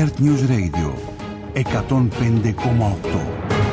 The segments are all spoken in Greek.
Earth News Radio 105,8.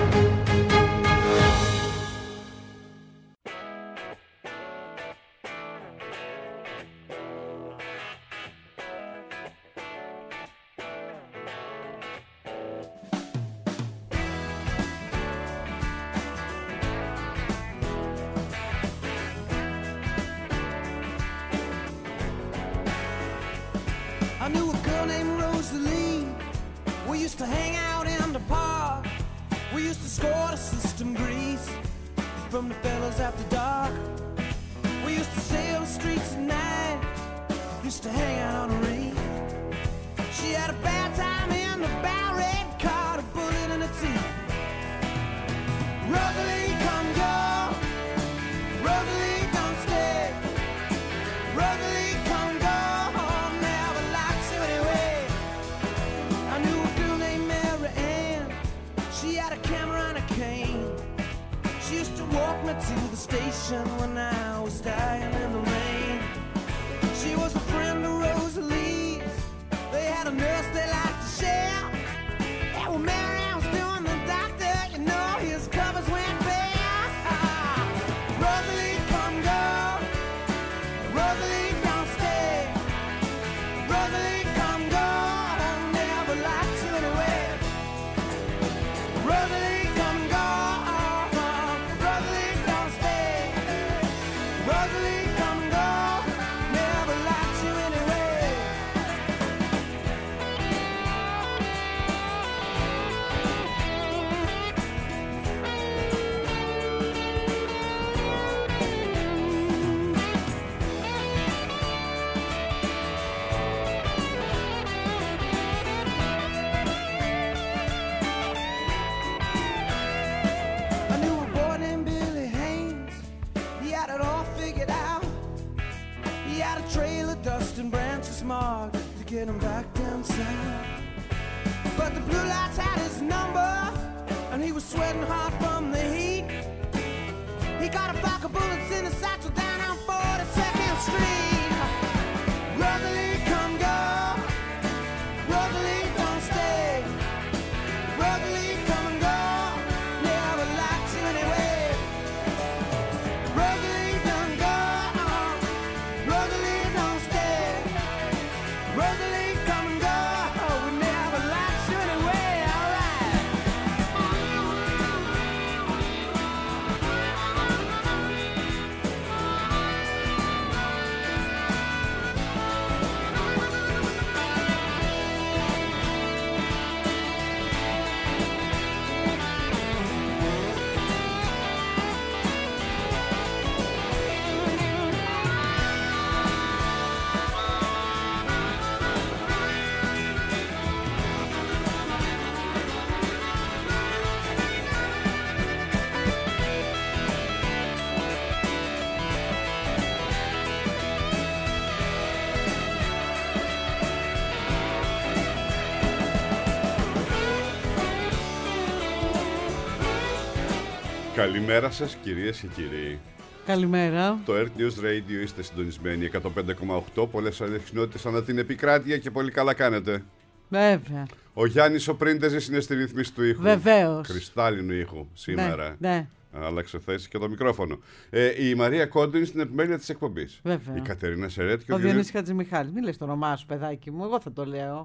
Καλημέρα σας κυρίες και κύριοι. Καλημέρα. Το Earth News Radio είστε συντονισμένοι 105,8. Πολλές αλεξινότητες ανά την επικράτεια και πολύ καλά κάνετε. Βέβαια. Ο Γιάννης ο Πρίντεζης είναι στη ρύθμιση του ήχου. Βεβαίως. Κρυστάλλινου ήχου σήμερα. Ναι. Άλλαξε θέση και το μικρόφωνο. Η Μαρία Κόντου είναι στην επιμέλεια της εκπομπής. Βέβαια. Η Κατερίνα Σερέτ και ο Διονύσης Χατζημιχάλης. Μην λες το όνομά σου, παιδάκι μου. Εγώ θα το λέω.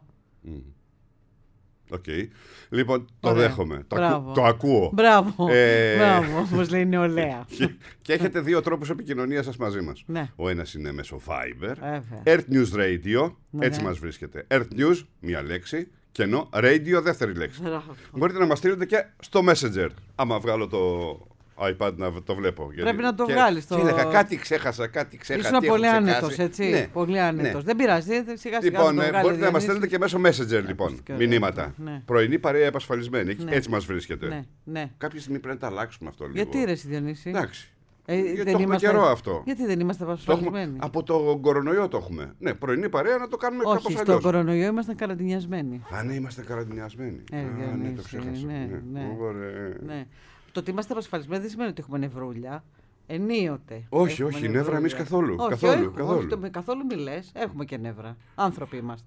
Οκ. Λοιπόν, το δέχομαι. Το ακούω. Μπράβο. Μπράβο, όπως λέει η νεολαία. Και έχετε δύο τρόπους επικοινωνίας σας μαζί μας. Ναι. Ο ένας είναι μέσω Viber. Βέβαια. Earth News Radio. Ναι. Έτσι μας βρίσκεται. Earth News, μία λέξη. Κενό. Radio, δεύτερη λέξη. Μπορείτε να μας στείλετε και στο Messenger. Άμα βγάλω το iPad να το βλέπω. Πρέπει να το βγάλεις. Και έλεγα κάτι ξέχασα. Ήσουν πολύ άνετος, έτσι. Ναι. Πολύ άνετος. Ναι. Δεν πειράζει. Σιγά σιγά λοιπόν, μπορείτε να μας στέλνετε και μέσω Messenger, λοιπόν. Μηνύματα. Ναι. Πρωινή παρέα επασφαλισμένη. Ναι. Έτσι μας βρίσκεται. Ναι. Κάποια στιγμή πρέπει να τα αλλάξουμε αυτό λίγο. Γιατί ρε Διονύση? Εντάξει. Γιατί το έχουμε καιρό αυτό. Γιατί δεν είμαστε επασφαλισμένοι? Από το κορονοϊό το έχουμε. Ναι, πρωινή παρέα να το κάνουμε κάπως αλλιώς. Όχι, στο κορονοϊό ήμασταν καραντινιασμένοι. Α, ναι, είμαστε καραντινιασμένοι. Ναι, το ξέχασα. Ναι. Το ότι είμαστε επασφαλισμένοι δεν σημαίνει ότι έχουμε νευρούλια. Ενίοτε. Όχι, νεύρα εμείς καθόλου. Καθόλου μη λες. Έχουμε και νεύρα. Άνθρωποι είμαστε.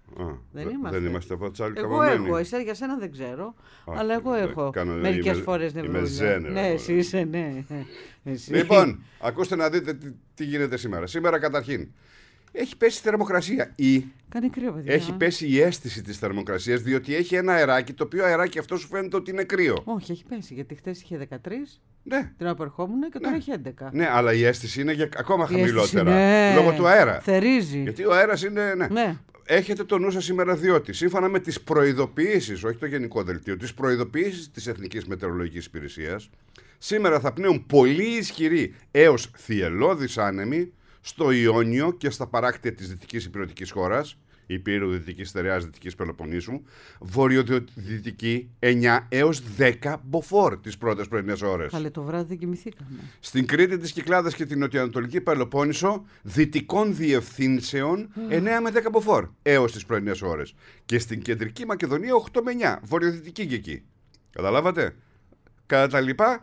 Δεν είμαστε από τσάλι εγώ έχω, εσύ για σένα δεν ξέρω. Αλλά εγώ έχω μερικές φορές νευρούλια. Ναι, εσύ είσαι, ναι. Λοιπόν, ακούστε να δείτε τι γίνεται σήμερα. Σήμερα καταρχήν έχει πέσει η θερμοκρασία κάνει κρύο, παιδιά. Έχει πέσει η αίσθηση της θερμοκρασίας, διότι έχει ένα αεράκι, το οποίο αεράκι αυτό σου φαίνεται ότι είναι κρύο. Όχι, έχει πέσει, γιατί χτες είχε 13, ναι. Την ώρα που ερχόμουν και τώρα έχει 11. Ναι, αλλά η αίσθηση είναι ακόμα χαμηλότερα, λόγω του αέρα. Θερίζει. Γιατί ο αέρας είναι, ναι. Έχετε το νου σας σήμερα, διότι σύμφωνα με τις προειδοποιήσεις, όχι το γενικό δελτίο, τις προειδοποιήσεις της Εθνικής Μετεωρολογικής Υπηρεσίας, σήμερα θα πνέουν πολύ ισχυροί έως θυελλώδεις άνεμοι στο Ιόνιο και στα παράκτια της δυτικής υπηρετικής χώρας, Υπήρου, Δυτικής Στερεάς, Δυτικής Πελοποννήσου, βορειοδυτική 9 έως 10 μποφόρ τις πρώτες πρωινές ώρες. Καλέ, το βράδυ δεν κοιμηθήκαμε. Στην Κρήτη, της Κυκλάδας και την Νοτιοανατολική Πελοπόννησο, δυτικών διευθύνσεων 9 με 10 μποφόρ έως τις πρωινές ώρες. Και στην Κεντρική Μακεδονία 8 με 9, βορειοδυτική και εκεί. Καταλάβατε? Κατά τα λοιπά,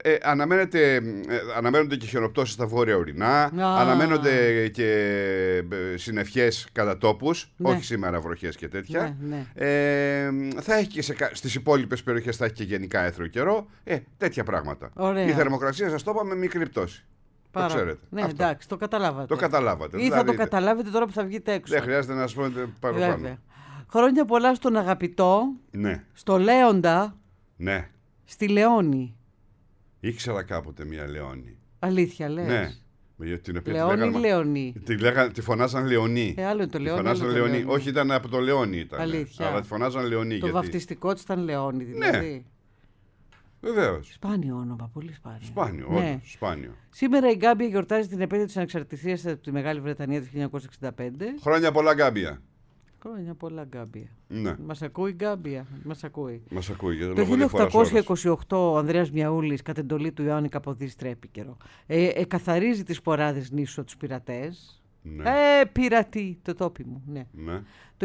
αναμένονται και χιονοπτώσεις στα βόρεια ορεινά, αναμένονται και συννεφιές κατά τόπους, όχι σήμερα βροχές και τέτοια. Θα έχει και στις υπόλοιπες περιοχές θα έχει και γενικά έθριο καιρό, τέτοια πράγματα. Ωραία. Η θερμοκρασία, σας το είπαμε, μικρή πτώση. Το ξέρετε. Ναι, εντάξει, το καταλάβατε. Το καταλάβατε. Ή θα το καταλάβετε τώρα που θα βγείτε έξω. Δεν χρειάζεται να σας πω παραπάνω. Χρόνια πολλά στον αγαπητό, ναι. Στο Λέοντα, ναι. Στη Λεόνη. Ήξερα κάποτε μια Λεόνη. Αλήθεια λες? Ναι. Λεόνη ή Λεωνή? Τη φωνάζαν Λεωνή. Άλλο το Λεόνι. Λεωνή. Όχι, ήταν από το Λεόνι ήταν. Αλήθεια. Αλλά τη φωνάζαν Λεωνή. Το βαφτιστικό της ήταν Λεόνι, δηλαδή. Ναι. Βεβαίως. Σπάνιο όνομα, πολύ σπάνιο. Σπάνιο, όντως, σπάνιο. Σήμερα η Γκάμπια γιορτάζει την επέτειο της ανεξαρτησίας από τη Μεγάλη Βρετανία του 1965. Χρόνια πολλά, Γκάμπια. Χρόνια πολλά, Γκάμπια. Ναι. Μας ακούει, Γκάμπια? Μας ακούει. Το 1828 ο Ανδρέας Μιαούλης, κατ' εντολή του Ιωάννη Καποδίστρια επίκαιρο, καθαρίζει τις Ποράδες νήσους από τους πειρατές. Ναι. Πειρατή, το τόπι μου. Ναι. Ναι. Το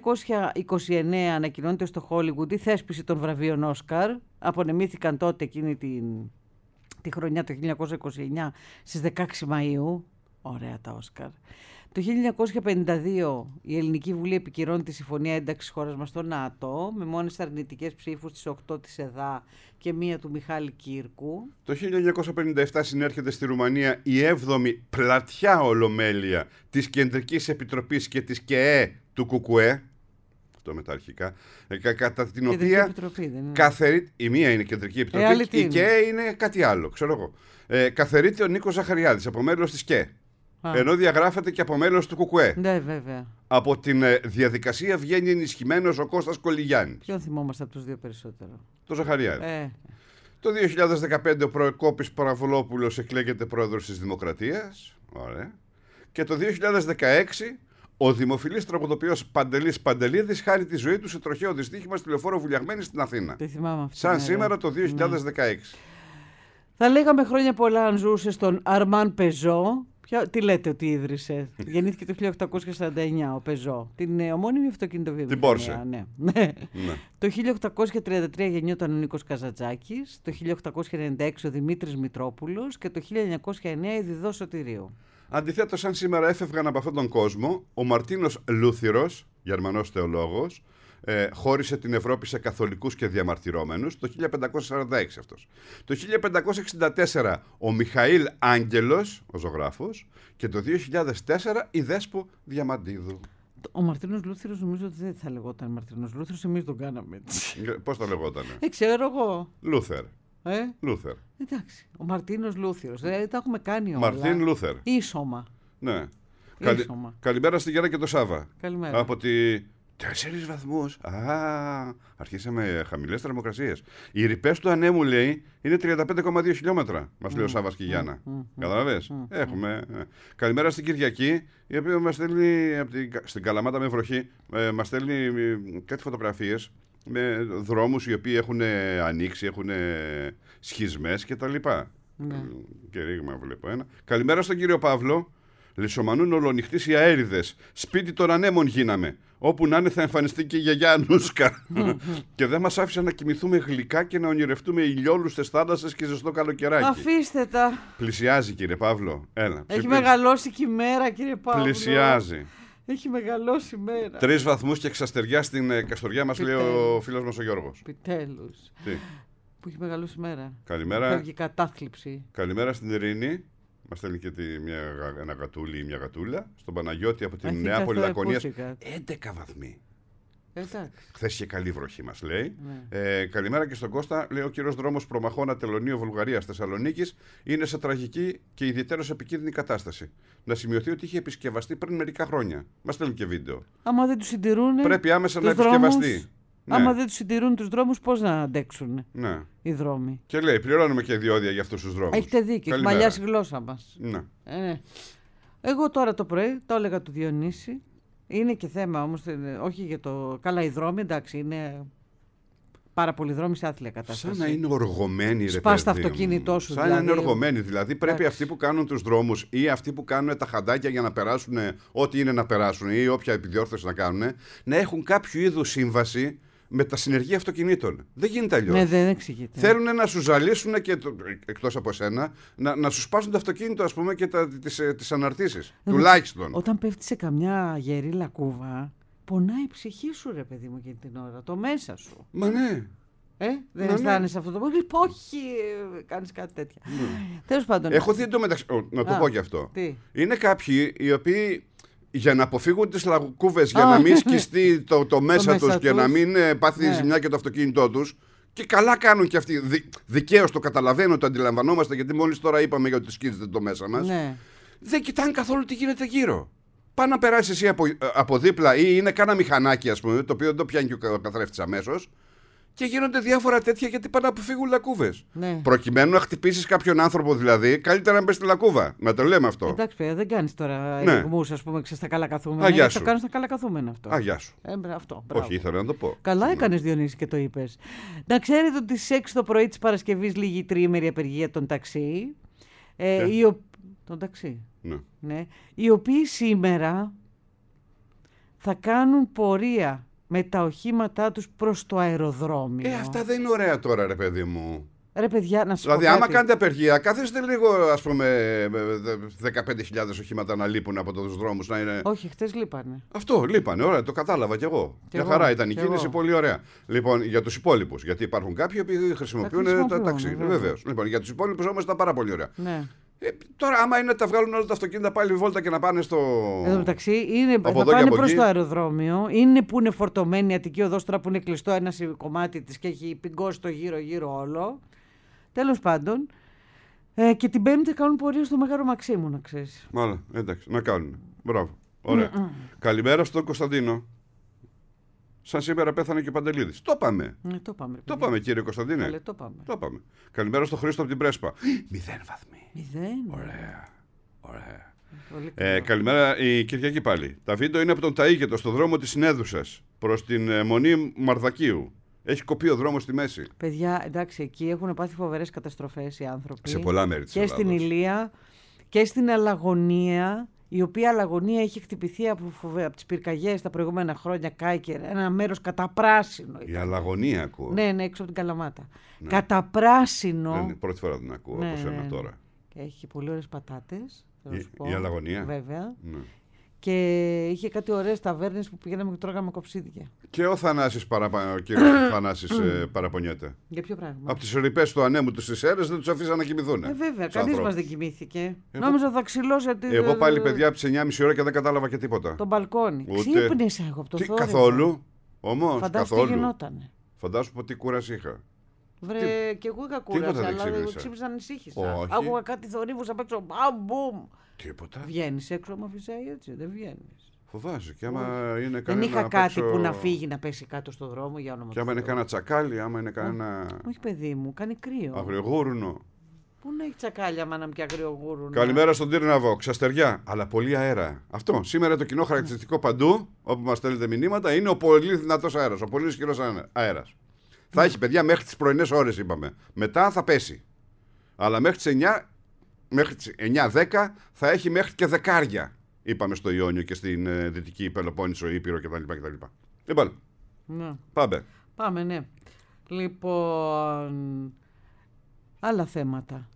1929 ανακοινώνεται στο Χόλιγουντ η θέσπιση των βραβείων Όσκαρ. Απονεμήθηκαν τότε εκείνη τη χρονιά, το 1929, στις 16 Μαΐου. Ωραία τα Όσκαρ. Το 1952 η Ελληνική Βουλή επικυρώνει τη Συμφωνία Ένταξης χώρας μας στο ΝΑΤΟ, με μόνες αρνητικές ψήφους της 8 της ΕΔΑ και μία του Μιχάλη Κύρκου. Το 1957 συνέρχεται στη Ρουμανία η 7η πλατιά ολομέλεια της Κεντρικής Επιτροπής και της ΚΕΕ του ΚΚΕ. Αυτό με τα αρχικά. Κατά την οποία η μία είναι Κεντρική Επιτροπή και η ΚΕΕ είναι κάτι άλλο, ξέρω εγώ. Καθερείται ο Νίκος Ζαχαριάδης από μέλος της ΚΕΕ. Ενώ διαγράφεται και από μέλος του ΚΚΕ. Ναι, βέβαια. Από την διαδικασία βγαίνει ενισχυμένος ο Κώστας Κολυγιάννης. Ποιον θυμόμαστε από τους δύο περισσότερο? Το Ζαχαριάδη. Το 2015 ο Προεκόπης Παραβολόπουλος εκλέγεται πρόεδρος της Δημοκρατίας. Ωραία. Και το 2016 ο δημοφιλής τραγουδοποιός Παντελής Παντελίδης χάρη τη ζωή του σε τροχαίο δυστύχημα στη λεωφόρο Βουλιαγμένη στην Αθήνα. Το θυμάμαι αυτό. Σαν σήμερα το 2016. Θα λέγαμε χρόνια πολλά αν ζούσε στον Αρμάν Πεζό. Τι λέτε ότι ίδρυσε? Γεννήθηκε το 1849 ο Πεζό. Την ομώνυμη αυτοκινητοβιομηχανία. Την Πόρσε. Ναι. Το 1833 γεννιόταν ο Νίκος Καζατζάκης. Το 1896 ο Δημήτρης Μητρόπουλος. Και το 1909 η Διδό Σωτηρίου. Αντιθέτως, αν σήμερα έφευγαν από αυτόν τον κόσμο, ο Μαρτίνος Λούθυρος, Γερμανός θεολόγος, χώρισε την Ευρώπη σε καθολικούς και διαμαρτυρόμενους το 1546 αυτός. Το 1564 ο Μιχαήλ Άγγελος, ο ζωγράφος, και το 2004 η Δέσπο Διαμαντίδου. Ο Μαρτίνος Λούθυρος νομίζω ότι δεν θα λεγόταν Μαρτίνος Λούθυρος, εμείς τον κάναμε έτσι. Πώς θα λεγότανε? Ξέρω εγώ. Λούθερ. Λούθερ. Εντάξει, ο Μαρτίνος Λούθυρος, τα έχουμε κάνει όλα. Μαρτίν Λούθερ. Ίσωμα. Ναι. Καλημέρα στη Γιάννα και το Σάβα. Καλημέρα. Από τη 4 βαθμούς. Αρχίσαμε χαμηλές θερμοκρασίες. Οι ρηπές του ανέμου, λέει, είναι 35,2 χιλιόμετρα, μας λέει ο Σάββας και η Γιάννα. Καταλαβες? Έχουμε. Καλημέρα στην Κυριακή, η οποία μας στέλνει στην Καλαμάτα με βροχή, μας στέλνει κάτι φωτογραφίες με δρόμους οι οποίοι έχουν ανοίξει, έχουν σχισμές κτλ. Και ρήγμα βλέπω ένα. Καλημέρα στον κύριο Παύλο. Λυσομανούν ολονυχτής οι αέριδες. Σπίτι των ανέμων γίναμε. Όπου να είναι θα εμφανιστεί και η γιαγιά Ανούσκα. Και δεν μας άφησε να κοιμηθούμε γλυκά και να ονειρευτούμε ηλιόλουστες θάλασσες και ζεστό καλοκαιράκι. Αφήστε τα. Πλησιάζει, κύριε Παύλο. Έλα. Έχει μεγαλώσει και η μέρα, κύριε Παύλο. Πλησιάζει. Έχει μεγαλώσει η μέρα. 3 βαθμούς και ξαστεριά στην Καστοριά, μας λέει ο φίλος μας ο Γιώργος. Επιτέλους. Τι? Που έχει μεγαλώσει η μέρα. Καλημέρα. Φεύγει κατάθλιψη. Καλημέρα στην Ειρήνη. Μας στέλνει και ένα γατούλι ή μια γατούλα. Στον Παναγιώτη από την Νεάπολη Λακωνίας. 11 βαθμοί. Χθες είχε καλή βροχή, μας λέει. Ναι. Καλημέρα και στον Κώστα. Λέει ο κύριος δρόμος Προμαχώνα Τελωνίο Βουλγαρίας Θεσσαλονίκης είναι σε τραγική και ιδιαίτερως επικίνδυνη κατάσταση. Να σημειωθεί ότι είχε επισκευαστεί πριν μερικά χρόνια. Μας στέλνει και βίντεο. Άμα δεν τους συντηρούν. Πρέπει άμεσα να επισκευαστεί. Ναι. Άμα δεν τους συντηρούν τους δρόμους, πώς να αντέξουν οι δρόμοι. Και λέει, πληρώνουμε και διόδια για αυτούς τους δρόμους. Έχετε δίκιο, έχει μαλλιάσει η γλώσσα μας. Ναι. Εγώ τώρα το πρωί το έλεγα του Διονύση. Είναι και θέμα όμως, όχι για το. Καλά, οι δρόμοι, εντάξει, είναι πάρα πολλοί δρόμοι σε άθλια κατάσταση. Σαν να είναι οργωμένοι, ρε Σπάς το αυτοκίνητό σου. Σαν να είναι οργωμένοι. Δηλαδή πρέπει αυτοί που κάνουν τους δρόμους ή αυτοί που κάνουν τα χαντάκια για να περάσουν ό,τι είναι να περάσουν ή όποια επιδιόρθωση να κάνουν, να έχουν κάποιο είδους σύμβαση με τα συνεργεία αυτοκινήτων. Δεν γίνεται αλλιώς. Ναι, δεν εξηγείται. Θέλουν να σου ζαλίσουν και εκτός από εσένα, να σου σπάσουν το αυτοκίνητο, ας πούμε, και τις αναρτήσεις. Τουλάχιστον. Όταν πέφτει σε καμιά γερή λακκούβα, πονάει η ψυχή σου, ρε παιδί μου, εκείνη την ώρα. Το μέσα σου. Μα ναι. Δεν αισθάνεσαι αυτό το πράγμα. Όχι, κάνεις κάτι τέτοια. Τέλος πάντων. Έχω δει εντωμεταξύ. Να το πω και αυτό. Τι? Είναι κάποιοι οι οποίοι, για να αποφύγουν τις λακκούβες, για να μην σκιστεί το μέσα τους και να μην πάθει ζημιά και το αυτοκίνητό τους. Και καλά κάνουν και αυτοί. Δικαίως το καταλαβαίνω, το αντιλαμβανόμαστε, γιατί μόλις τώρα είπαμε για ότι σκίζεται το μέσα μας. Ναι. Δεν κοιτάνε καθόλου τι γίνεται γύρω. Πά να περάσει εσύ από δίπλα ή είναι κάνα μηχανάκι, ας πούμε, το οποίο δεν το πιάνει και ο καθρέφτης αμέσως. Και γίνονται διάφορα τέτοια γιατί πάνε να αποφύγουν λακκούβες. Ναι. Προκειμένου να χτυπήσεις κάποιον άνθρωπο, δηλαδή, καλύτερα να μπες στη λακκούβα. Να το λέμε αυτό. Εντάξει, παιδιά, δεν κάνεις τώρα ρηγμούς, ας πούμε, στα καλά καθούμενα. Αγιά σου. Το κάνεις στα καλά καθούμενα αυτό. Αγιά σου. Αυτό. Όχι, ήθελα να το πω. Καλά έκανες, Διονύση, και το είπες. Να ξέρετε ότι στις 6 το πρωί της Παρασκευής λήγει η τριήμερη απεργία των ταξί. Των ταξί. Ναι. Οι οποίοι σήμερα θα κάνουν πορεία με τα οχήματά τους προς το αεροδρόμιο. Αυτά δεν είναι ωραία τώρα, ρε παιδί μου. Ρε παιδιά, να σας δηλαδή, πω κάτι. άμα κάνετε απεργία, κάθεστε λίγο, ας πούμε, 15.000 οχήματα να λείπουν από τους δρόμους. Να είναι... Όχι, χτες λείπανε. Αυτό, λείπανε, ωραία, το κατάλαβα κι εγώ. Μια χαρά ήταν η κίνηση, πολύ ωραία. Λοιπόν, για τους υπόλοιπους, γιατί υπάρχουν κάποιοι που χρησιμοποιούν τα ταξί. Βεβαίως. Λοιπόν, για τους υπόλοιπους όμως ήταν πάρα πολύ ωραία. Ναι. Τώρα, άμα είναι τα βγάλουν όλα τα αυτοκίνητα πάλι βόλτα και να πάνε στο. Εν τω μεταξύ, θα πάνε προς το αεροδρόμιο. Είναι που είναι φορτωμένη η Αττική Οδός, τώρα που είναι κλειστό ένα κομμάτι της και έχει πιγκώσει το γύρω-γύρω όλο. Τέλος πάντων. Και την Πέμπτη κάνουν πορεία στο Μέγαρο Μαξίμου, να ξέρεις. Μάλλον, εντάξει, να κάνουν. Μπράβο. Ωραία. Καλημέρα στον Κωνσταντίνο. Σαν σήμερα πέθανε και ο Παντελίδης. Το πάμε. Το πάμε, κύριε Κωνσταντίνε. Το πάμε. Καλημέρα στον Χρήστο από την Πρέσπα. 0 βαθμοί. 0. Ωραία. Καλημέρα η Κυριακή πάλι. Τα βίντεο είναι από τον Ταΐκετο στο δρόμο της Συνέδουσας προς την Μονή Μαρδακίου. Έχει κοπεί ο δρόμος στη μέση. Παιδιά, εντάξει, εκεί έχουν πάθει φοβερές καταστροφές οι άνθρωποι. Σε πολλά μέρη της και Ελλάδος. Στην Ηλία και στην Αλλαγωνία. Η οποία Αλλαγωνία έχει χτυπηθεί από τις πυρκαγιές τα προηγούμενα χρόνια, κάηκε ένα μέρος καταπράσινο. Η Αλλαγωνία ακούω. Ναι, έξω από την Καλαμάτα. Ναι. Καταπράσινο. Πρώτη φορά την ακούω από σένα τώρα. Και έχει πολύ ωραίες πατάτες. Η Αλλαγωνία. Βέβαια. Ναι. Και είχε κάτι ωραίες ταβέρνες που πηγαίναμε και τρώγαμε κοψίδια. Και ο Θανάσης παραπονιέται. Για ποιο πράγμα? Από τις ρηπές του ανέμου τους στις αίρες δεν τους αφήσαν να κοιμηθούν. Βέβαια, κανείς μας δεν κοιμήθηκε. Νόμιζα θα ξυλώσετε. Εγώ πάλι, παιδιά, από τις 9.30 ώρα και δεν κατάλαβα και τίποτα. Το μπαλκόνι. Ξύπνησα εγώ από το θόρυβο. Καθόλου. Όμως, φαντάσου τι γινότανε. Φαντάσου τι κούραση είχα. Βρε, και εγώ είχα κούραση, αλλά ξύπνησα ανησύχησα. Άκουγα κάτι θορύβους απ' έξω. Μπαμ! Τίποτα. Βγαίνεις έξω, άμα φυσάει έτσι, δεν βγαίνεις. Φοβάσαι. Και άμα είναι δεν είχα κάτι που να φύγει να πέσει κάτω στο δρόμο για όνομα. Και άμα είναι κανένα τσακάλι, άμα είναι κανένα. Όχι, παιδί μου, κάνει κρύο. Αγριογούρουνο. Πού να έχει τσακάλια, μάνα μου, και αγριογούρουνο. Καλημέρα στον Τύρναβο, ξαστεριά, αλλά πολύ αέρα. Αυτό σήμερα το κοινό χαρακτηριστικό παντού, όπου μας στέλνετε μηνύματα, είναι ο πολύ δυνατός αέρας, ο πολύ ισχυρός αέρας. Θα έχει, παιδιά, μέχρι τις πρωινές ώρες, είπαμε. Μετά θα πέσει. Αλλά μέχρι τις 9. Μέχρι τις 9-10 θα έχει μέχρι και δεκάρια, είπαμε, στο Ιόνιο και στην Δυτική Πελοπόννησο, Ήπειρο κτλ. Λοιπόν, ναι. Πάμε, ναι. Λοιπόν, άλλα θέματα.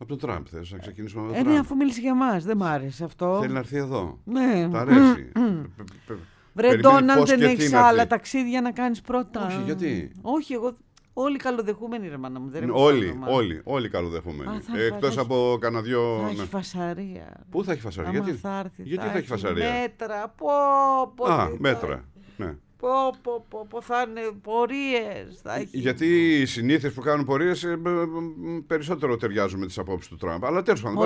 Από τον Τραμπ θες να ξεκινήσουμε με τον Τραμπ? Ναι, αφού μίλησε για μας, δεν μ' άρεσε αυτό. Θέλει να έρθει εδώ. Ναι. Τ' αρέσει. Βρε Ντόναλντ, δεν έχεις άλλα ταξίδια να κάνεις πρώτα? Όχι, γιατί? Όχι, εγώ. Όλοι καλοδεχούμενοι, ρε μάνα μου. Όλοι καλοδεχούμενοι. Εκτός από κανένα δυο. Θα έχει φασαρία. Πού θα έχει φασαρία? Γιατί θα έχει φασαρία? Μέτρα. Μέτρα. Ναι. Θα είναι πορείες. Γιατί οι συνήθειες που κάνουν πορείες περισσότερο ταιριάζουν με τις απόψεις του Τραμπ. Αλλά τέλος πάντων.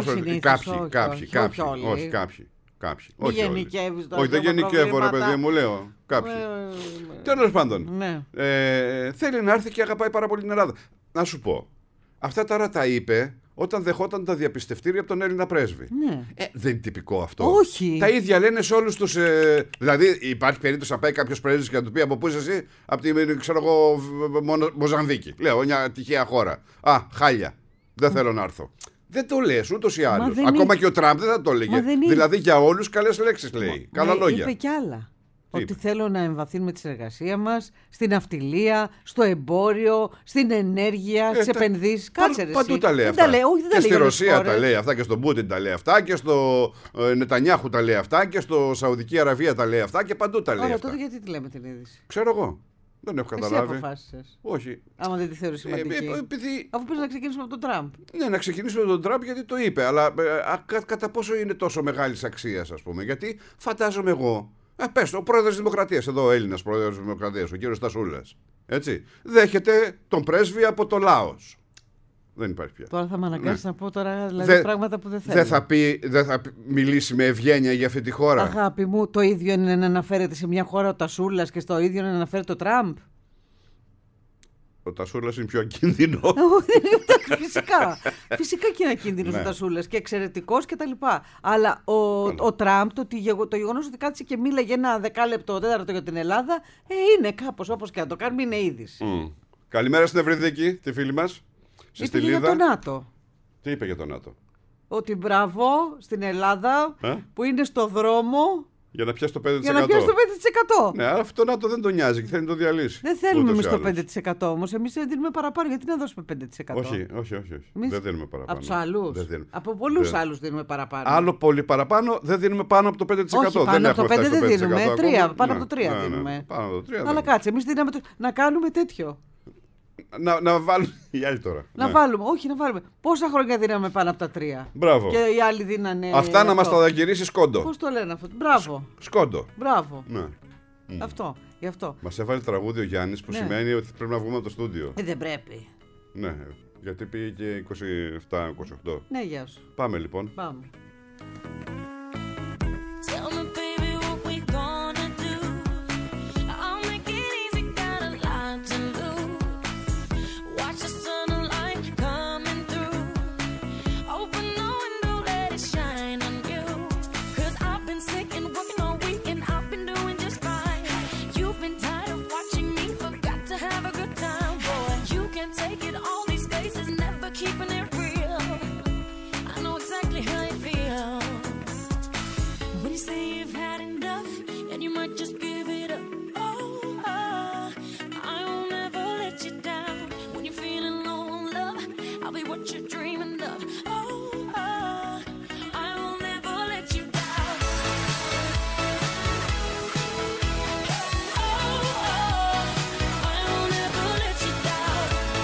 Κάποιοι. Μη γενικεύεις τώρα. Όχι, δεν γενικεύω, ρε παιδί μου, λέω. Κάποιοι. Τέλος πάντων. Θέλει να έρθει και αγαπάει πάρα πολύ την Ελλάδα. Να σου πω. Αυτά τώρα τα είπε όταν δεχόταν τα διαπιστευτήρια από τον Έλληνα πρέσβη. Ναι. Δεν είναι τυπικό αυτό? Όχι. Τα ίδια λένε σε όλους τους. Δηλαδή, υπάρχει περίπτωση να πάει κάποιος πρέσβης και να του πει από πού είσαι εσύ? Από τη, ξέρω εγώ, Μοζαμβίκη. Λέω, μια τυχαία χώρα. Χάλια. Δεν θέλω να έρθω. Δεν το λες ούτως ή άλλως. Ακόμα και ο Τραμπ δεν θα το έλεγε. Δηλαδή, για όλους καλές λέξεις λέει. Καλά λόγια. Είπε κι άλλα. Ότι θέλω να εμβαθύνουμε τη συνεργασία μας στην ναυτιλία, στο εμπόριο, στην ενέργεια, στις επενδύσεις. Κάτσε ρε. Παντού τα λέει αυτά. Και στη Ρωσία τα λέει αυτά, και στον Πούτιν τα λέει αυτά, και στο Νετανιάχου τα λέει αυτά, και στο Σαουδική Αραβία τα λέει αυτά, και παντού τα λέει αυτά. Τώρα γιατί τη λέμε την είδηση? Ξέρω εγώ. Δεν έχω καταλάβει. Εσύ αποφάσισες. Όχι. Άμα δεν τη θεωρείς σημαντική. Αφού πες να ξεκινήσουμε από τον Τραμπ. Ναι, να ξεκινήσουμε από τον Τραμπ γιατί το είπε. Αλλά κατά πόσο είναι τόσο μεγάλης αξίας, ας πούμε? Γιατί φαντάζομαι εγώ. Πες το, ο πρόεδρος της Δημοκρατίας, εδώ ο Έλληνας πρόεδρος της Δημοκρατίας, ο κύριος Στασούλας. Έτσι. Δέχεται τον πρέσβη από το Λάος. Δεν υπάρχει πια. Τώρα θα με αναγκάσεις να πω τώρα δηλαδή πράγματα που δεν θέλω. Δεν θα μιλήσει με ευγένεια για αυτή τη χώρα. Αγάπη μου, το ίδιο είναι να αναφέρεται σε μια χώρα ο Τασούλας και στο ίδιο είναι να αναφέρεται ο Τραμπ. Ο Τασούλας είναι πιο ακίνδυνο. Φυσικά. Φυσικά και είναι ακίνδυνος ο Τασούλας και εξαιρετικός κτλ. Αλλά ο Τραμπ, το γεγονός ότι κάτσε και μίλαγε ένα 10 λεπτό, τέταρτο για την Ελλάδα, είναι κάπως όπως και να το κάνουμε, είναι είδηση. Καλημέρα στην Ευρυδική, τη φίλη μας. Είπε για το ΝΑΤΟ. Τι είπε για το ΝΑΤΟ? Ότι μπράβο στην Ελλάδα που είναι στο δρόμο. Για να πιάσει το 5%. Για να πιάσει το 5%. Ναι, αλλά αυτό το ΝΑΤΟ δεν τον νοιάζει και θέλει να το διαλύσει. Δεν θέλουμε εμείς το 5% όμως. Εμείς δεν δίνουμε παραπάνω. Γιατί να δώσουμε 5%? Όχι. Δεν δίνουμε παραπάνω. Από τους άλλους. Από πολλούς άλλους δίνουμε παραπάνω. Άλλο πολύ παραπάνω, δεν δίνουμε πάνω από το 5%. Όχι, πάνω από το 5% δεν δίνουμε. 3, πάνω από το 3 δίνουμε. Αλλά κάτσε, εμείς δίναμε να κάνουμε τέτοιο. Να βάλουμε. Οι άλλοι τώρα. Να βάλουμε. Πόσα χρόνια δίναμε πάνω από τα 3? Μπράβο. Και οι άλλοι δίνανε. Αυτά να μας τα δαγκυρίσει σκόντο. Πώς το λένε αυτό? Μπράβο. Σκόντο. Μπράβο. Ναι. Αυτό. Γι' αυτό. Μας έβαλε τραγούδι ο Γιάννης που σημαίνει ότι πρέπει να βγούμε από το στούντιο. Δεν πρέπει. Ναι, γιατί πήγε και 27-28. Ναι, γεια σου. Πάμε λοιπόν. Πάμε. Keeping it real, I know exactly how you feel. When you say you've had enough, and you might just give it up. I won't ever let you down. When you're feeling low on love, I'll be what you're dreaming of. I will never let you down. I will never let you down.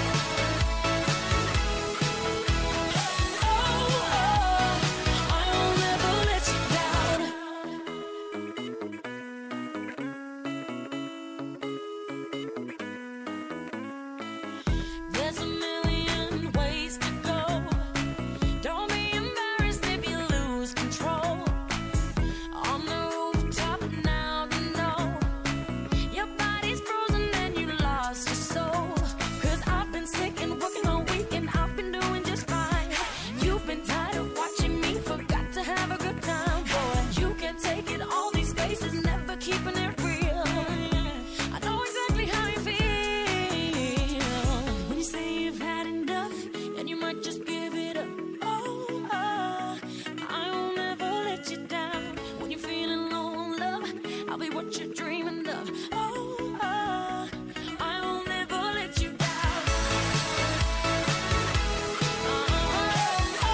There's a million ways to go. Don't be embarrassed if you lose control. On the rooftop now to know your body's frozen and you lost your soul. 'Cause I've been sick and working all week and I've been doing just fine. You've been tired of watching me, forgot to have a good time, boy. You can't take it, all these faces never keeping it real. I know exactly how you feel. When you say you've had enough, and you might just give it up. I won't ever let you down. When you're feeling low on love, I'll be what you're dreaming of. I will never let you down. I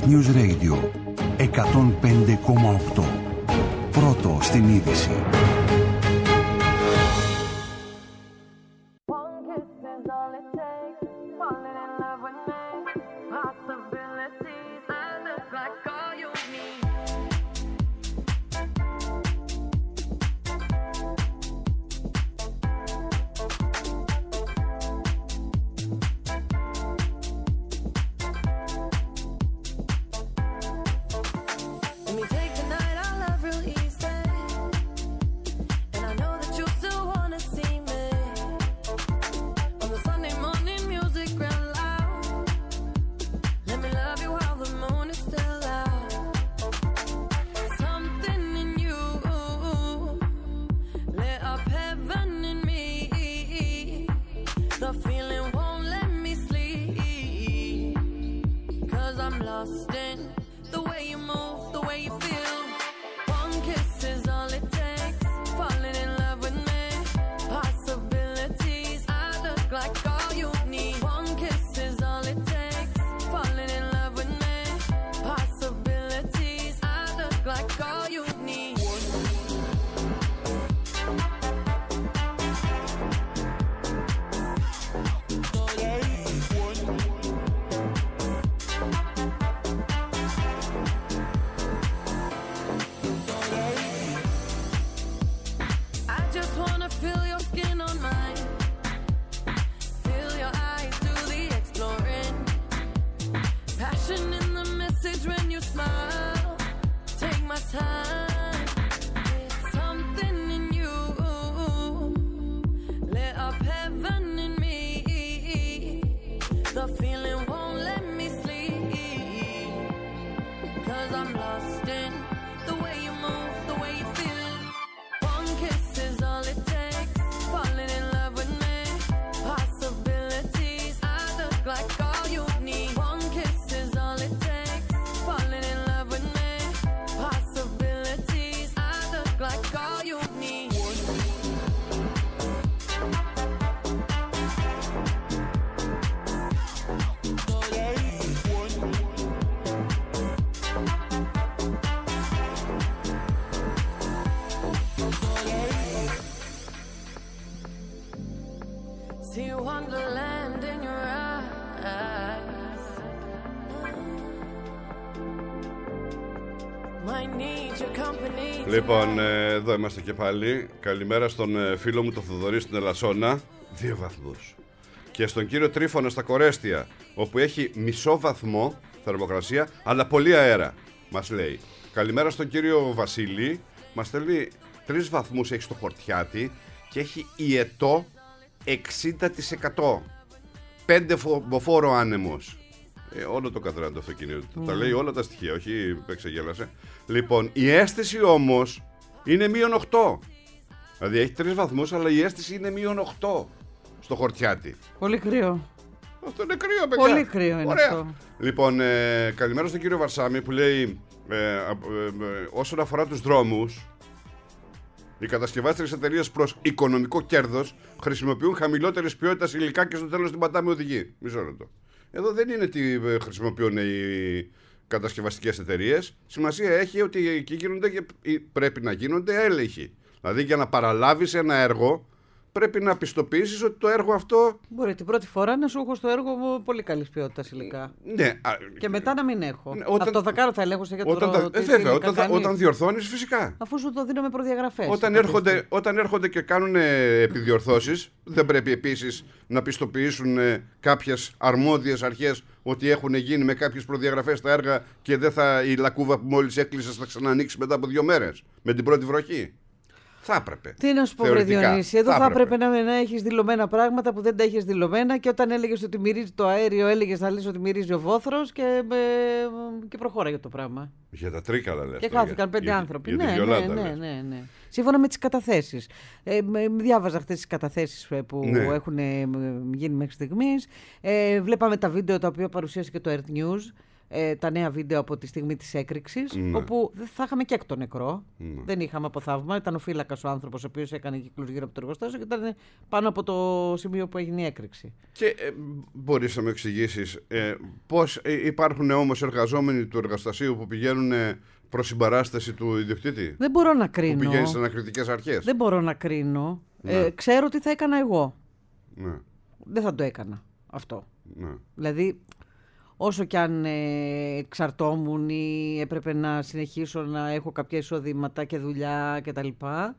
News Radio 105,8. Πρώτο στην είδηση. Λοιπόν, εδώ είμαστε και πάλι. Καλημέρα στον φίλο μου τον Θοδωρή στην Ελασσόνα. 2 βαθμούς. Και στον κύριο Τρίφωνα στα Κορέστια, όπου έχει μισό βαθμό θερμοκρασία, αλλά πολύ αέρα, μας λέει. Καλημέρα στον κύριο Βασίλη. Μας στέλνει 3 βαθμούς έχει στο Χορτιάτι και έχει ιετό 60%. 5 μποφόρο άνεμος. Όλο το κατράνε το αυτοκίνητο. Τα λέει όλα τα στοιχεία, όχι εξεγέλασε. Λοιπόν, η αίσθηση όμως είναι -8. Δηλαδή έχει 3 βαθμούς, αλλά η αίσθηση είναι -8 στο Χορτιάτι. Πολύ κρύο. Αυτό είναι κρύο, παιδιά. Πολύ κρύο είναι αυτό. Λοιπόν, καλημέρα στον κύριο Βαρσάμι που λέει όσον αφορά τους δρόμους, οι κατασκευάστριες εταιρείες προς οικονομικό κέρδος χρησιμοποιούν χαμηλότερης ποιότητας υλικά και στο τέλος την πατάμε οδηγεί. Μισό λεπτό. Εδώ δεν είναι τι χρησιμοποιούν οι κατασκευαστικές εταιρείες. Σημασία έχει ότι εκεί γίνονται και πρέπει να γίνονται έλεγχοι. Δηλαδή για να παραλάβεις ένα έργο πρέπει να πιστοποιήσεις ότι το έργο αυτό... Μπορεί την πρώτη φορά να σου έχω στο έργο μου πολύ καλής ποιότητας υλικά. Ναι. Και μετά να μην έχω. Ναι, αυτό θα κάνω, θα ελέγχω για το βέβαια, όταν διορθώνεις φυσικά. Αφού σου το δίνω με προδιαγραφές. Όταν έρχονται και κάνουν επιδιορθώσεις, δεν πρέπει επίσης να πιστοποιήσουν κάποιες αρμόδιες αρχές ότι έχουν γίνει με κάποιες προδιαγραφές τα έργα και δεν θα η λακκούβα που μόλις έκλεισες θα ξανανοίξει μετά από 2 μέρες με την πρώτη βροχή. Θα έπρεπε. Τι να σου πω, βρε Διονύση, εδώ θα έπρεπε να έχεις δηλωμένα πράγματα που δεν τα έχεις δηλωμένα και όταν έλεγες ότι μυρίζει το αέριο, έλεγες να λες ότι μυρίζει ο βόθρος και προχώραγε το πράγμα. Για τα τρίκαλα λες. Και χάθηκαν 5 άνθρωποι. Ναι. Σύμφωνα με τις καταθέσεις. Διάβαζα χθες τις καταθέσεις που έχουν γίνει μέχρι στιγμής. Βλέπαμε τα βίντεο τα οποία παρουσίασε και το Earth News. τα νέα βίντεο από τη στιγμή της έκρηξης, όπου δεν θα είχαμε και έκτο νεκρό. Δεν είχαμε από θαύμα. Ήταν ο φύλακας ο άνθρωπος, ο οποίος έκανε κύκλους γύρω από το εργοστάσιο και ήταν πάνω από το σημείο που έγινε η έκρηξη. Και μπορείς να μου εξηγήσεις πώς υπάρχουν όμως εργαζόμενοι του εργοστασίου που πηγαίνουν προς συμπαράσταση του ιδιοκτήτη? Δεν μπορώ να κρίνω. Που πηγαίνει στις ανακριτικές αρχές. Δεν μπορώ να κρίνω. Ξέρω τι θα έκανα εγώ. Ναι. Δεν θα το έκανα αυτό. Ναι. Δηλαδή, όσο κι αν εξαρτώμουν ή έπρεπε να συνεχίσω να έχω κάποια εισοδήματα και δουλειά κτλ.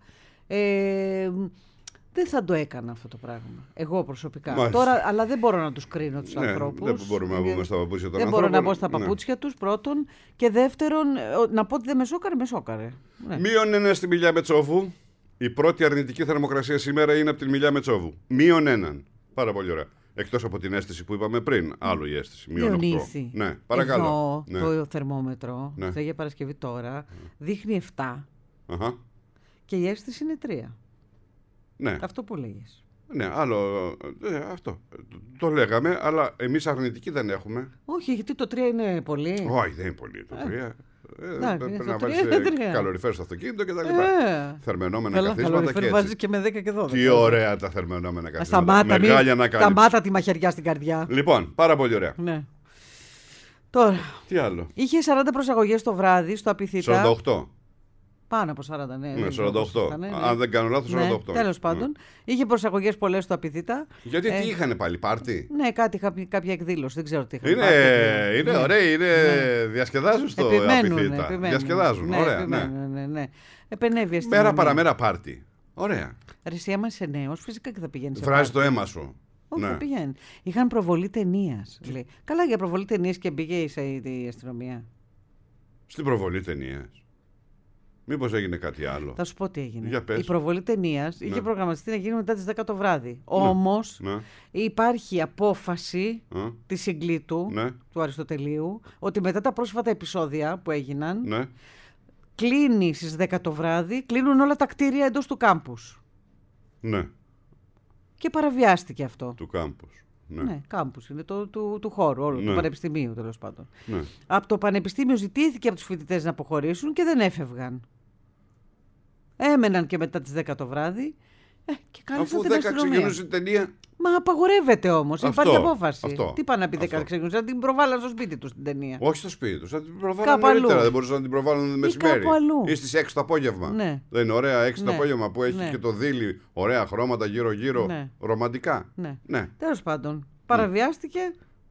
Δεν θα το έκανα αυτό το πράγμα. Εγώ προσωπικά. Μάλιστα. Τώρα, αλλά δεν μπορώ να τους κρίνω τους ανθρώπους. Δεν μπορούμε να μπούμε στα παπούτσια των ανθρώπων. Δεν μπορώ να μπω στα παπούτσια τους, πρώτον. Και δεύτερον, να πω ότι δεν με σώκαρε, με σώκαρε. -1 στη Μιλιά Μετσόβου. Η πρώτη αρνητική θερμοκρασία σήμερα είναι από τη Μιλιά Μετσόβου. -1. Πάρα πολύ ωραία. Εκτός από την αίσθηση που είπαμε πριν. Άλλο η αίσθηση. -8. Ναι, παρακαλώ. Εδώ το θερμόμετρο, σε για Παρασκευή τώρα, δείχνει 7. Και η αίσθηση είναι 3. Ναι. Αυτό που λέγεις. Ναι, άλλο. Αυτό. Το λέγαμε, αλλά εμείς αρνητική δεν έχουμε. Όχι, γιατί το 3 είναι πολύ. Όχι, δεν είναι πολύ το 3. Πρέπει να βάλεις καλοριφέρ στο αυτοκίνητο και τα λοιπά. Θερμαινόμενα καθίσματα και έτσι. Βάζεις και με 10 και 12. Τι ωραία τα θερμαινόμενα καθίσματα. Μεγάλη ανακάλυψη. Σταμάτα τη μαχαιριά στην καρδιά. Λοιπόν, πάρα πολύ ωραία. Ναι. Τώρα. Τι άλλο? Είχε 40 προσαγωγές το βράδυ στο Απιθύτα. 48. Πάνω από 40, ναι. Ναι, 48. Αν δεν κάνω λάθος, 48. Τέλος πάντων. Είχε προσαγωγές πολλές στο Απιθύτα. Γιατί τι είχανε πάλι, πάρτι? Ναι, κάποια εκδήλωση. Δεν ξέρω τι είχαν. Είναι ωραίοι, διασκεδάζουν στο Απιθύτα. Διασκεδάζουν, ωραία. Ναι. Επενεύει αστυνομία. Μέρα παραμέρα πάρτι. Ωραία. Ρε, εσύ άμα είσαι νέος, φυσικά και θα πηγαίνει. Βράζει το αίμα σου. Όχι, θα πηγαίνει. Είχαν προβολή ταινίας. Καλά, για προβολή ταινίας και πήγε η αστυνομία. Στην προβολή ταινίας. Μήπως έγινε κάτι άλλο? Θα σου πω τι έγινε. Για πες. Η προβολή ταινίας είχε προγραμματιστεί να γίνει μετά τις 10 το βράδυ. Όμως υπάρχει απόφαση της συγκλήτου του Αριστοτελείου ότι μετά τα πρόσφατα επεισόδια που έγιναν κλείνει στις 10 το βράδυ, κλείνουν όλα τα κτίρια εντός του κάμπους. Ναι. Και παραβιάστηκε αυτό. Του κάμπους. Ναι, κάμπους είναι του χώρου, όλου του πανεπιστημίου τέλος πάντων. Ναι. Από το πανεπιστήμιο ζητήθηκε από τους φοιτητές να αποχωρήσουν και δεν έφευγαν. Έμεναν και μετά τις 10 το βράδυ και κάλεσαν την αστυνομία. Αφού 10 ξεκινούσε την ταινία. Μα απαγορεύεται όμως, υπάρχει απόφαση. Αυτό. Τι πάνε να πει 10 ξεκινούσε, να την προβάλλαν στο σπίτι τους την ταινία. Όχι στο σπίτι τους, να την προβάλλαν νωρίτερα. Δεν μπορούσαν να την προβάλλουν μεσημέρι. Ή στις 6 το απόγευμα. Ναι. Δεν είναι ωραία 6 το απόγευμα που έχει και το δίλη, ωραία χρώματα γύρω-γύρω, ρομαντικά. Ναι. Τέλος πάντων, παραβιάστηκε.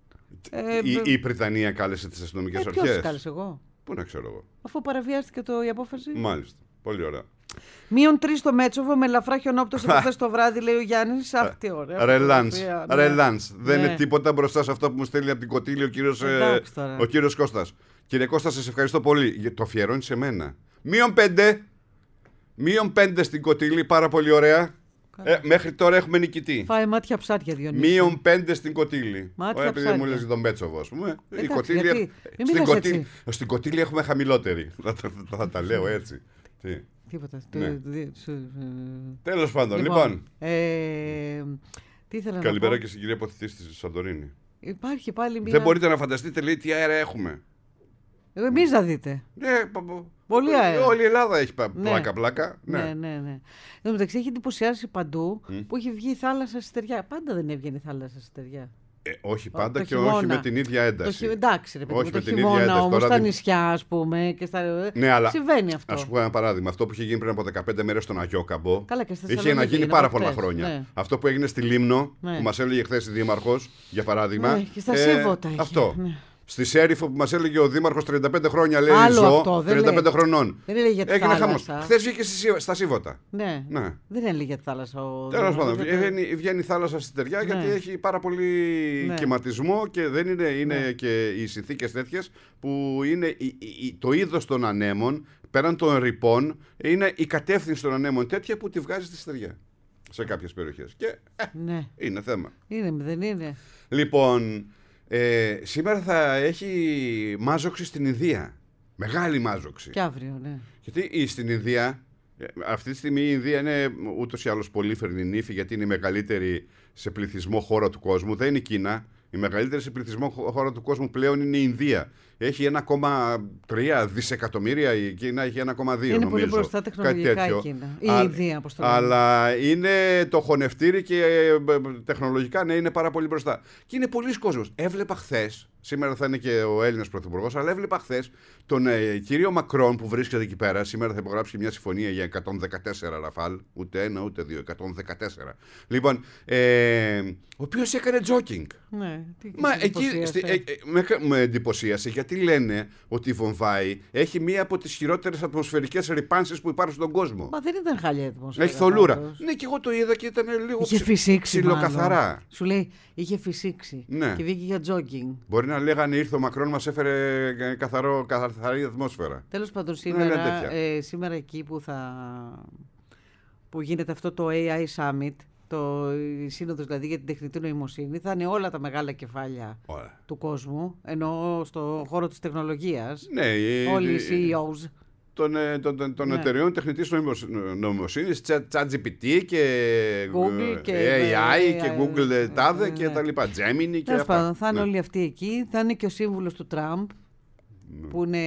Η Βρυτανία κάλεσε τις αστυνομικές αρχές. Ποιος κάλεσε εγώ? Πού να ξέρω εγώ. Αφού παραβιάστηκε η απόφαση. Μάλιστα. Πολύ ωραία. -3 στο Μέτσοβο με ελαφρά χιονόπτωση χθες το βράδυ, λέει ο Γιάννης. Αχ, τι ωραία. Ρελάνς. Δεν είναι τίποτα μπροστά σε αυτό που μου στέλνει από την Κωτήλη ο κύριος Κώστας. Κύριε Κώστα, σας ευχαριστώ πολύ. Το αφιερώνει σε μένα. -5 στην Κωτήλη, πάρα πολύ ωραία. Μέχρι τώρα έχουμε νικητή. Φάει μάτια ψάρια, Διονύση. -5 στην Κωτήλη. Επειδή μου λες για τον Μέτσοβο, ας πούμε. Στην Κωτήλη έχουμε χαμηλότερη. Θα τα λέω έτσι. Τίποτα. Τέλος πάντων, λοιπόν. Τι ήθελα να πω. Καλημέρα και στην κυρία Ποθητή στη Σαντορίνη. Υπάρχει πάλι μία. Δεν μπορείτε να φανταστείτε, λέει, τι αέρα έχουμε. Εμείς να δείτε. Πολύ αέρα. Όλη η Ελλάδα έχει πλάκα. Ναι. Εν τω μεταξύ έχει εντυπωσιάσει παντού που έχει βγει η θάλασσα στεριά. Πάντα δεν έβγαινε η θάλασσα στεριά. Όχι πάντα και όχι με την ίδια ένταση. Εντάξει, ρε παιδί, το χειμώνα όμως στα νησιά, ας πούμε. Ναι, αλλά συμβαίνει αυτό. Ας πω ένα παράδειγμα. Αυτό που είχε γίνει πριν από 15 μέρες στον Αγιόκαμπο είχε να γίνει πάρα πολλά χρόνια. Ναι. Αυτό που έγινε στη Λίμνο, που μας έλεγε χθες η Δήμαρχος, για παράδειγμα. Ναι, και στα Σίβωτα. Αυτό. Ναι. Στη Σέριφο που μας έλεγε ο Δήμαρχος 35 χρόνια, λέει αυτό, 35 χρονών. Δεν έλεγε για τη θάλασσα. Έγινε χαμός. Χθες βγήκε στα Σίβωτα. Ναι. Δεν έλεγε για τη θάλασσα. Τέλος πάντων, βγαίνει η θάλασσα στη στεριά γιατί έχει πάρα πολύ κυματισμό και δεν είναι και οι συνθήκες τέτοιες που είναι το είδος των ανέμων, πέραν των ρηπών, είναι η κατεύθυνση των ανέμων τέτοια που τη βγάζει στη στεριά σε κάποιες περιοχές. Και είναι θέμα. Δεν είναι. Λοιπόν. Σήμερα θα έχει μάζοξη στην Ινδία. Μεγάλη μάζοξη. Και αύριο, ναι. Γιατί στην Ινδία, αυτή τη στιγμή η Ινδία είναι ούτως ή άλλως πολύφερνη νύφη, γιατί είναι η μεγαλύτερη σε πληθυσμό χώρα του κόσμου. Δεν είναι η Κίνα. Η μεγαλύτερη σε πληθυσμό χώρα του κόσμου πλέον είναι η Ινδία. Έχει 1,3 δισεκατομμύρια, η Κίνα έχει 1,2. Είναι νομίζω. πολύ μπροστά τεχνολογικά η Κίνα. Η Ινδία, όπως το λέμε. Αλλά είναι το χωνευτήρι και τεχνολογικά ναι, είναι πάρα πολύ μπροστά. Και είναι πολλοί κόσμος. Έβλεπα χθες, σήμερα θα είναι και ο Έλληνας Πρωθυπουργός, αλλά έβλεπα χθες τον κύριο Μακρόν που βρίσκεται εκεί πέρα. Σήμερα θα υπογράψει μια συμφωνία για 114 Ραφάλ. Ούτε ένα, ούτε δύο. 114. Λοιπόν, ο οποίος έκανε τζόκινγκ. Ναι, Μα εκεί με εντυπωσίασε γιατί λένε ότι η Βομβάη έχει μία από τις χειρότερες ατμοσφαιρικές ρυπάνσεις που υπάρχουν στον κόσμο. Μα δεν ήταν χάλια η ατμόσφαιρα. Έχει θολούρα. πάντως. Ναι, και εγώ το είδα και ήταν λίγο Είχε φυσήξει. ψιλοκαθαρά. μάλλον. Σου λέει, είχε φυσήξει. Ναι. Και βγήκε για τζόγκινγκ. Μπορεί να λέγανε ήρθε ο Μακρόν, μας έφερε καθαρή ατμόσφαιρα. Τέλος πάντων, τέτοια. σήμερα εκεί που γίνεται αυτό το AI Summit, η σύνοδος δηλαδή για την τεχνητή νοημοσύνη, θα είναι όλα τα μεγάλα κεφάλια του κόσμου, ενώ στο χώρο της τεχνολογίας, Ναι, όλοι οι CEOs. των εταιρεών τεχνητής νοημοσύνης, ChatGPT και Google και AI και Google τάδε και τα λοιπά, Gemini και Τέλος αυτά. πάντων, θα είναι Ναι. όλοι αυτοί εκεί. Θα είναι και ο σύμβουλος του Τραμπ, που είναι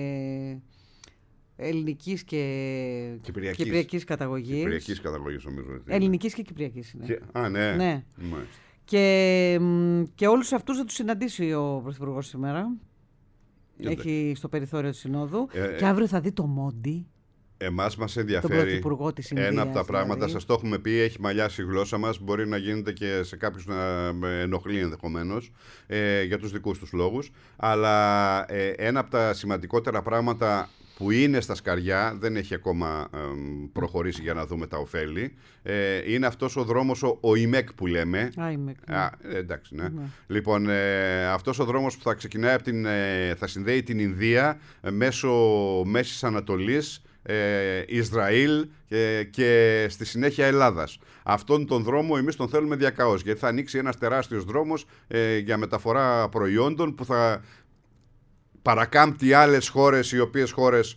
ελληνικής και κυπριακής καταγωγής. Κυπριακής καταγωγής νομίζω. ότι είναι. Ελληνικής και κυπριακής είναι. Α, ναι. Ναι. Μάλιστα. Και όλους αυτούς θα τους συναντήσει ο Πρωθυπουργός σήμερα. Εντάξει. Έχει στο περιθώριο του Συνόδου. Ε, Και αύριο θα δει το Μόντι, Εμάς μας τον ενδιαφέρει Πρωθυπουργό της Ινδίας. ένα από τα πράγματα, δηλαδή. σας το έχουμε πει, έχει μαλλιάσει η γλώσσα μας, μπορεί να γίνεται και σε κάποιους να ενοχλεί ενδεχομένως για τους δικούς τους λόγους, αλλά ένα από τα σημαντικότερα πράγματα που είναι στα σκαριά, δεν έχει ακόμα προχωρήσει για να δούμε τα ωφέλη, είναι αυτός ο δρόμος, ο ΙΜΕΚ που λέμε. Εντάξει, ναι. Λοιπόν, αυτός ο δρόμος που θα ξεκινάει θα συνδέει την Ινδία μέσω Μέσης Ανατολής, Ισραήλ και στη συνέχεια Ελλάδας. Αυτόν τον δρόμο εμείς τον θέλουμε διακαώς, γιατί θα ανοίξει ένας τεράστιος δρόμος για μεταφορά προϊόντων που θα παρακάμπτει άλλες χώρες, οι οποίες χώρες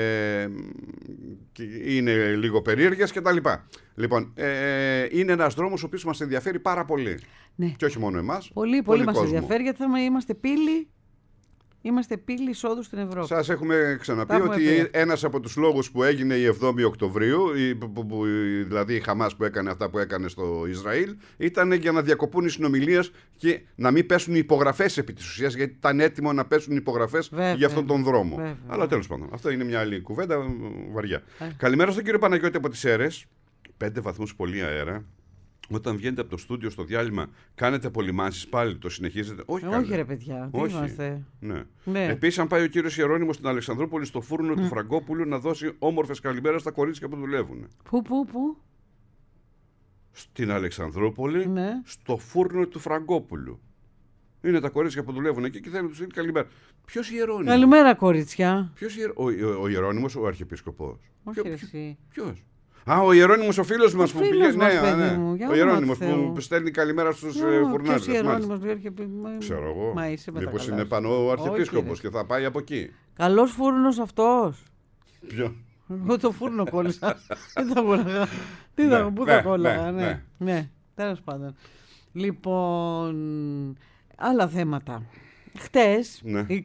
είναι λίγο περίεργες κτλ. Λοιπόν, είναι ένας δρόμος ο οποίος μας ενδιαφέρει πάρα πολύ. Ναι. Και όχι μόνο εμάς. Πολύ μας ενδιαφέρει, γιατί είμαστε πύλη. Είμαστε πύλη εισόδου στην Ευρώπη. Σας έχουμε ξαναπεί Τα έχουμε ότι πει. ένας από τους λόγους που έγινε η 7η Οκτωβρίου, δηλαδή η Χαμάς που έκανε αυτά που έκανε στο Ισραήλ, ήταν για να διακοπούν οι συνομιλίες και να μην πέσουν οι υπογραφές επί της ουσίας, γιατί ήταν έτοιμο να πέσουν οι υπογραφές για αυτόν τον δρόμο. Βέβαια. Αλλά τέλος πάντων, αυτό είναι μια άλλη κουβέντα βαριά. Καλημέρα στον κύριο Παναγιώτη από τις Σέρρες. 5 βαθμούς πολύ αέρα. Όταν βγαίνετε από το στούντιο στο διάλειμμα, κάνετε απολυμάνσεις πάλι, το συνεχίζετε? Όχι, Όχι ρε παιδιά, τι Όχι. είμαστε. Ναι. Επίσης, αν πάει ο κύριος Ιερώνυμος στην Αλεξανδρούπολη στο φούρνο του Φραγκόπουλου να δώσει όμορφες καλημέρες στα κορίτσια που δουλεύουν. Πού? Στην Αλεξανδρούπολη, Ναι. στο φούρνο του Φραγκόπουλου. Είναι τα κορίτσια που δουλεύουν εκεί και θέλουν να τους στείλει καλημέρα. Ποιος Ιερώνυμος? Καλημέρα κορίτσια. Ο Ιερώνυμος, ο Αρχιεπίσκοπος. Όχι ρε εσύ. Ποιος? Ο Ιερώνυμος, ο φίλος μας που φίλος πηγαίνει. μας, Ναι, παιδί ναι. μου, για Ο όνομα Ιερώνυμος του Θεού. που στέλνει καλημέρα στους Ποιος φουρνάδες. Ιερώνυμος, Ξέρω εγώ. Μα είσαι με τα Μήπως καλά είναι σου. πάνω ο Όχι, Αρχιεπίσκοπος ρε. και θα πάει από εκεί. Καλός φούρνος αυτός. Ποιο? Εγώ το φούρνο κόλλησα. Τι θα κόλλαγα. Πού ναι, θα κόλλαγα, ναι. ναι. Τέλος πάντων. Λοιπόν, άλλα θέματα. Χτες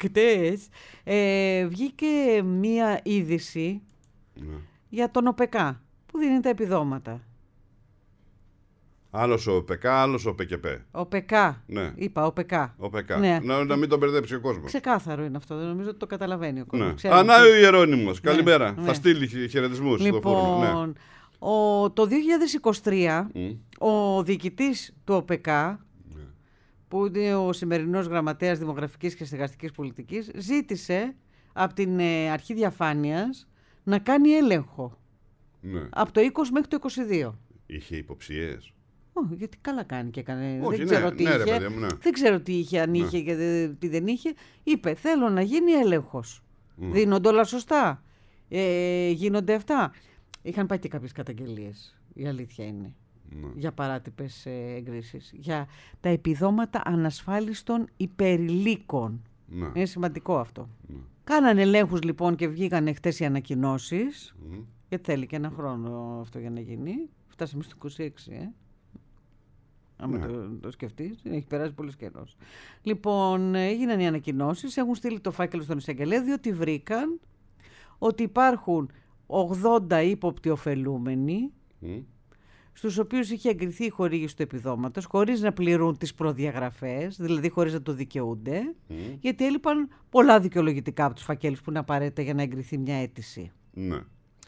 βγήκε μία είδηση για τον ΟΠΕΚΑ που δίνει τα επιδόματα. Άλλος ο ΟΠΕΚΑ, άλλος ο ΠΚΠ. ΟΠΕΚΑ. Ναι. Είπα ΟΠΕΚΑ. Ναι. Να μην τον μπερδέψει ο κόσμος. Ξεκάθαρο είναι αυτό. Δεν νομίζω ότι το καταλαβαίνει ο κόσμος. Ναι. Ξέρουμε Ανά ο Ιερώνυμος. Καλημέρα. Ναι. Θα στείλει χαιρετισμούς στο φούρνο. Ναι. Λοιπόν, το 2023 ο διοικητής του ΟΠΕΚΑ, που είναι ο σημερινός γραμματέας Δημογραφικής και Στεγαστικής Πολιτικής, ζήτησε από την Αρχή Διαφάνειας να κάνει έλεγχο Ναι. από το 20 μέχρι το 22. Είχε υποψίες? Γιατί καλά κάνει και έκανε. Όχι, Δεν ξέρω τι ναι, ρε είχε. παιδί μου, ναι. Δεν ξέρω τι είχε, αν είχε και τι δεν είχε. Είπε, θέλω να γίνει έλεγχος. Δίνονται όλα σωστά. Γίνονται αυτά. Είχαν πάει και κάποιες καταγγελίες. Η αλήθεια είναι. Για παράτυπες εγκρίσεις. Για τα επιδόματα ανασφάλιστων υπερηλίκων. Είναι σημαντικό αυτό. Κάνανε ελέγχους λοιπόν και βγήκαν χτες οι ανακοινώσεις. Γιατί θέλει και ένα χρόνο αυτό για να γίνει. Φτάσαμε στο 26, άμα το σκεφτείς, έχει περάσει πολύ καιρός. Λοιπόν, έγιναν οι ανακοινώσεις, έχουν στείλει το φάκελο στον εισαγγελέα, διότι βρήκαν ότι υπάρχουν 80 ύποπτοι ωφελούμενοι, στους οποίους είχε εγκριθεί η χορήγηση του επιδόματος, χωρίς να πληρούν τις προδιαγραφές, δηλαδή χωρίς να το δικαιούνται, γιατί έλειπαν πολλά δικαιολογητικά από τους φακέλους που είναι απαραίτητα για να εγκριθεί μια αίτηση. Ναι.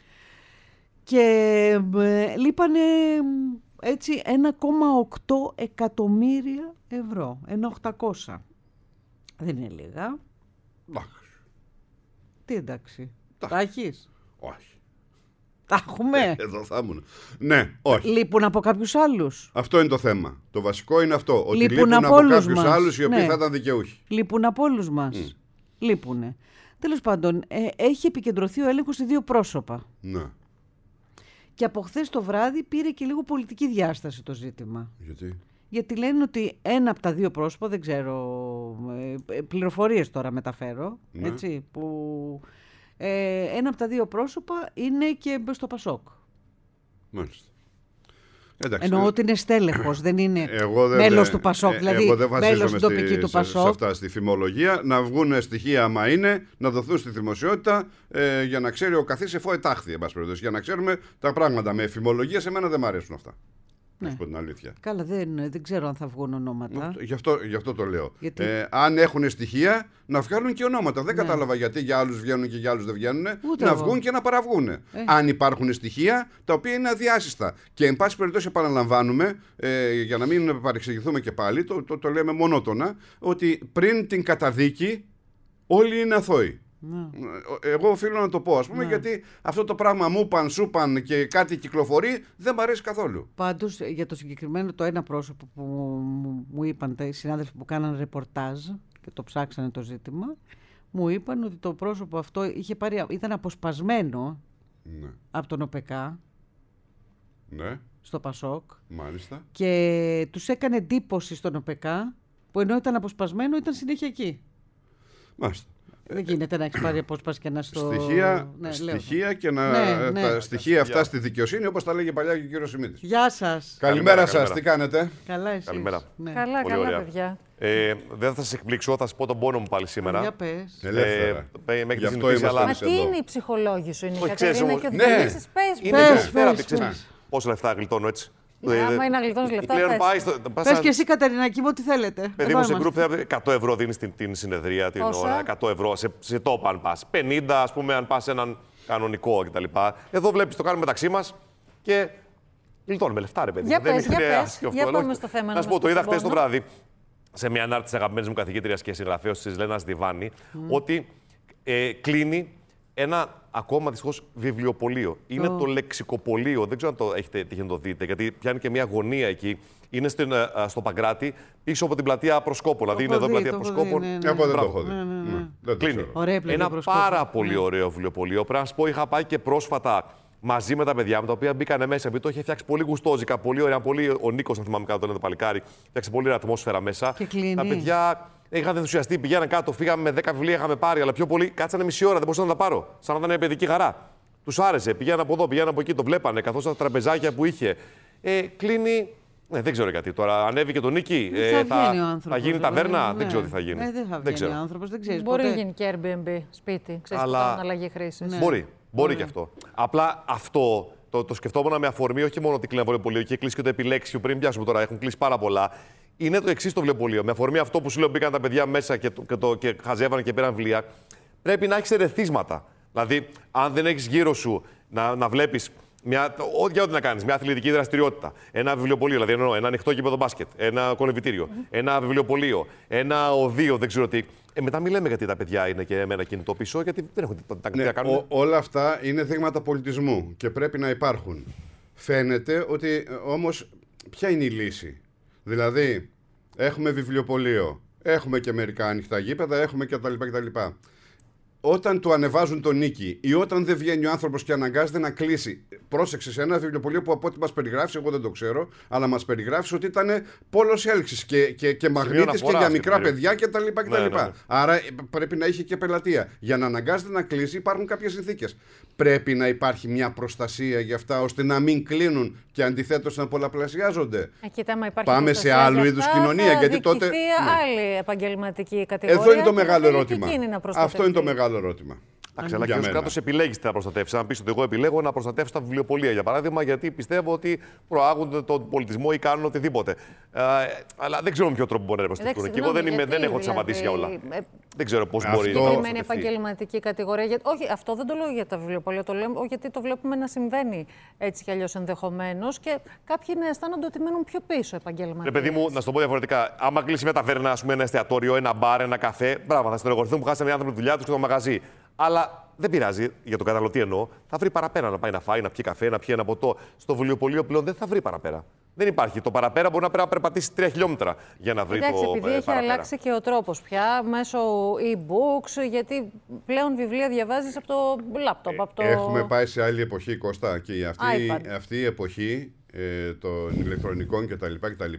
Και λείπανε έτσι 1,8 εκατομμύρια ευρώ, 1.800. Δεν είναι λίγα. Εντάξει. Τι εντάξει, τα έχεις? Όχι. Τα έχουμε. Εδώ θα ήμουν. Ναι, όχι. Λείπουν από κάποιους άλλους. Αυτό είναι το θέμα. Το βασικό είναι αυτό. Ότι Λείπουν από όλους κάποιους μας. άλλους οι οποίοι Ναι. θα ήταν δικαιούχοι. Λείπουν από όλους μας. Λείπουνε. Τέλος πάντων, έχει επικεντρωθεί ο έλεγχος σε 2 πρόσωπα. Ναι. Και από χθες το βράδυ πήρε και λίγο πολιτική διάσταση το ζήτημα. Γιατί? Γιατί λένε ότι ένα από τα 2 πρόσωπα, δεν ξέρω, πληροφορίες τώρα μεταφέρω, Ναι. έτσι, που ένα από τα 2 πρόσωπα είναι και στο Πασόκ. Μάλιστα. Εντάξει, Εννοώ ότι είναι στέλεχος, δεν είναι εγώ δεν- μέλος του Πασόκ, δηλαδή εγώ δεν μέλος βασίζομαι στην τοπική του σε Πασόκ. αυτά, στη φημολογία. Να βγουν στοιχεία, άμα είναι, να δοθούν στη δημοσιότητα για να ξέρει ο καθής εφό ετάχθη, εν πάση περιπτώσει, για να ξέρουμε τα πράγματα. Με φημολογία σε μένα δεν μου αρέσουν αυτά. Να σου πω την αλήθεια. Καλά, δεν ξέρω αν θα βγουν ονόματα. Γι' αυτό το λέω. Γιατί- Αν έχουν στοιχεία, να βγάλουν και ονόματα. Δεν κατάλαβα γιατί για άλλους βγαίνουν και για άλλους δεν βγαίνουν. Ούτε Να εγώ. βγουν και να παραβγούν. Αν υπάρχουν στοιχεία τα οποία είναι αδιάσυστα. Και εν πάση περιπτώσει, επαναλαμβάνουμε, για να μην παρεξηγηθούμε και πάλι, το λέμε μονότονα, ότι πριν την καταδίκη όλοι είναι αθώοι. Ναι. Εγώ οφείλω να το πω, ας πούμε, γιατί αυτό το πράγμα μου παν, σου παν και κάτι κυκλοφορεί δεν μου αρέσει καθόλου. Πάντως, για το συγκεκριμένο το ένα πρόσωπο που μου είπαν οι συνάδελφοι που κάναν ρεπορτάζ και το ψάξανε το ζήτημα, μου είπαν ότι το πρόσωπο αυτό ήταν αποσπασμένο από τον ΟΠΕΚΑ Ναι, στο Πασόκ μάλιστα. και τους έκανε εντύπωση στον ΟΠΕΚΑ που ενώ ήταν αποσπασμένο ήταν συνέχεια εκεί. Μάλιστα. Δεν γίνεται να έχει πάρει απόσπαση και να στο... Στοιχεία και να. Ναι. Τα στοιχεία αυτά στη δικαιοσύνη, όπως τα λέγε παλιά και ο κύριος Σιμίτης. Γεια σας. Καλημέρα σας, καλημέρα. τι κάνετε? Καλά εσείς. Καλημέρα. Ναι. Καλά, Πολύ καλά, ωραία. παιδιά. Δεν θα σας εκπλήξω, θα σας πω τον πόνο μου πάλι σήμερα. Για πες. Ελεύθερα. Μέχρι Γι' αυτό τη συνηθίσει, είμαστε αλλά- Μα εμείς τι εδώ. είναι η ψυχολόγη σου, είναι η Όχι, ξέρεις Κατερίνα, όμως- και ο Ναι. Δημήτρης, πες μου. Είναι Πες, θεραπεία, πες, ξέρεις πες. πόσα λεφτά γλιτώνω έτσι. Άμα είναι να γλιτώνεις λεφτά, Πλέον πες. πάει στο. Πες και εσύ Κατερινάκη μου ό,τι θέλετε. Παιδί Εδώ μου σε είμαστε. γκρουπ 100 ευρώ δίνεις την συνεδρία την Πόσα? ώρα. 100 ευρώ σε τόπ αν πας. 50 ας πούμε αν πας σε έναν κανονικό κτλ. Εδώ βλέπεις το κάνουμε μεταξύ μας και γλιτώνουμε λεφτά ρε παιδί. Για Δεν πες, είναι για πες. άσχημο Για αυτό. πάμε στο θέμα, Να να σου μας πω, το πεις είδα τον χτες το πόνο. βράδυ σε μια ανάρτηση της αγαπημένης μου καθηγήτριας και συγγραφέως της Λένας Διβάνη ότι κλείνει ένα ακόμα δυστυχώς βιβλιοπωλείο. Είναι το λεξικοπωλείο. Δεν ξέρω αν το έχετε τύχει να το δείτε, γιατί πιάνει και μια γωνία εκεί. Είναι στο Παγκράτη, πίσω από την πλατεία Προσκόπου. Δηλαδή είναι έχω εδώ δει, πλατεία το έχω Προσκόπου. δει, ναι, ναι. Εγώ δεν το Μπράβο. έχω δει. Ναι. Ναι, δεν το Κλείνει. ξέρω. Ωραία πλατεία Ένα Προσκόπου. πάρα πολύ ωραίο βιβλιοπωλείο. Πρέπει να σα πω, είχα πάει και πρόσφατα μαζί με τα παιδιά μου, τα οποία μπήκανε μέσα. Επειδή το είχε φτιάξει πολύ γουστόζικα, πολύ ωραία. Ο Νίκος, αν θυμάμαι καλά, το παλικάρι, φτιάξει πολύ ωραία ατμόσφαιρα μέσα. Και κλείνει. Τα παιδιά είχαν ενθουσιαστεί, πηγαίναν κάτω, φύγαμε με 10 βιβλία, είχαμε πάρει, αλλά πιο πολύ κάτσανε μισή ώρα, δεν μπορούσαν να τα πάρω. Σαν να ήταν παιδική χαρά. Τους άρεσε, πηγαίναν από εδώ, πηγαίναν από εκεί, το βλέπανε, καθώς τα τραπεζάκια που είχε. Κλείνει. Δεν ξέρω γιατί τώρα. Ανέβηκε το Νίκη. Θα γίνει ταβέρνα. Δεν ξέρω τι θα γίνει. Δεν θα βγαίνει ο άνθρωπος, δεν ξέρεις Μπορεί να ποτέ. γίνει και Airbnb, σπίτι. Ξέρεις Αλλά- που κάνουν αλλαγή χρήσης. Μπορεί και αυτό. Απλά αυτό το σκεφτόμουν με αφορμή όχι μόνο ότι κλείνει ένα βιβλιοπωλείο, είχε κλείσει και το επιλέξιο πριν πιάσουμε τώρα, έχουν κλείσει πάρα πολλά. Είναι το εξής το βιβλιοπωλείο. Με αφορμή αυτό που σου λέω, μπήκαν τα παιδιά μέσα και χαζεύανε και πήραν βιβλία. Πρέπει να έχεις ερεθίσματα. Δηλαδή, αν δεν έχεις γύρω σου να βλέπεις. Για ό,τι να κάνεις, μια αθλητική δραστηριότητα, ένα βιβλιοπωλείο, δηλαδή ένα ανοιχτό γήπεδο μπάσκετ, ένα κολυμβητήριο, ένα βιβλιοπωλείο, ένα οδείο, δεν ξέρω τι. Μετά μην λέμε γιατί τα παιδιά είναι και με ένα κινητό πίσω, γιατί δεν έχουν τι να κάνουν. Όλα αυτά είναι δείγματα πολιτισμού και πρέπει να υπάρχουν. Φαίνεται ότι όμως ποια είναι η λύση? Δηλαδή, έχουμε βιβλιοπωλείο, έχουμε και μερικά ανοιχτά γήπεδα, έχουμε και τα λοιπά. όταν του ανεβάζουν τον νίκη ή όταν δεν βγαίνει ο άνθρωπος και αναγκάζεται να κλείσει. Πρόσεξε, σε ένα βιβλιοπωλείο που από ό,τι μας περιγράφεις, εγώ δεν το ξέρω, αλλά μας περιγράφεις ότι ήταν πόλος έλξης και μαγνήτης και για μικρά παιδιά κτλ. Ναι. Άρα πρέπει να είχε και πελατεία. Για να αναγκάζεται να κλείσει, υπάρχουν κάποιες συνθήκες. Πρέπει να υπάρχει μια προστασία για αυτά ώστε να μην κλείνουν και αντιθέτως να πολλαπλασιάζονται. Πάμε σε άλλου είδους κοινωνία. Γιατί τότε. Άλλη επαγγελματική κατηγορία. Εδώ είναι το μεγάλο ερώτημα. Αυτό είναι το μεγάλο ερώτημα. Αλλά και ο κράτος επιλέγει τι θα προστατεύσει. Αν πει ότι εγώ επιλέγω να προστατεύσω τα βιβλιοπωλεία, για παράδειγμα, γιατί πιστεύω ότι προάγουν τον πολιτισμό ή κάνουν οτιδήποτε. Αλλά δεν ξέρω με ποιο τρόπο μπορεί να προστατευτούν. Και εγώ δεν έχω τις απαντήσεις για όλα. Δεν ξέρω πώς μπορεί να συγκεκριμένη επαγγελματική κατηγορία. Όχι, αυτό δεν το λέω για τα βιβλιοπωλεία. Το λέω γιατί το βλέπουμε να συμβαίνει έτσι κι αλλιώς ενδεχομένως και κάποιοι να αισθάνονται ότι μένουν πιο πίσω επαγγελματίες. Παιδί μου, να σου το πω διαφορετικά. Άμα κλείσει μια ταβέρνα, ένα εστιατόριο, ένα μπαρ, ένα καφέ, μπράβο, θα στενοχωρηθούν που χάσανε οι άνθρωποι τη δουλειά του και το μαγαζί. Αλλά δεν πειράζει, για τον καταναλωτή εννοώ, θα βρει παραπέρα να πάει να φάει, να πιει καφέ, να πιει ένα ποτό. Στο βιβλιοπωλείο πλέον δεν θα βρει παραπέρα. Δεν υπάρχει. Το παραπέρα μπορεί να περπατήσει 3 χιλιόμετρα για να βρει το παραπέρα. Επειδή έχει αλλάξει και ο τρόπος πια μέσω e-books, γιατί πλέον βιβλία διαβάζεις από το λάπτοπ. Έχουμε πάει σε άλλη εποχή, Κώστα, και αυτή η εποχή των ηλεκτρονικών κτλ.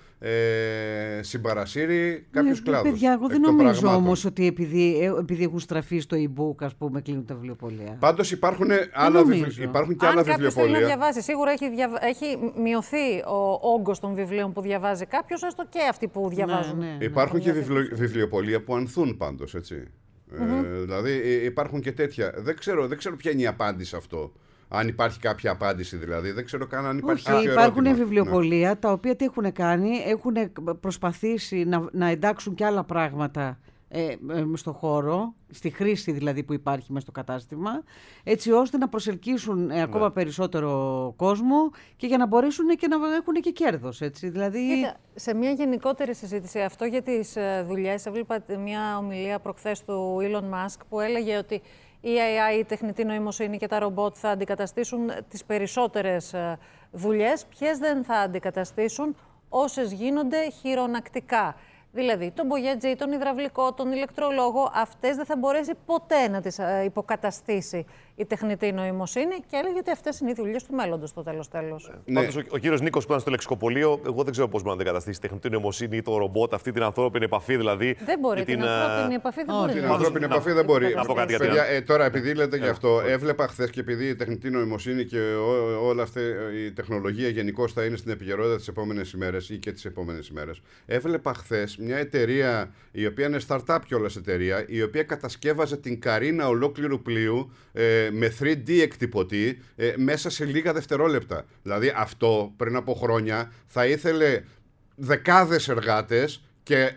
Συμπαρασύρει κάποιους κλάδους. Παιδιά, εγώ δεν νομίζω όμως ότι επειδή έχουν στραφεί στο e-book, ας πούμε, κλείνουν τα βιβλιοπωλεία. Πάντως υπάρχουν και άλλα βιβλιοπωλεία. Αν κάποιος θέλει να διαβάσει, σίγουρα έχει μειωθεί ο όγκος των βιβλίων που διαβάζει κάποιος, έστω και αυτοί που διαβάζουν. Ναι. Υπάρχουν και βιβλιοπωλεία που ανθούν πάντως, έτσι. Δηλαδή υπάρχουν και τέτοια. Δεν ξέρω ποια είναι η απάντηση σε αυτό. Αν υπάρχει κάποια απάντηση δηλαδή, δεν ξέρω καν αν υπάρχει κάποιο ερώτημα. Υπάρχουν βιβλιοπωλεία τα οποία τι έχουν κάνει, έχουν προσπαθήσει να εντάξουν και άλλα πράγματα στο χώρο, στη χρήση δηλαδή που υπάρχει μέσα στο κατάστημα, έτσι ώστε να προσελκύσουν ακόμα περισσότερο κόσμο και για να μπορέσουν και να έχουν και κέρδος. Έτσι. Δηλαδή... Κοίτα, σε μια γενικότερη συζήτηση, αυτό για τις δουλειές, έβλεπα μια ομιλία προχθές του Elon Musk που έλεγε ότι η AI, η τεχνητή νοημοσύνη και τα ρομπότ θα αντικαταστήσουν τις περισσότερες δουλειές. Ποιες δεν θα αντικαταστήσουν? Όσες γίνονται χειρονακτικά. Δηλαδή, τον μπογιατζή, τον υδραυλικό, τον ηλεκτρολόγο, αυτές δεν θα μπορέσει ποτέ να τις υποκαταστήσει η τεχνητή νοημοσύνη και έλεγε ότι αυτές είναι οι δουλειές του μέλλοντος στο τέλος. Πάντως, ο κύριος Νίκος που ήταν στο λεξικοπωλείο, εγώ δεν ξέρω πώς μπορεί να αντικαταστήσει η τεχνητή νοημοσύνη ή το ρομπότ, αυτή την ανθρώπινη επαφή δηλαδή. Δεν μπορεί. Την ανθρώπινη επαφή δεν μπορεί. Την ανθρώπινη επαφή δεν μπορεί. Να πω κάτι τώρα, επειδή λέτε γι' αυτό, έβλεπα χθες και επειδή η τεχνητή νοημοσύνη και όλα αυτή η τεχνολογία γενικώς θα είναι στην επικαιρότητα τις επόμενες ημέρες ή και τις επόμενες ημέρες. Έβλεπα χθες μια εταιρεία, η οποία είναι startup κιόλας εταιρεία, η οποία κατασκεύαζε την καρίνα ολόκληρου πλοίου με 3D εκτυπωτή μέσα σε λίγα δευτερόλεπτα. Δηλαδή αυτό πριν από χρόνια θα ήθελε δεκάδες εργάτες και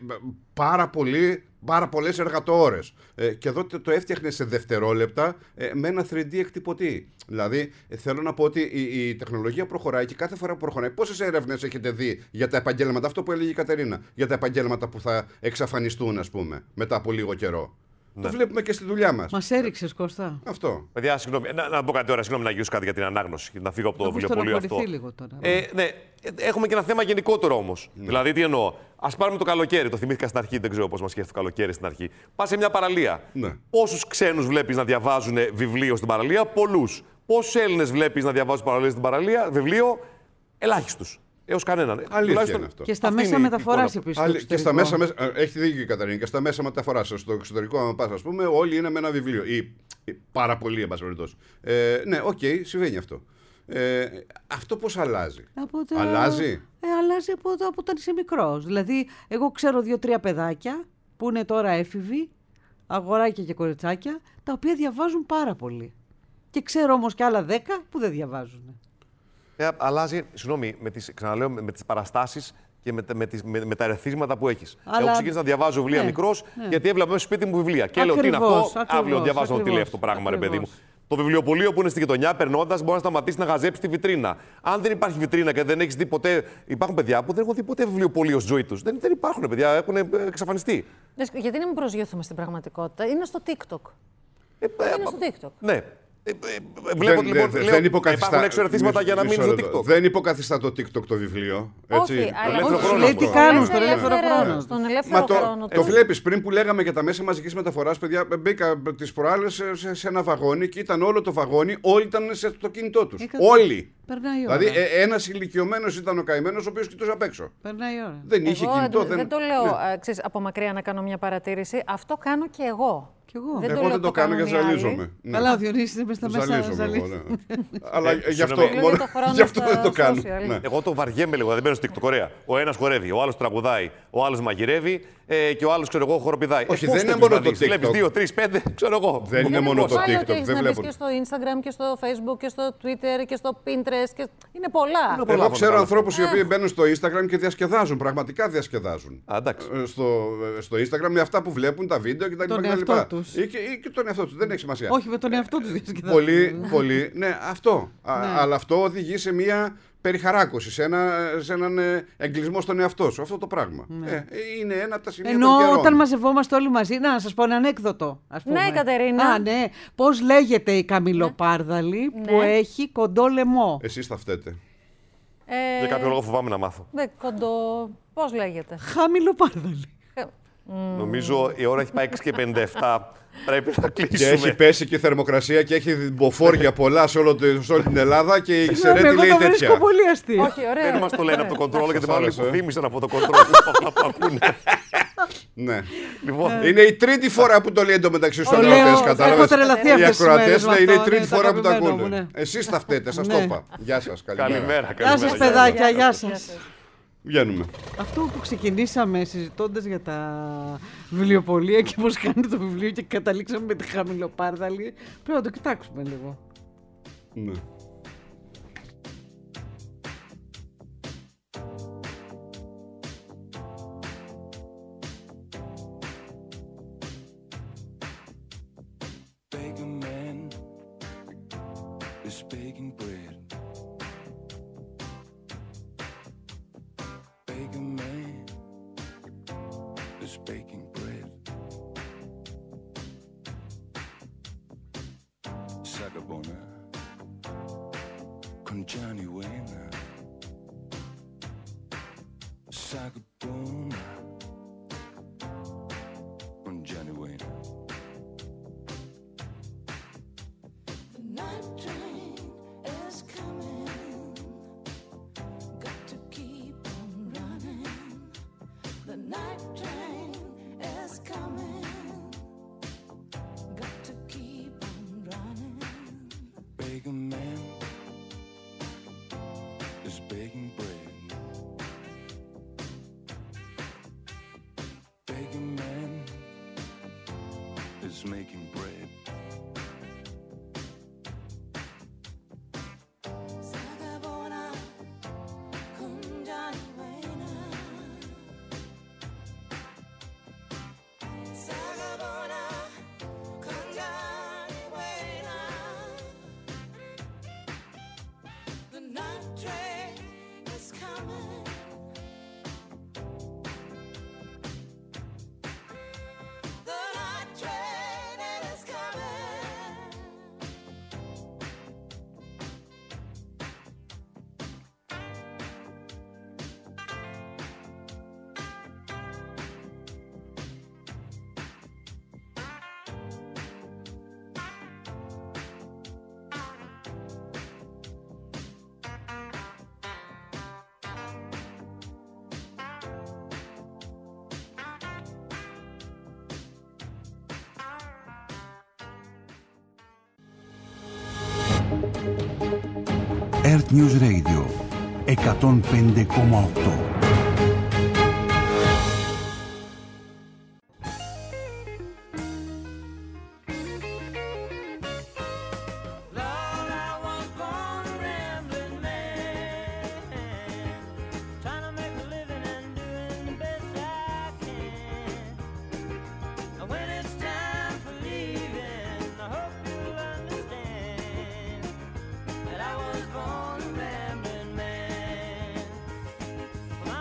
πάρα πολλές εργατοώρες. Και εδώ το έφτιαχνε σε δευτερόλεπτα με ένα 3D εκτυπωτή. Δηλαδή, θέλω να πω ότι η τεχνολογία προχωράει και κάθε φορά που προχωράει. Πόσες έρευνες έχετε δει για τα επαγγέλματα, αυτό που έλεγε η Κατερίνα, για τα επαγγέλματα που θα εξαφανιστούν, ας πούμε, μετά από λίγο καιρό. Ναι. Το βλέπουμε και στη δουλειά μας. Μας έριξες, Κώστα. Αυτό. Παιδιά, συγγνώμη, να πω κάτι τώρα, συγγνώμη να γυρίσω κάτι για την ανάγνωση, να φύγω από το βιβλιοπωλείο αυτό. Λίγο τώρα. Ναι, έχουμε και ένα θέμα γενικότερο όμως. Ναι. Δηλαδή, τι εννοώ. Ας πάρουμε το καλοκαίρι. Το θυμήθηκα στην αρχή, δεν ξέρω πώς μας σκέφτεται το καλοκαίρι στην αρχή. Πας σε μια παραλία. Ναι. Πόσους ξένους βλέπεις να διαβάζουν βιβλίο στην παραλία? Πολλούς. Πόσους Έλληνες βλέπεις να διαβάζουν παραλίες στην παραλία? Βιβλίο? Ελάχιστους. Έως κανέναν. Αλήθεια είναι αυτό. Και στα μέσα μεταφοράς επίσης. Και στα μέσα, έχει δίκιο η Καταρίνα, και στα μέσα μεταφοράς. Στο εξωτερικό, αν πας, ας πούμε, όλοι είναι με ένα βιβλίο. Ή πάρα πολύ, εν πάση περιπτώσει. Ναι, οκ, συμβαίνει αυτό. Αυτό πώς αλλάζει? Αλλάζει? Αλλάζει από όταν είσαι μικρός. Δηλαδή, εγώ ξέρω 2-3 παιδάκια που είναι τώρα έφηβοι, αγοράκια και κοριτσάκια, τα οποία διαβάζουν πάρα πολύ. Και ξέρω όμως και άλλα 10 που δεν διαβάζουν. Αλλάζει, συγγνώμη, ξαναλέω, με τις παραστάσεις και με τα ερεθίσματα που έχεις. Εγώ ξεκίνησα να διαβάζω βιβλία μικρός, γιατί έβλεπα μέσα στο σπίτι μου βιβλία. Και λέω τι είναι αυτό, αύριο διαβάζω τι λέει αυτό το πράγμα, ρε παιδί μου. Το βιβλιοπωλείο που είναι στη γειτονιά, περνώντας, μπορεί να σταματήσει να γαζέψει τη βιτρίνα. Αν δεν υπάρχει βιτρίνα και δεν έχεις δει ποτέ. Υπάρχουν παιδιά που δεν έχουν δει ποτέ βιβλιοπωλείο στη ζωή τους. Δεν υπάρχουν παιδιά, έχουν εξαφανιστεί. Γιατί να μην προσγειωθούμε στην πραγματικότητα? Είναι στο TikTok. Είναι στο TikTok. Ναι. Βλέπω λοιπόν. Δεν υποκαθιστά. Υπάρχουν έξω ερεθίσματα για να μείνει στο TikTok. Δεν υποκαθιστά το TikTok το βιβλίο. Έτσι. Όχι, αλλά ελεύθερο όχι, χρόνο λέει όμως. τι κάνουν στον ελεύθερο χρόνο. Στον ελεύθερο χρόνο. Το βλέπεις πριν που λέγαμε για τα μέσα μαζικής μεταφοράς, παιδιά. Μπήκα τις προάλλες σε ένα βαγόνι και ήταν όλο το βαγόνι, όλοι ήταν στο κινητό τους. Όλοι. Περνάει η ώρα. Δηλαδή ένας ηλικιωμένος ήταν ο καημένος, ο οποίος κοιτούσε απ' έξω. Περνάει η ώρα. Δεν είχε Εγώ κινητό. δεν το λέω ξέρεις, από μακριά να κάνω μια παρατήρηση. Αυτό κάνω και εγώ. Κι εγώ. Δεν το Εγώ λέω δεν το το κάνω κάνουν γιατί οι άλλοι. ζαλίζομαι. Ναι. Καλά, ο Διονύσης είναι μες στα μέσα. Ζαλίζομαι εγώ, ναι. Αλλά γι' αυτό Συγγνώμη. Λέω για το χρόνο γι' αυτό στα δεν το κάνω. social. Ναι. Εγώ το βαριέμαι λίγο, δεν μπαίνω στο TikTok. Ωραία. Ο ένας χορεύει, ο άλλος τραγουδάει, ο άλλος μαγειρεύει και ο άλλος, ξέρω εγώ, χοροπηδάει. Όχι, Πώς δεν είναι θέλεις μόνο να το δεις? Βλέπεις TikTok. 2, 3, 5, ξέρω εγώ. Δεν είναι μόνο το Άλλο ότι TikTok. έχεις Δεν να μπεις βλέπω. και στο Instagram και στο Facebook και στο Twitter και στο Pinterest. Και... Είναι πολλά. Εγώ ξέρω ανθρώπους οι οποίοι μπαίνουν στο Instagram και διασκεδάζουν. Πραγματικά διασκεδάζουν. Εντάξει. Στο Instagram με αυτά που βλέπουν, τα βίντεο και τα Τον λοιπά. εαυτό τους. Ή και τον εαυτό τους. Δεν έχει σημασία. Όχι, με τον εαυτό του διασκεδάζουν. Πολύ. Ναι, αυτό. Αλλά αυτό οδηγεί σε μια περιχαράκωση, σε έναν εγκλισμό στον εαυτό σου. Αυτό το πράγμα. Είναι ένα από τα σημεία Ενώ των καιρών. όταν μαζευόμαστε όλοι μαζί, να σας πω ένα ανέκδοτο. Ας πούμε. Ναι, Κατερίνα. Α, ναι. Πώς λέγεται η καμιλοπάρδαλη που έχει κοντό λαιμό. Εσείς θα φταίτε. Για κάποιο λόγο φοβάμαι να μάθω. Κοντό. Πώς λέγεται. Χαμηλοπάρδαλη. Νομίζω η ώρα έχει πάει 6:57. Πρέπει να Και κλείσουμε. έχει πέσει και η θερμοκρασία και έχει μποφόρια πολλά σε όλη την Ελλάδα και η Συγγνώμη, Σερέτη εγώ λέει το τέτοια. βρίσκω πολύ αστείο. Όχι, ωραία. Δεν μας το λένε από το κοντρόλ, γιατί μάλλον άρεσε, υποφήμισαν από το κοντρόλ αυτά που ακούνε. Ναι. Λοιπόν, Είναι η τρίτη φορά που το λέει εντωμεταξύ στους Το λέω, ακροατές, έχω κατάλαβες. τρελαθεί Οι αυτές τις μέρες ακροατές με είναι η αυτό, τρίτη ναι, το φορά που το αγαπημένο μου, ακούνε. ναι. Εσείς θα φταίτε, σας το Ναι. είπα. Γεια σας, καλημέρα. καλημέρα. Γεια σας, παιδάκια, γεια σας. Βγαίνουμε. Αυτό που ξεκινήσαμε συζητώντας για τα βιβλιοπωλεία και πώς κάνει το βιβλίο και καταλήξαμε με τη χαμηλοπάρδαλη, πρέπει να το κοιτάξουμε λίγο. Ναι. Baker man is baking bread. Baker man is baking bread. Sagabona con Johnny Wayne. Sagabona con Johnny Wayne. The night train is coming. Got to keep on running. The night train is coming. Got to keep on running. Baker man is baking bread. Baker man is making bread. Sagabona con Johnny Wayne. Sagabona con Johnny Wayne. The night train is coming. The night train is coming. Earth News Radio 105,8. Lord, I was born a rambling man, trying to make a living and doing the best I can. And when it's time for leaving, I hope you'll understand that I was born a rambling man. When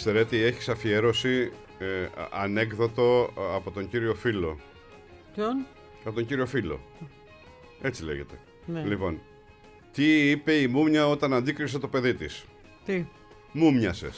Σερέτη, έχεις αφιέρωση ανέκδοτο από τον κύριο Φίλο. Ποιον? Από τον κύριο Φίλο. Έτσι λέγεται. Ναι. Λοιπόν, τι είπε η μούμια όταν αντίκρισε το παιδί της? Τι? Μούμιασες.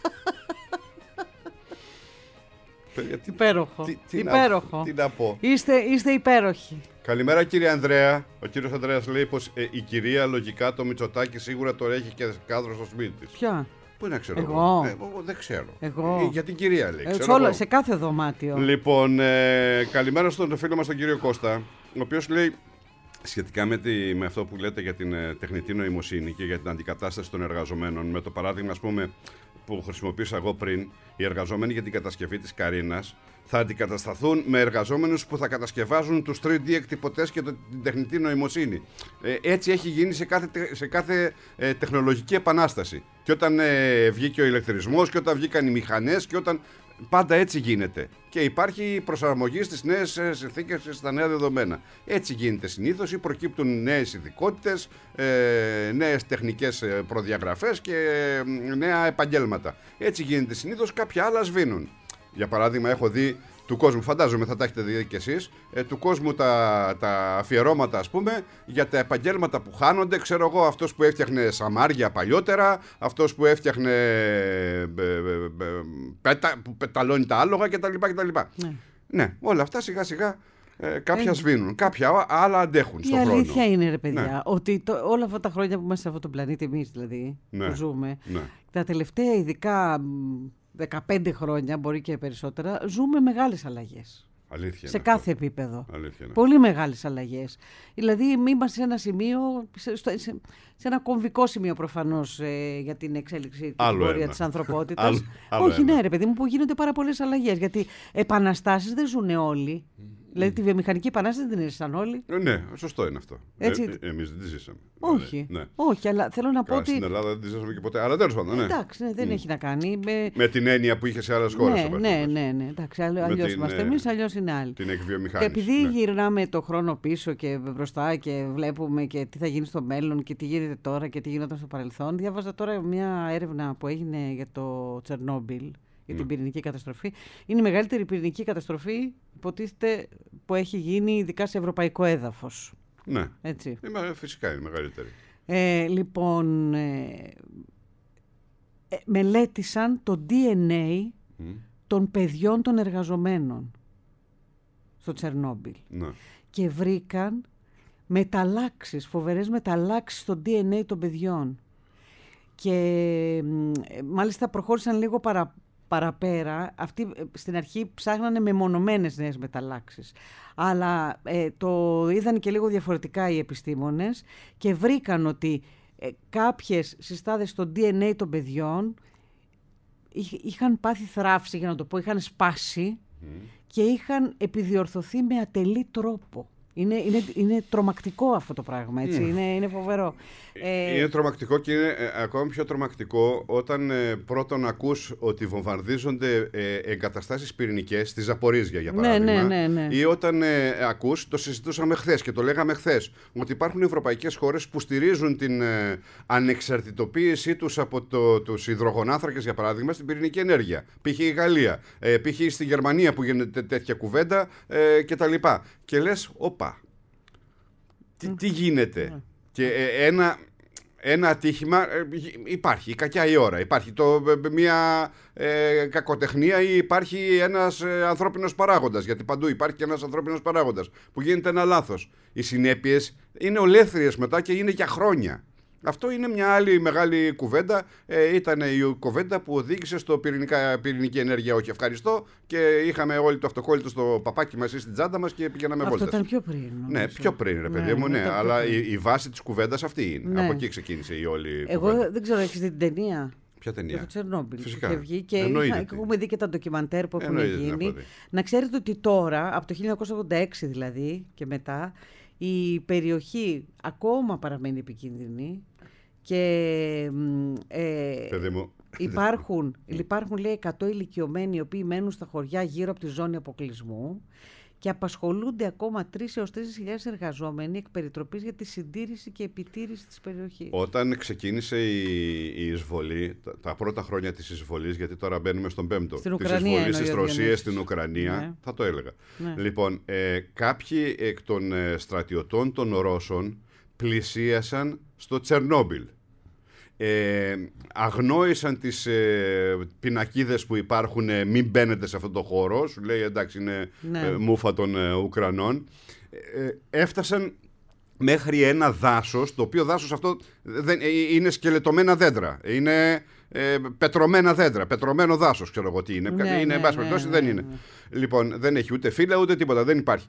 Παιδιά, Υπέροχο. Υπέροχο. Τι να πω. Είστε υπέροχοι. Καλημέρα κύριε Ανδρέα. Ο κύριος Ανδρέας λέει πως η κυρία λογικά το Μητσοτάκη σίγουρα το έχει και κάδρο στο σπίτι της. Ποια? Πού να ξέρω Εγώ? δεν ξέρω. Εγώ? Για την κυρία λέει. Ξέρω εγώ. Σε κάθε δωμάτιο. Λοιπόν, καλημέρα στον φίλο μας τον κύριο Κώστα, ο οποίος λέει σχετικά με αυτό που λέτε για την τεχνητή νοημοσύνη και για την αντικατάσταση των εργαζομένων, με το παράδειγμα, ας πούμε, που χρησιμοποίησα εγώ πριν, οι εργαζόμενοι για την κατασκευή της Καρίνας θα αντικατασταθούν με εργαζόμενους που θα κατασκευάζουν τους 3D εκτυπωτές και την τεχνητή νοημοσύνη. Έτσι έχει γίνει σε κάθε τεχνολογική επανάσταση. Και όταν βγήκε ο ηλεκτρισμός και όταν βγήκαν οι μηχανές και όταν... Πάντα έτσι γίνεται. Και υπάρχει προσαρμογή στις νέες συνθήκες, στα νέα δεδομένα. Έτσι γίνεται συνήθως, ή προκύπτουν νέες ειδικότητες, νέες τεχνικές προδιαγραφές και νέα επαγγέλματα. Έτσι γίνεται συνήθως, κάποια άλλα σβήνουν. Για παράδειγμα, έχω δει του κόσμου, φαντάζομαι θα τα έχετε δει κι εσείς, του κόσμου τα αφιερώματα, ας πούμε, για τα επαγγέλματα που χάνονται. Ξέρω εγώ, αυτός που έφτιαχνε σαμάρια παλιότερα, αυτός που έφτιαχνε που πεταλώνει τα άλογα κτλ. Ναι, όλα αυτά σιγά σιγά κάποια σβήνουν, κάποια άλλα αντέχουν στον χρόνο. Η αλήθεια είναι, ρε παιδιά, Ναι. ότι όλα αυτά τα χρόνια που είμαστε σε αυτόν τον πλανήτη, εμείς δηλαδή, Ναι. που ζούμε, Ναι. τα τελευταία ειδικά 15 χρόνια, μπορεί και περισσότερα, ζούμε μεγάλες αλλαγές. Αλήθεια Σε είναι κάθε αυτό. επίπεδο. Αλήθεια είναι. Πολύ μεγάλες αλλαγές. Δηλαδή, είμαστε σε ένα σημείο, σε ένα κομβικό σημείο προφανώς για την εξέλιξη και την Άλλο πορεία ένα. της ανθρωπότητας. Άλλο Όχι, ένα. ναι, ρε παιδί μου, που γίνονται πάρα πολλές αλλαγές. Γιατί επαναστάσεις δεν ζουν όλοι. Δηλαδή, τη βιομηχανική επανάσταση δεν έζησαν όλοι. Ναι, σωστό είναι αυτό. Έτσι. Εμείς δεν τη ζήσαμε. Όχι. Ναι. Όχι, αλλά θέλω να πω ότι. Στην Ελλάδα δεν τη ζήσαμε και ποτέ. Αλλά τέλος πάντων, ναι. Εντάξει, ναι, δεν έχει να κάνει. Με την έννοια που είχε σε άλλες χώρες. Ναι. Εντάξει, αλλιώς την, είμαστε εμείς, αλλιώς είναι άλλοι. Την Και εκβιομηχάνηση. επειδή ναι. γυρνάμε το χρόνο πίσω και μπροστά και βλέπουμε και τι θα γίνει στο μέλλον και τι γίνεται τώρα και τι γινόταν στο παρελθόν, διάβαζα τώρα μια έρευνα που έγινε για το Τσερνόμπιλ, για την πυρηνική καταστροφή. Είναι η μεγαλύτερη πυρηνική καταστροφή, υποτίθεται, που έχει γίνει ειδικά σε ευρωπαϊκό έδαφος. Ναι. Έτσι. Φυσικά είναι μεγαλύτερη. Λοιπόν, μελέτησαν το DNA των παιδιών των εργαζομένων στο Τσερνόμπιλ Ναι. και βρήκαν μεταλλάξεις, φοβερές μεταλλάξεις στο DNA των παιδιών. Και μάλιστα προχώρησαν λίγο παραπέρα. Αυτοί στην αρχή ψάχνανε μεμονωμένες νέες μεταλλάξεις. Αλλά το είδαν και λίγο διαφορετικά οι επιστήμονες και βρήκαν ότι κάποιες συστάδες στο DNA των παιδιών είχαν πάθει θράψη, για να το πω, είχαν σπάσει και είχαν επιδιορθωθεί με ατελή τρόπο. Είναι τρομακτικό αυτό το πράγμα, έτσι. Είναι φοβερό. Είναι τρομακτικό και είναι ακόμη πιο τρομακτικό όταν πρώτον ακούς ότι βομβαρδίζονται εγκαταστάσεις πυρηνικές στη Ζαπορίζια, για παράδειγμα. Ναι. Ή όταν ακούς, το συζητούσαμε χθες και το λέγαμε χθες, ότι υπάρχουν ευρωπαϊκές χώρες που στηρίζουν την ανεξαρτητοποίησή τους από τους υδρογονάνθρακες, για παράδειγμα, στην πυρηνική ενέργεια. Π.χ. η Γαλλία, π.χ. στη Γερμανία που γίνεται τέτοια κουβέντα κτλ. Και λες, όπα, τι γίνεται. Και ένα ατύχημα υπάρχει, η κακιά η ώρα. Υπάρχει μια κακοτεχνία ή υπάρχει ένας ανθρώπινος παράγοντας. Γιατί παντού υπάρχει και ένας ανθρώπινος παράγοντας που γίνεται ένα λάθος. Οι συνέπειες είναι ολέθριες μετά και είναι για χρόνια. Αυτό είναι μια άλλη μεγάλη κουβέντα. Ήταν η κουβέντα που οδήγησε στο πυρηνική ενέργεια. Όχι, ευχαριστώ. Και είχαμε όλοι το αυτοκόλλητο στο παπάκι μας ή στην τσάντα μας και πηγαίναμε βόλτες. Αυτό ήταν πιο πριν. Ναι, πιο πριν, ρε παιδί μου, ναι. Αλλά η βάση της κουβέντας αυτή είναι. Ναι. Από εκεί ξεκίνησε η όλη κουβέντα. Εγώ δεν ξέρω, έχεις δει την ταινία? Ποια ταινία? Για το Τσερνόμπιλ. Φυσικά. Είχε βγει και Εννοείται. έχουμε δει και τα ντοκιμαντέρ που έχουν Εννοείται, την γίνει. έχω δει. Να ξέρετε ότι τώρα, από το 1986 δηλαδή και μετά, η περιοχή ακόμα παραμένει επικίνδυνη και Παιδί μου. υπάρχουν λέει 100 ηλικιωμένοι οι οποίοι μένουν στα χωριά γύρω από τη ζώνη αποκλεισμού και απασχολούνται ακόμα 3 έως 4.000 εργαζόμενοι εκ περιτροπής για τη συντήρηση και επιτήρηση της περιοχής. Όταν ξεκίνησε η εισβολή, τα πρώτα χρόνια της εισβολής, γιατί τώρα μπαίνουμε στον 5ο, Στην της Ουκρανία εισβολής της εννοεί ο Ρωσίας Διονύσης. στην Ουκρανία, Ναι. θα το έλεγα. Ναι. Λοιπόν, κάποιοι εκ των στρατιωτών των Ρώσων πλησίασαν στο Τσερνόμπιλ. Αγνόησαν τις πινακίδες που υπάρχουν, μην μπαίνετε σε αυτό το χώρο, σου λέει εντάξει είναι Ναι. μούφα των Ουκρανών. Έφτασαν μέχρι ένα δάσος, το οποίο δάσος αυτό είναι σκελετωμένα δέντρα, είναι πετρωμένα δέντρα, πετρωμένο δάσος, ξέρω εγώ τι είναι. Ναι, Είναι, ναι, εν πάση ναι, περιπτώσει, ναι, δεν ναι. είναι. Λοιπόν, δεν έχει ούτε φύλλα ούτε τίποτα, δεν υπάρχει.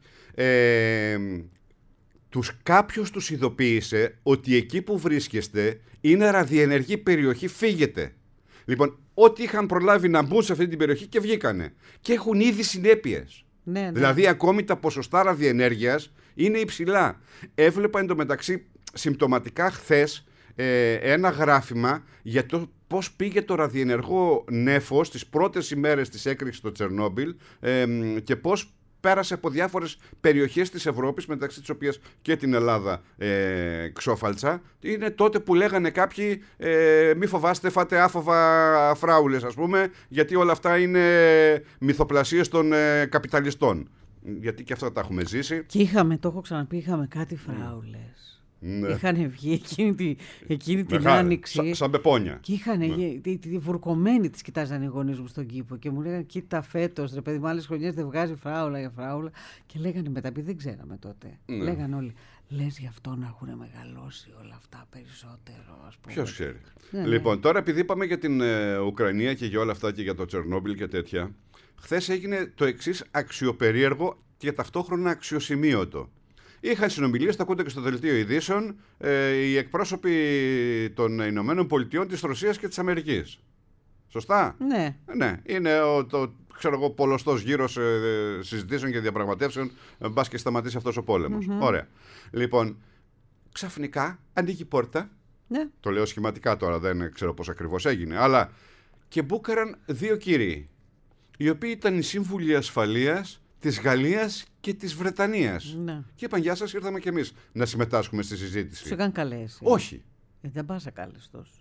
Κάποιος τους ειδοποίησε ότι εκεί που βρίσκεστε είναι ραδιενεργή περιοχή, φύγετε. Λοιπόν, ό,τι είχαν προλάβει να μπουν σε αυτή την περιοχή και βγήκανε. Και έχουν ήδη συνέπειες. Ναι, ναι. Δηλαδή, ακόμη τα ποσοστά ραδιενέργειας είναι υψηλά. Έβλεπα εντωμεταξύ συμπτωματικά χθες ένα γράφημα για το πώς πήγε το ραδιενεργό νέφος τις πρώτες ημέρες της έκρηξης στο Τσερνόμπιλ και πώς πέρασε από διάφορες περιοχές της Ευρώπης, μεταξύ της οποίας και την Ελλάδα ξόφαλτσα. Είναι τότε που λέγανε κάποιοι μη φοβάστε, φάτε άφοβα φράουλες, ας πούμε, γιατί όλα αυτά είναι μυθοπλασίες των καπιταλιστών. Γιατί και αυτά τα έχουμε ζήσει. Και είχαμε, το έχω ξαναπεί, είχαμε κάτι φράουλες. Ναι. Είχαν βγει εκείνη την Μεγάλη, άνοιξη. σαν πεπόνια. Και είχαν τη βουρκωμένη τις κοιτάζανε οι γονείς μου στον κήπο και μου λέγανε κοίτα φέτος ρε παιδί μου άλλες χρονιές δεν βγάζει φράουλα για φράουλα και λέγανε μετά επειδή δεν ξέραμε τότε λέγανε όλοι λες γι' αυτό να έχουν μεγαλώσει όλα αυτά περισσότερο ας πούμε. Ποιος ξέρει. Ναι, Λοιπόν, τώρα επειδή είπαμε για την Ουκρανία και για όλα αυτά και για το Τσερνόμπιλ και τέτοια, χθες έγινε το εξής αξιοπερίεργο και ταυτόχρονα αξιοσημείωτο. Είχαν συνομιλίες, τα ακούτε και στο δελτίο ειδήσεων, οι εκπρόσωποι των Ηνωμένων Πολιτειών, της Ρωσίας και της Αμερικής. Σωστά? Ναι. Ναι, είναι ξέρω εγώ, πολλωστός γύρος συζητήσεων και διαπραγματεύσεων, μπας και σταματήσει αυτός ο πόλεμος. Ωραία. Λοιπόν, ξαφνικά ανοίγει η πόρτα. Ναι. Το λέω σχηματικά τώρα, δεν ξέρω πώς ακριβώς έγινε, αλλά και μπούκαραν 2 κύριοι, οι οποίοι ήταν οι σύμβουλοι ασφαλείας της Γαλλίας και της Βρετανίας. Ναι. Και είπαν γεια σας, ήρθαμε κι εμείς να συμμετάσχουμε στη συζήτηση. Τους είχαν καλέσει. Όχι. Δεν πας ακάλεστος.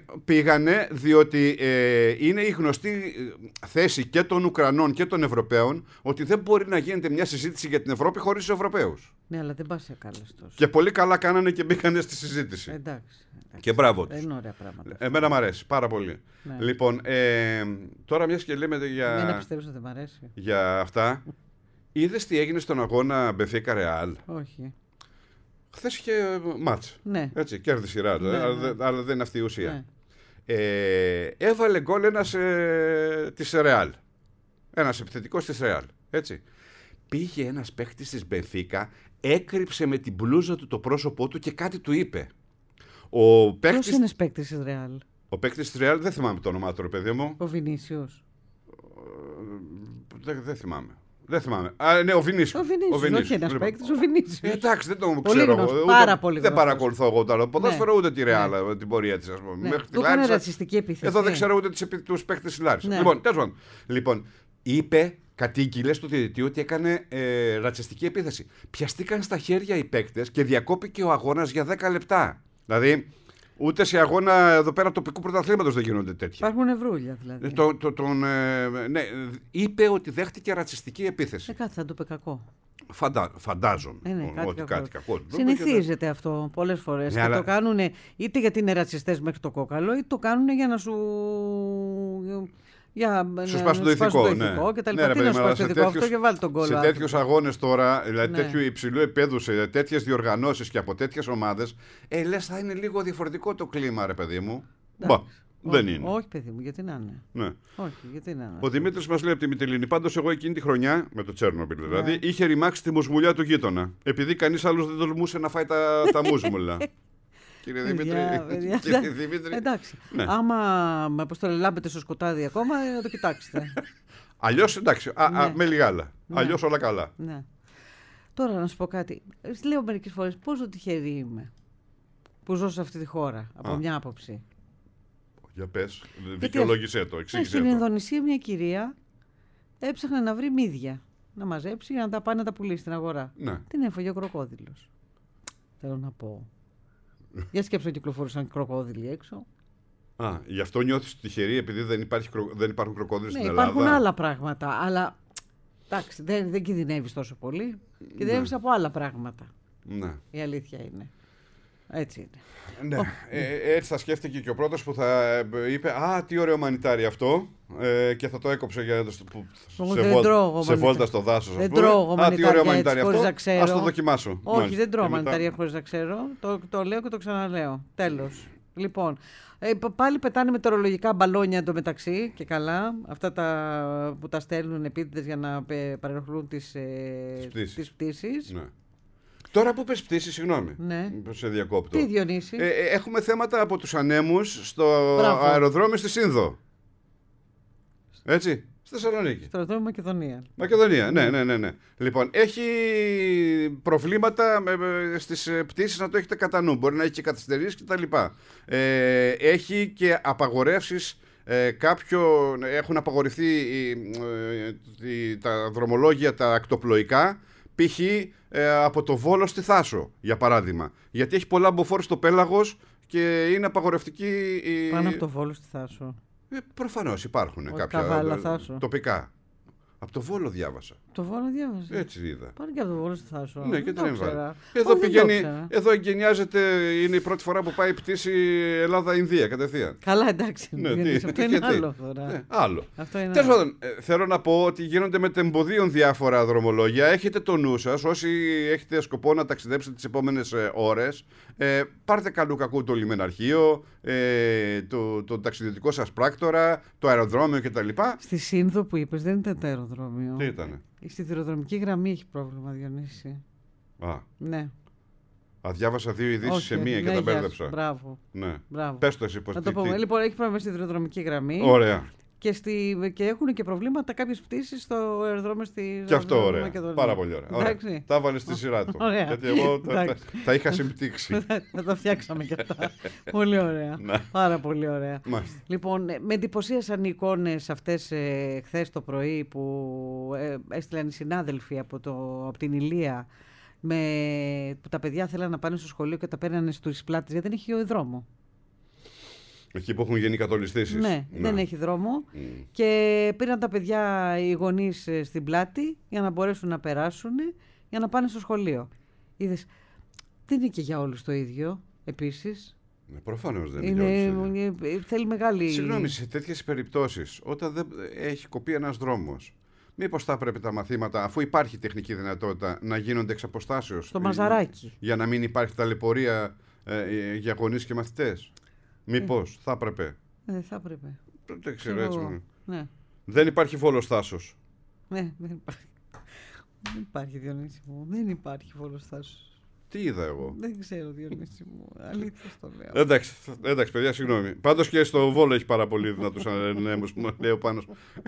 Πήγανε διότι είναι η γνωστή θέση και των Ουκρανών και των Ευρωπαίων ότι δεν μπορεί να γίνεται μια συζήτηση για την Ευρώπη χωρίς τους Ευρωπαίους. Ναι, αλλά δεν πας ακάλεστος. Και πολύ καλά κάνανε και μπήκανε στη συζήτηση. Εντάξει. Και μπράβο τους. Είναι ωραία πράγματα. Εμένα μου αρέσει πάρα πολύ. Ναι. Λοιπόν, τώρα μιας και λέμε Μην για, πιστεύεις ότι μ' αρέσει. για αυτά, είδες τι έγινε στον αγώνα Μπενφίκα Ρεάλ? Όχι. Χθες είχε μάτς. Ναι. Έτσι, κέρδισε η Ρεάλ, Ναι, αλλά δεν είναι αυτή η ουσία. Ναι. Έβαλε γκολ ένας της Ρεάλ. Ένας επιθετικός της Ρεάλ. Έτσι. Πήγε ένας παίκτης της Μπενφίκα, έκρυψε με την μπλούζα του το πρόσωπό του και κάτι του είπε. Ο Ποιος παίκτης, είναι παίκτης της Ρεάλ? ο παίκτης της Ρεάλ, δεν θυμάμαι το όνομά του, ρε παιδί μου. Ο Βινίσιος. Δεν θυμάμαι. Δεν θυμάμαι. Ναι, ο Βινίσιος. Ο Βινίσιος, όχι ένας Λοιπόν. παίκτης, ο Βινίσιος. Εντάξει, δεν τον Πολύ ξέρω γνωστός, εγώ. πάρα πολύ Δεν γνωστός. παρακολουθώ εγώ τώρα. Ποδόσφαιρο ούτε τη Ρεάλ, την πορεία της, ας πούμε. Ναι. Μέχρι τη Του έκανε Λάρισα. ρατσιστική επίθεση. Εδώ δεν ξέρω ούτε τους παίκτες της Λάρισα. Ναι. Λοιπόν, τέλος πάντων. Λοιπόν, είπε, κατήγγειλε στο διαιτητή ότι έκανε ρατσιστική επίθεση. Πιαστήκαν στα χέρια οι παίκτες και διακόπηκε ο αγώνας για 10 λεπτά. Δηλαδή, ούτε σε αγώνα εδώ πέρα τοπικού πρωταθλήματος δεν γίνονται τέτοια. Υπάρχουν ευρούλια δηλαδή. Ναι, είπε ότι δέχτηκε ρατσιστική επίθεση. Κάτι θα του είπε κακό. Φαντάζομαι Ναι, ότι κάτι κακό. Συνηθίζεται αυτό πολλές φορές. Ναι, και αλλά- το κάνουν είτε γιατί είναι ρατσιστές μέχρι το κόκαλο, είτε το κάνουν για να σου. Για Σου να σπάσουν το ηθικό. και τα Ναι, λοιπά. ρε Τι παιδί να μου, σπάσει αλλά το ηθικό αυτό και βάλει τον κόλλο. σε τέτοιους αγώνες τώρα, δηλαδή Ναι. τέτοιου υψηλού επίπεδου, σε τέτοιες διοργανώσεις και από τέτοιες ομάδες, λες θα είναι λίγο διαφορετικό το κλίμα, ρε παιδί μου. Μπα, δεν είναι. Όχι, παιδί μου, γιατί να είναι. Ναι. Όχι, γιατί να είναι. Ο Δημήτρης μας λέει από τη Μυτιλήνη. Πάντως, εγώ εκείνη τη χρονιά, με το Τσέρνομπιλ Ναι. δηλαδή, είχε ρημάξει τη μουσμουλιά του γείτονα. Επειδή κανείς άλλος δεν τολμούσε να φάει τα μουσμουλα. Κύριε Δημήτρη. Παιδιά, Κύριε Δημήτρη. εντάξει. Ναι. Άμα πώς το λάμπετε στο σκοτάδι ακόμα, να το κοιτάξετε. Αλλιώς εντάξει, Ναι. με λιγάλα. Ναι. Αλλιώς όλα καλά. Ναι. Τώρα να σου πω κάτι. Λέω μερικές φορές πόσο τυχερή είμαι που ζω σε αυτή τη χώρα, από μια άποψη. Για πες, δικαιολόγησέ το, εξήγησέ Στην το. Ινδονησία μια κυρία έψαχνε να βρει μύδια. να μαζέψει για να τα πάει να τα πουλήσει στην αγορά. Ναι. Την έφαγε ο κροκόδιλος. Θέλω να πω. Για σκέψου να κυκλοφορούσαν κροκόδιλοι έξω. Α, γι' αυτό νιώθεις τυχερή επειδή δεν υπάρχουν κροκόδιλοι στην Υπάρχουν Ελλάδα. άλλα πράγματα, αλλά εντάξει, δεν κινδυνεύεις τόσο πολύ. Κινδυνεύεις από άλλα πράγματα. Ναι. Η αλήθεια είναι. Έτσι είναι. Ναι. Έτσι θα σκέφτηκε και ο πρώτος που θα είπε «Α, τι ωραίο μανιτάρι αυτό» και θα το έκοψε για σε βόλτα στο δάσος. Δεν τρώω «Α, τι ωραίο μανιτάρι χωρίς αυτό, να ξέρω. ας το δοκιμάσω». Όχι, Μάλιστα. δεν τρώω Και μετά- μανιτάρια χωρίς να ξέρω. Το λέω και το ξαναλέω. Τέλος. Λοιπόν, πάλι πετάνε μετεωρολογικά μπαλόνια εντωμεταξύ και καλά. Αυτά που τα στέλνουν επίτηδες για να παρενοχλούν τις πτήσεις. Ναι. Τώρα που πες πτήση, συγγνώμη, Ναι. που σε διακόπτω. Τι, Διονύση? Έχουμε θέματα από τους ανέμους στο Μπράβο. αεροδρόμιο στη Σύνδο. Έτσι, στη Θεσσαλονίκη. Στο αεροδρόμιο Μακεδονία. Μακεδονία, ναι. Λοιπόν, έχει προβλήματα στις πτήσεις, να το έχετε κατά νου. Μπορεί να έχει και καθυστερήσεις κτλ. Έχει και απαγορεύσεις. Έχουν απαγορευτεί τα δρομολόγια, τα ακτοπλοϊκά, π.χ. Από το Βόλο στη Θάσο, για παράδειγμα. Γιατί έχει πολλά μποφόρ στο πέλαγος και είναι απαγορευτική Πάνω από το Βόλο στη Θάσο. Προφανώς υπάρχουν κάποια Καβάλα, Θάσο. τοπικά. Από το Βόλο διάβασα. Το Βόλο διάβαζε. Έτσι είδα. Πάνε και από το Βόλο στη Θάσο. Ναι, και Δεν την το έμβαλε. ήξερα. Εδώ Όχι, δεν το πηγαίνει, ήξερα. εδώ εγκαινιάζεται, είναι η πρώτη φορά που πάει πτήση Ελλάδα-Ινδία κατευθείαν. Καλά, εντάξει. Ναι, Διονύση, αυτό είναι γιατί? άλλο τώρα. Ναι, άλλο. Αυτό είναι Τέλος άλλο. πάντων, θέλω να πω ότι γίνονται μετεμποδίων διάφορα δρομολόγια. Έχετε το νου σας, όσοι έχετε σκοπό να ταξιδέψετε τις επόμενες ώρες, πάρτε καλού κακού το λιμεναρχείο, τον ταξιδιωτικό σας πράκτορα, το αεροδρόμιο κτλ. Στη Σύνδο που είπες δεν ήταν το αεροδρόμιο. Τι ήτανε? Η σιδηροδρομική γραμμή έχει πρόβλημα, Διονύση. Α, Ναι. διάβασα δύο ειδήσεις Όχι, σε μία και ναι, τα γεια μπέρδεψα. σου. Μπράβο. Ναι. Μπράβο. Πες το εσύ πώς Να το πούμε. Λοιπόν, έχει πρόβλημα στη σιδηροδρομική γραμμή. Ωραία. Και έχουν και προβλήματα κάποιες πτήσεις στο αεροδρόμιο στη Και αυτό ωραία. Μακεδονία. Πάρα πολύ ωραία. Εντάξει. Τα βάλε στη σειρά του. Ωραία. Γιατί εγώ Εντάξει. τα είχα συμπτύξει. Θα τα φτιάξαμε και αυτά. Πολύ ωραία. Ναι. Πάρα πολύ ωραία. Μάλιστα. Λοιπόν, με εντυπωσίασαν οι εικόνες αυτές χθες το πρωί που έστειλαν οι συνάδελφοι από την Ηλία, που τα παιδιά θέλαν να πάνε στο σχολείο και τα παίρνανε στους πλάτες γιατί δεν έχει δρόμο. Εκεί που έχουν γίνει κατολιστήσεις. Ναι, δεν έχει δρόμο. Και πήραν τα παιδιά οι γονείς στην πλάτη για να μπορέσουν να περάσουν για να πάνε στο σχολείο. Είδες, δεν είναι και για όλους το ίδιο επίσης. Προφανώς δεν είναι. Θέλει μεγάλη... Συγγνώμη, σε τέτοιες περιπτώσεις, όταν δεν έχει κοπεί ένας δρόμος, μήπως θα πρέπει τα μαθήματα, αφού υπάρχει τεχνική δυνατότητα, να γίνονται εξ αποστάσεως? Στο μαζαράκι. Για να μην υπάρχει ταλαιπωρία για γονείς και μαθητές. Μήπως θα έπρεπε? Δεν θα έπρεπε. Δεν ξέρω έτσι. Ναι. Δεν υπάρχει Βόλος Θάσος. Ναι, δεν υπάρχει. Δεν υπάρχει, Διονύση μου. Δεν υπάρχει Βόλος Θάσος. Τι είδα εγώ? Δεν ξέρω, Διονύση μου. Αλήθεια στο λέω. Εντάξει, παιδιά, συγγνώμη. Πάντως και στο Βόλο έχει πάρα πολύ δυνατούς ανέμους που λέει ο Πάνος.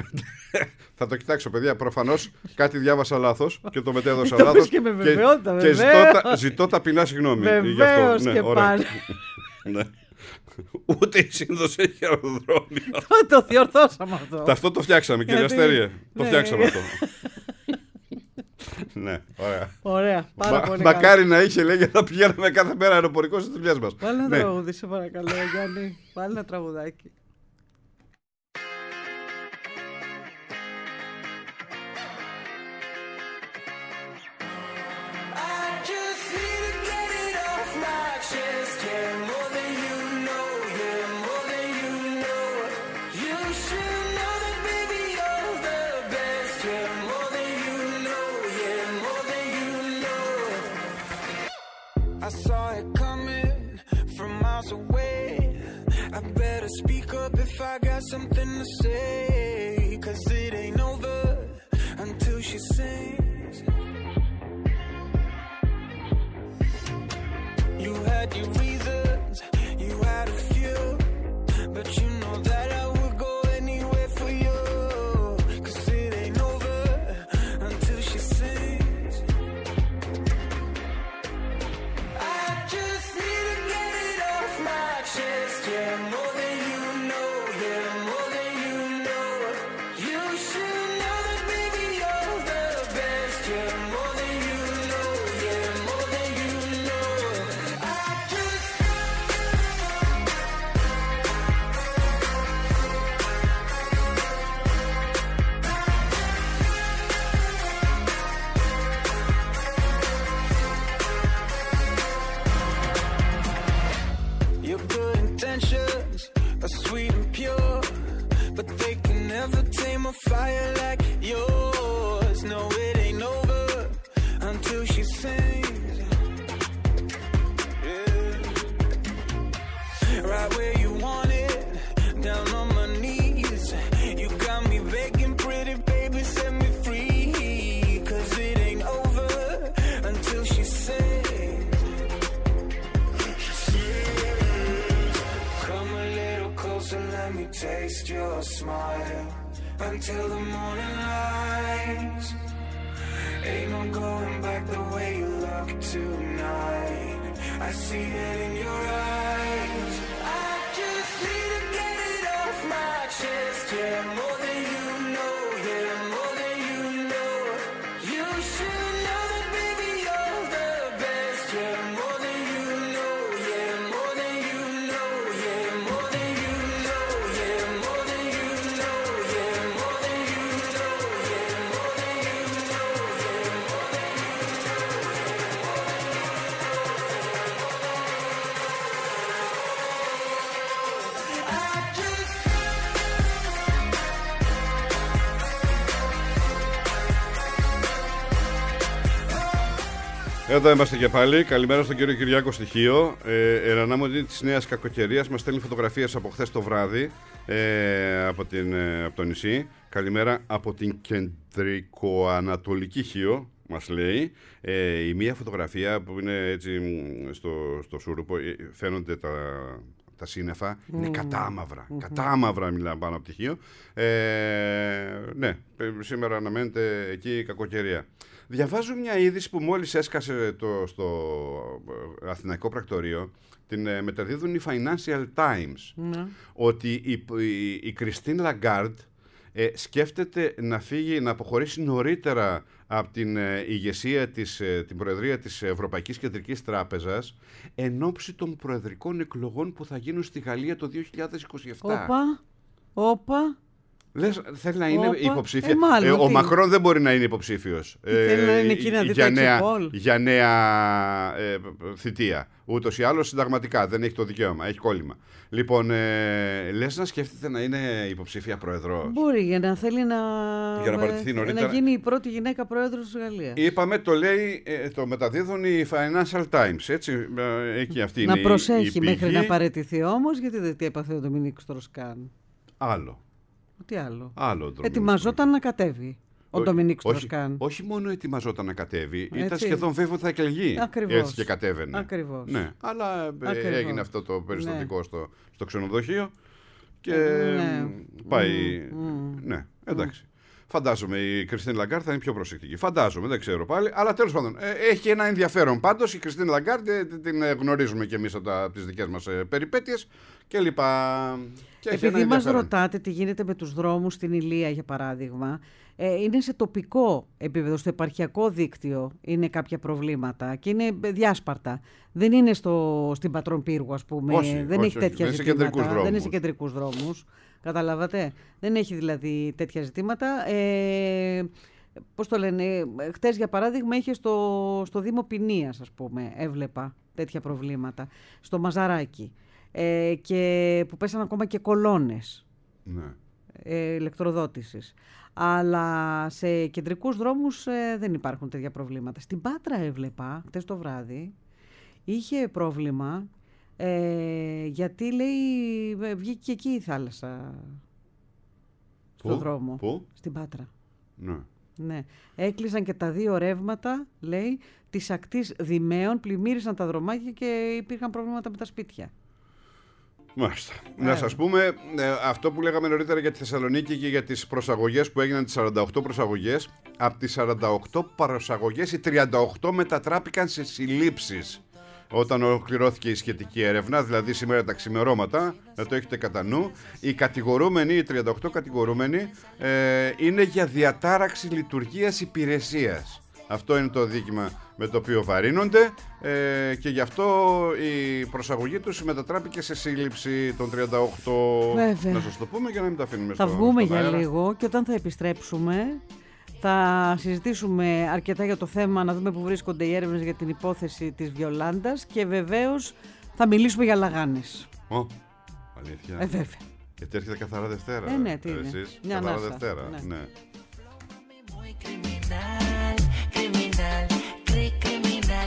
Θα το κοιτάξω, παιδιά. Προφανώς κάτι διάβασα λάθος και το μετέδωσα Το λάθος. πες και με βεβαιότητα, και βεβαίως. ζητώ ταπεινά συγγνώμη. Βεβαίως και πάλι. Ναι. Ούτε η Σύνδος έχει αεροδρόμιο. Το διορθώσαμε αυτό. Αυτό το φτιάξαμε, κύριε Γιατί- Αστέρια. Το Ναι. φτιάξαμε αυτό. Ναι, ωραία. Ωραία, πάρα πολύ καλά. Μακάρι να είχε, λέει, γιατί θα πηγαίναμε κάθε μέρα αεροπορικό στις δουλειές μας. Βάλε ένα Ναι. τραγούδι, σε παρακαλώ, Γιάννη. Βάλε ένα τραγουδάκι. I just need to get it off my chest. Yeah, more than you know. Yeah, more than you know. You should know that, baby, you're the best. Yeah, more than you know. Yeah, more than you know. I saw it coming from miles away. I better speak up if I got something to say. 'Cause it ain't over until she sings. You had your reasons, you had a few, but you know that I would go anywhere for you. 'Cause it ain't over until she sings. I just need to get it off my chest. Yeah, more than you know. Yeah, more than you know. yeah, more than you know, yeah, more than you know. I just your good intentions are sweet and pure, but they can never tame a fire like yours. No, it ain't over until she sings. Yeah. Right where you want it, down on my knees. You got me begging, pretty baby, set me free. 'Cause it ain't over until she sings. Come a little closer, let me taste your smile. Until the morning light. Ain't no going back the way you look tonight. I see it in your eyes. I just need to get it off my chest. Yeah, more than you know. Yeah, more than you know. You should know that, baby, you're the best. Yeah, more than you know. Yeah, more than you know. Yeah, more than you know. Yeah, more than you know. Yeah, more than you know. Yeah, more than you know. Yeah, more than you know. I just Εδώ είμαστε και πάλι. Καλημέρα στον κύριο Κυριάκο Στοιχείο. Εν ανάμονη της νέας κακοκαιρίας μας στέλνει φωτογραφίες από χθες το βράδυ από το νησί. Καλημέρα από την κεντρικοανατολική Χίο, μας λέει. Η μία φωτογραφία που είναι έτσι στο Σούρουπο, φαίνονται τα σύννεφα, είναι κατάμαυρα. Κατάμαυρα μιλάμε πάνω από τη Χίο. Ναι, σήμερα αναμένεται εκεί η κακοκαιρία. Διαβάζω μια είδηση που μόλις έσκασε στο Αθηναϊκό Πρακτορείο, την μεταδίδουν οι Financial Times, ότι η Κριστίν Λαγκάρντ σκέφτεται να φύγει, να αποχωρήσει νωρίτερα από την ηγεσία την Προεδρία της Ευρωπαϊκής Κεντρικής Τράπεζας εν ώψη των προεδρικών εκλογών που θα γίνουν στη Γαλλία το 2027. Όπα. Λες, θέλει να είναι υποψήφια. Μάλλον, ο Μακρόν δεν μπορεί να είναι υποψήφιος θέλει να είναι εκεί να δει για νέα θητεία. Ούτως ή άλλως συνταγματικά δεν έχει το δικαίωμα, έχει κόλλημα. Λοιπόν, λες να σκέφτεται να είναι υποψήφια πρόεδρος? Μπορεί, για να θέλει να παραιτηθεί νωρίτερα. Να γίνει η πρώτη γυναίκα πρόεδρος της Γαλλίας. Είπαμε, το λέει, το μεταδίδουν οι Financial Times, έτσι, εκεί αυτή να είναι προσέχει η μέχρι πηγή. να παραιτηθεί όμως, γιατί δεν τι έπαθε ο Ντομινίκ Στροσκάν. Άλλο. Τι άλλο? Άλλο ετοιμαζόταν να κατέβει ο Ντομινίκ Στροσκάν. Όχι μόνο ετοιμαζόταν να κατέβει, ήταν σχεδόν βέβαιο ότι θα εκλεγεί. Ακριβώς. Έτσι και κατέβαινε. Ακριβώς. Ναι, αλλά έγινε αυτό το περιστατικό στο ξενοδοχείο και πάει. Ναι, εντάξει. Φαντάζομαι η Κριστίν Λαγκάρντ θα είναι πιο προσεκτική. Φαντάζομαι, δεν ξέρω πάλι. Αλλά τέλος πάντων, έχει ένα ενδιαφέρον πάντως. Η Κριστίν Λαγκάρντ την γνωρίζουμε κι εμείς από τις δικές μας περιπέτειες και λοιπά. Επειδή μας ρωτάτε τι γίνεται με τους δρόμους στην Ηλία, για παράδειγμα, είναι σε τοπικό επίπεδο, στο επαρχιακό δίκτυο είναι κάποια προβλήματα και είναι διάσπαρτα. Δεν είναι στην Πατρών Πύργου, ας πούμε. Δεν έχει τέτοια ζητήματα. Δεν είναι σε κεντρικούς δρόμους. Καταλάβατε. Δεν έχει δηλαδή τέτοια ζητήματα. Πώς το λένε, χτες για παράδειγμα είχε στο Δήμο Ποινίας, ας πούμε, έβλεπα τέτοια προβλήματα. Στο Μαζαράκι. Και που πέσαν ακόμα και κολόνες ηλεκτροδότησης. Αλλά σε κεντρικούς δρόμους δεν υπάρχουν τέτοια προβλήματα. Στην Πάτρα έβλεπα χτες το βράδυ, είχε πρόβλημα γιατί λέει βγήκε και εκεί η θάλασσα στο δρόμο. Πού? Στην Πάτρα. Ναι. Έκλεισαν και τα δύο ρεύματα, λέει, της ακτής Δημαίων, πλημμύρισαν τα δρομάκια και υπήρχαν προβλήματα με τα σπίτια. Μάλιστα. Να σας πούμε αυτό που λέγαμε νωρίτερα για τη Θεσσαλονίκη και για τις προσαγωγές που έγιναν, τις 48 προσαγωγές. Από τις 48 προσαγωγές οι 38 μετατράπηκαν σε συλλήψεις όταν ολοκληρώθηκε η σχετική έρευνα, δηλαδή σήμερα τα ξημερώματα, να το έχετε κατά νου. Οι κατηγορούμενοι, οι 38 κατηγορούμενοι, είναι για διατάραξη λειτουργίας υπηρεσίας. Αυτό είναι το δίκημα με το οποίο βαρύνονται και γι' αυτό η προσαγωγή τους μετατράπηκε σε σύλληψη των 38. Βέβαια. Να σας το πούμε για να μην τα αφήνουμε Θα βγούμε στον για αέρα. λίγο και όταν θα επιστρέψουμε θα συζητήσουμε αρκετά για το θέμα, να δούμε που βρίσκονται οι έρευνες για την υπόθεση της Βιολάντας και βεβαίως θα μιλήσουμε για λαγάνες. Αλήθεια. Βέβαια. Γιατί έρχεται καθαρά Δευτέρα. Ναι, τι είναι. Εσείς, Μια καθαρά ανάσα. Δευτέρα. Ναι. Ναι. Muy criminal, criminal, criminal.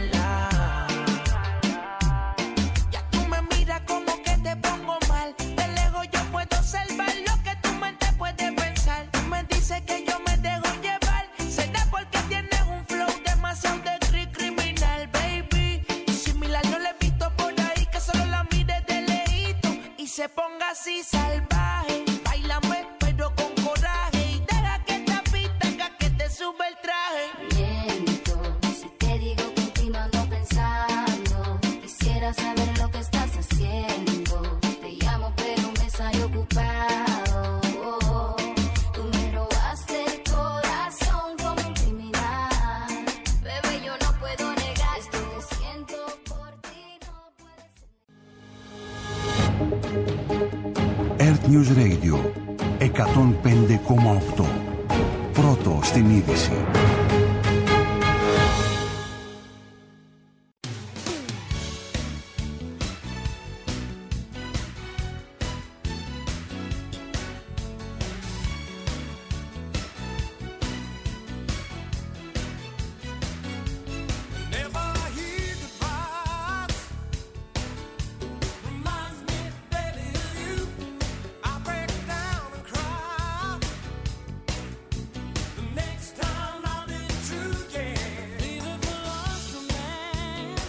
Ya tú me miras como que te pongo mal. De lejos yo puedo observar lo que tu mente puede pensar. Tú me dices que yo me dejo llevar. Será porque tienes un flow demasiado de criminal, baby. Similar no le he visto por ahí que solo la mire de lejito y se ponga así salvaje. Báilame pero con coraje y deja que esta pista haga que te sube el traje. Miento, si te digo continuando pensando, quisiera saber lo que estás haciendo. Te llamo pero me sale ocupado. Tú me robaste el corazón como un criminal. Bebé, yo no puedo negar esto que siento por ti, no puede ser. Earth News Radio 105,8. Πρώτο στην είδηση. Never hear the vibes. Reminds me, baby, of you. I break down and cry. The next time I'll be true, yeah. Fever for lost romance.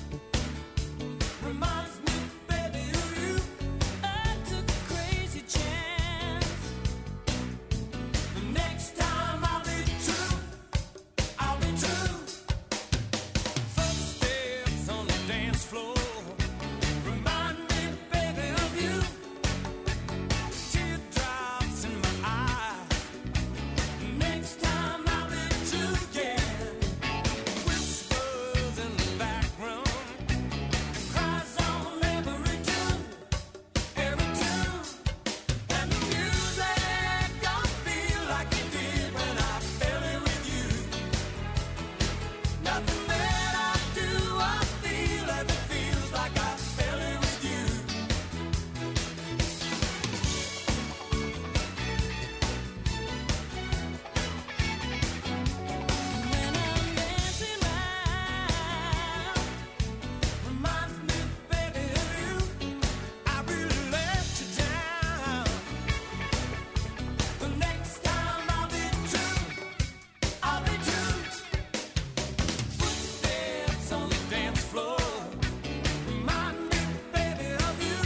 Reminds me, baby, of you. I took a crazy chance. The next time I'll be true. I'll be true. Footsteps on the dance floor remind me, baby, of you. Teardrops in my eyes. Next time I'll be true, yeah. Whispers in the background and cries on every tune, every tune. And the music don't feel like it did when I fell in with you. Nothing that I do, I feel ever feels like I fell in with you. When I'm dancing around, reminds me, baby, of you. I really let you down. The next time I'll be true, I'll be true. Footsteps on the dance floor remind me, baby, of you.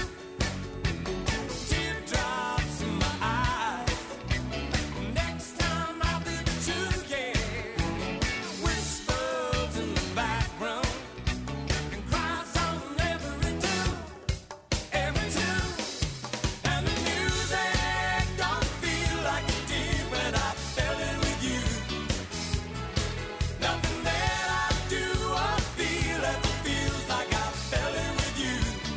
Teardrops in my eyes. Next time I'll be true, yeah. Whispers in the background and cries on every tune, every tune. And the music don't feel like it did when I fell in with you. Nothing that I do or feel ever feels like I fell in with you.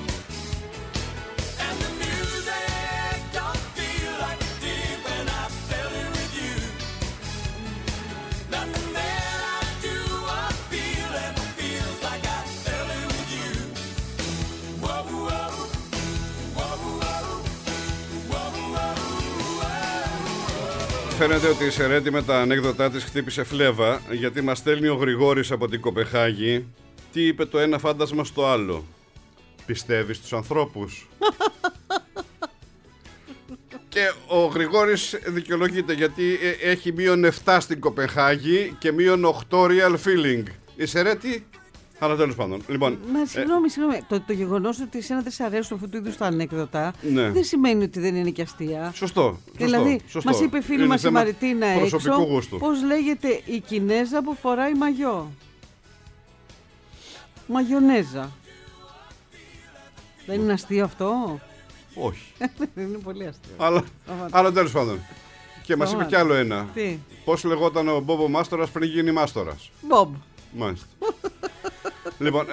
And the music don't feel like it did when I fell in with you. Nothing that I do or feel ever feels like I fell in with you. Whoa, whoa, whoa, whoa, whoa. Φαίνεται ότι η Σερέτη με τα ανέκδοτά της χτύπησε φλέβα, γιατί μας στέλνει ο Γρηγόρης από την Κοπεχάγη. Τι είπε το ένα φάντασμα στο άλλο? Πιστεύεις στους ανθρώπους? Και ο Γρηγόρης δικαιολογείται γιατί έχει μείον 7 στην Κοπεχάγη και μείον 8 real feeling. Η Σερέτη, αλλά τέλος πάντων. Λοιπόν, Μα συγγνώμη. Το γεγονός ότι εσένα δεν σε αρέσουν αυτού του είδους τα ανέκδοτα Ναι. δεν σημαίνει ότι δεν είναι και αστεία. σωστό. Δηλαδή, σωστό. μας είπε η φίλη Είναι μας η θέμα Μαριτίνα προσωπικού έξω γούστου. πώς λέγεται η Κινέζα που φοράει μαγιό. Μαγιονέζα. Δεν είναι αστείο αυτό? Όχι. Είναι πολύ αστείο. Αλλά τέλος πάντων. Και μας είπε κι άλλο ένα. Τι? Πώς λεγόταν ο Μπόμπο Μάστορας πριν γίνει Μάστορας. Μπομπ. Μάλιστα. Λοιπόν,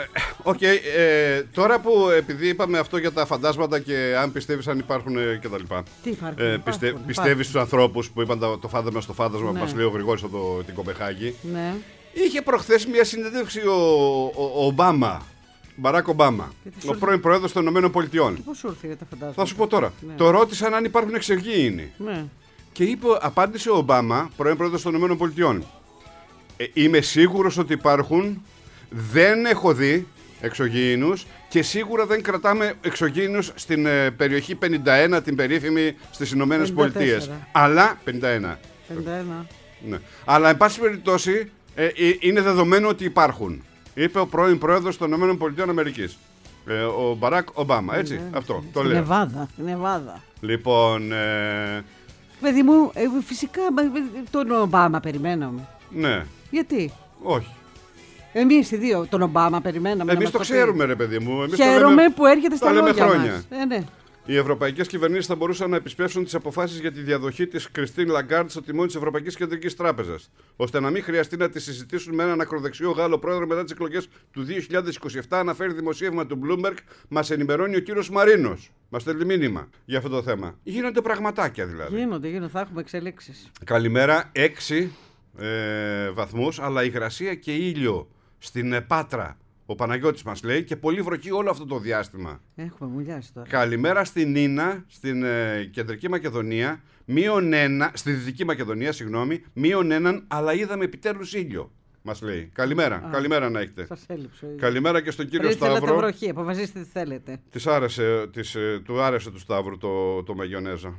τώρα που επειδή είπαμε αυτό για τα φαντάσματα και αν πιστεύεις αν υπάρχουν κτλ. Τι υπάρχουν, Πιστεύεις στους ανθρώπους που είπαν το φάντασμα στο φάντασμα, Ναι. που μας λέει ο Γρηγόρης από την Κοπεχάγη. Ναι. Είχε προχθές μια συνέντευξη ο Ομπάμα, Μπαράκ Ομπάμα, ο πρώην πρόεδρος των Ηνωμένων Πολιτειών. Πώς σου ήρθε για τα φαντάσματα? Θα σου πω τώρα. Ναι. Το ρώτησαν αν υπάρχουν εξωγήινοι. Ναι. Και απάντησε ο Ομπάμα, πρώην πρόεδρος των Ηνωμένων Πολιτειών. Είμαι σίγουρος ότι υπάρχουν, δεν έχω δει εξωγήινους και σίγουρα δεν κρατάμε εξωγήινους στην περιοχή 51, την περίφημη στις Ηνωμένες 54. Πολιτείες. Αλλά, 51. 51. Ναι. Αλλά, εν πάση περιπτώσει, είναι δεδομένο ότι υπάρχουν. Είπε ο πρώην πρόεδρος των Ηνωμένων Πολιτειών Αμερικής. Ο Μπαράκ Ομπάμα, έτσι, αυτό, το λέω. Νεβάδα. Λοιπόν, Παιδί μου, φυσικά τον Ομπάμα περιμέναμε. ναι, Γιατί? όχι. Εμείς οι δύο τον Ομπάμα περιμέναμε. Εμείς το ξέρουμε, ρε παιδί μου. Εμείς το Χαίρομαι λέμε- που έρχεται στα τα λέμε λόγια χρόνια. μας. Ναι. Οι ευρωπαϊκές κυβερνήσεις θα μπορούσαν να επισπεύσουν τις αποφάσεις για τη διαδοχή της Κριστίν Λαγκάρντ στο τιμόνι της Ευρωπαϊκής Κεντρικής Τράπεζας, ώστε να μην χρειαστεί να τη συζητήσουν με έναν ακροδεξιό Γάλλο πρόεδρο μετά τις εκλογές του 2027, αναφέρει δημοσίευμα του Bloomberg. Μας ενημερώνει ο κύριος Μαρίνος. Μας στέλνει μήνυμα για αυτό το θέμα. Γίνονται πραγματάκια δηλαδή. Γίνονται, θα έχουμε εξελίξεις. Καλημέρα, 6 βαθμούς, αλλά υγρασία και ήλιο στην Πάτρα. Ο Παναγιώτης μας λέει και πολύ βροχή όλο αυτό το διάστημα. Έχουμε μουλιάσει τώρα. Καλημέρα στην Νίνα, στην Κεντρική Μακεδονία, -1, στη Δυτική Μακεδονία, συγγνώμη, -1, αλλά είδαμε επιτέλους ήλιο, μας λέει. Καλημέρα, καλημέρα να έχετε. Σας έλειψε. Καλημέρα και στον κύριο Πριν θέλετε Σταύρο. βροχή, αποφασίστε τι θέλετε. Του άρεσε του Σταύρου το μαγιονέζα.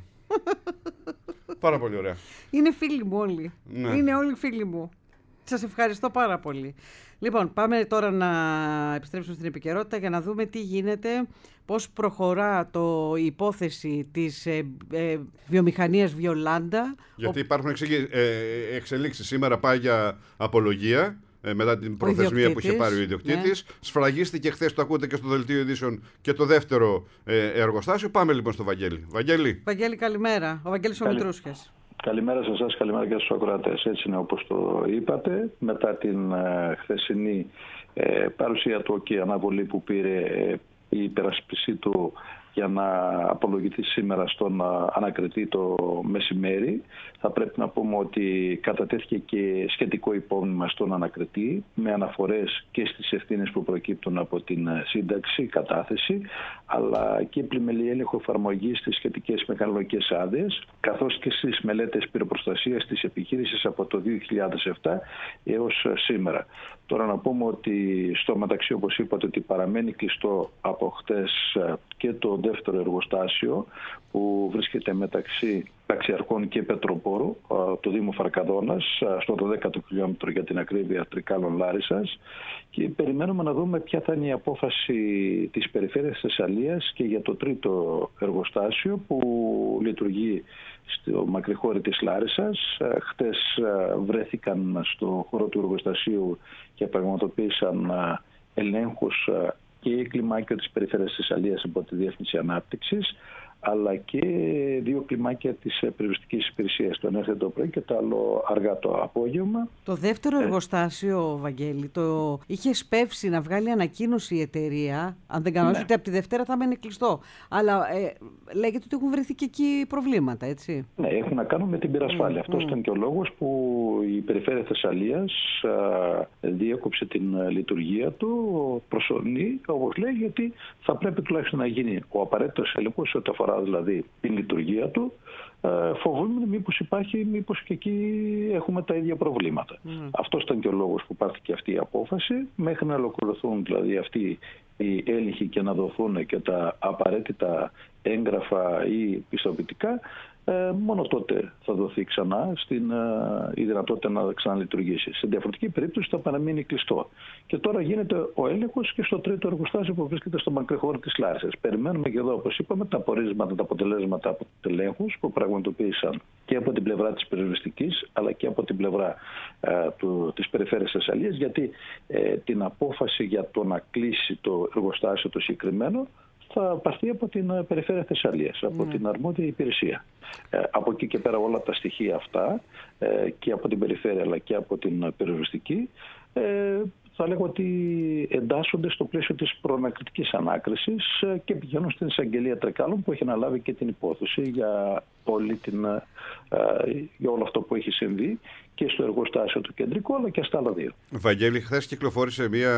Πάρα πολύ ωραία. Είναι φίλοι μου όλοι. Ναι. Είναι όλοι φίλοι μου. Σας ευχαριστώ πάρα πολύ. Λοιπόν, πάμε τώρα να επιστρέψουμε στην επικαιρότητα για να δούμε τι γίνεται, πώς προχωρά η υπόθεση της βιομηχανίας Βιολάντα. Γιατί υπάρχουν εξελίξεις. Σήμερα πάει για απολογία μετά την προθεσμία που είχε πάρει ο ιδιοκτήτης. Ναι. Σφραγίστηκε χθες, το ακούτε και στο δελτίο ειδήσεων, και το δεύτερο εργοστάσιο. Πάμε λοιπόν στο Βαγγέλη. Βαγγέλη, καλημέρα. Ο Βαγγέλης ο Μητρούσιας. Καλημέρα σε εσάς, καλημέρα και στους ακροατές. Έτσι είναι όπως το είπατε. Μετά την χθεσινή παρουσία του και αναβολή που πήρε η υπερασπισή του για να απολογηθεί σήμερα στον ανακριτή το μεσημέρι, θα πρέπει να πούμε ότι κατατέθηκε και σχετικό υπόμνημα στον ανακριτή με αναφορές και στις ευθύνες που προκύπτουν από την σύνταξη, κατάθεση, αλλά και πλημελή έλεγχο εφαρμογής στις σχετικές μηχανολογικές άδειες, καθώς και στις μελέτες πυροπροστασίας της επιχείρησης από το 2007 έως σήμερα. Τώρα να πούμε ότι στο μεταξύ, όπως είπατε, ότι παραμένει κλειστό από χτες και το δεύτερο εργοστάσιο που βρίσκεται μεταξύ Ταξιαρχών και Πετροπόρου, το Δήμο Φαρκαδόνας, στο 12ο χιλιόμετρο για την ακρίβεια Τρικάλων Λάρισσας, και περιμένουμε να δούμε ποια θα είναι η απόφαση της Περιφέρειας Θεσσαλίας και για το τρίτο εργοστάσιο που λειτουργεί στο μακρυχώρι της Λάρισσας. Χτες βρέθηκαν στο χώρο του εργοστασίου και πραγματοποίησαν ελέγχους και η κλιμάκιο της Περιφέρειας Θεσσαλίας από τη Διεύθυνση Ανάπτυξης, αλλά και 2 κλιμάκια της περιοριστικής υπηρεσίας. Το ένα έρχεται το πρωί και το άλλο αργά το απόγευμα. Το δεύτερο εργοστάσιο, Βαγγέλη, το είχε σπεύσει να βγάλει ανακοίνωση η εταιρεία. Αν δεν κάνω λάθος, ότι από τη Δευτέρα θα μένει κλειστό. Αλλά λέγεται ότι έχουν βρεθεί και εκεί προβλήματα, έτσι. Ναι, έχουν να κάνουν με την πυρασφάλεια. Αυτός ήταν και ο λόγος που η Περιφέρεια Θεσσαλίας διέκοψε την λειτουργία του προσωρινή, όπως λέει, γιατί θα πρέπει τουλάχιστον να γίνει ο απαραίτητος έλεγχος ό,τι αφορά δηλαδή την λειτουργία του. Φοβούμαι μήπως και εκεί έχουμε τα ίδια προβλήματα. Αυτός ήταν και ο λόγος που πάρθηκε αυτή η απόφαση, μέχρι να ολοκληρωθούν δηλαδή αυτοί οι έλεγχοι και να δοθούν και τα απαραίτητα έγγραφα ή πιστοποιητικά. Μόνο τότε θα δοθεί ξανά η δυνατότητα να ξαναλειτουργήσει. Σε διαφορετική περίπτωση θα παραμείνει κλειστό. Και τώρα γίνεται ο έλεγχος και στο τρίτο εργοστάσιο που βρίσκεται στο μακρυχώρι της Λάρισσας. Περιμένουμε και εδώ, όπως είπαμε, τα απορίσματα, τα αποτελέσματα από τους ελέγχους που πραγματοποίησαν και από την πλευρά της περιοριστικής αλλά και από την πλευρά της Περιφέρειας Θεσσαλίας, γιατί την απόφαση για το να κλείσει το εργοστάσιο το συγκεκριμένο θα πάρθει από την Περιφέρεια Θεσσαλίας, από την αρμόδια υπηρεσία. Από εκεί και πέρα όλα τα στοιχεία αυτά και από την Περιφέρεια αλλά και από την περιοριστική θα λέγω ότι εντάσσονται στο πλαίσιο της προανακριτικής ανάκρισης και πηγαίνουν στην εισαγγελία Τρεκάλων που έχει αναλάβει και την υπόθεση για για όλο αυτό που έχει συμβεί και στο εργοστάσιο του κεντρικού αλλά και στα άλλα δύο. Βαγγέλη, χθες κυκλοφόρησε μια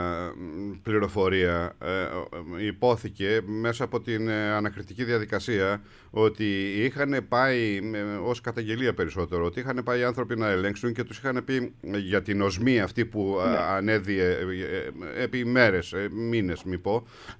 πληροφορία, υπόθηκε μέσα από την ανακριτική διαδικασία ότι είχαν πάει, ως καταγγελία περισσότερο, ότι είχαν πάει άνθρωποι να ελέγξουν και τους είχαν πει για την οσμή αυτή που ανέδιε επί μέρες, μήνες μη πω,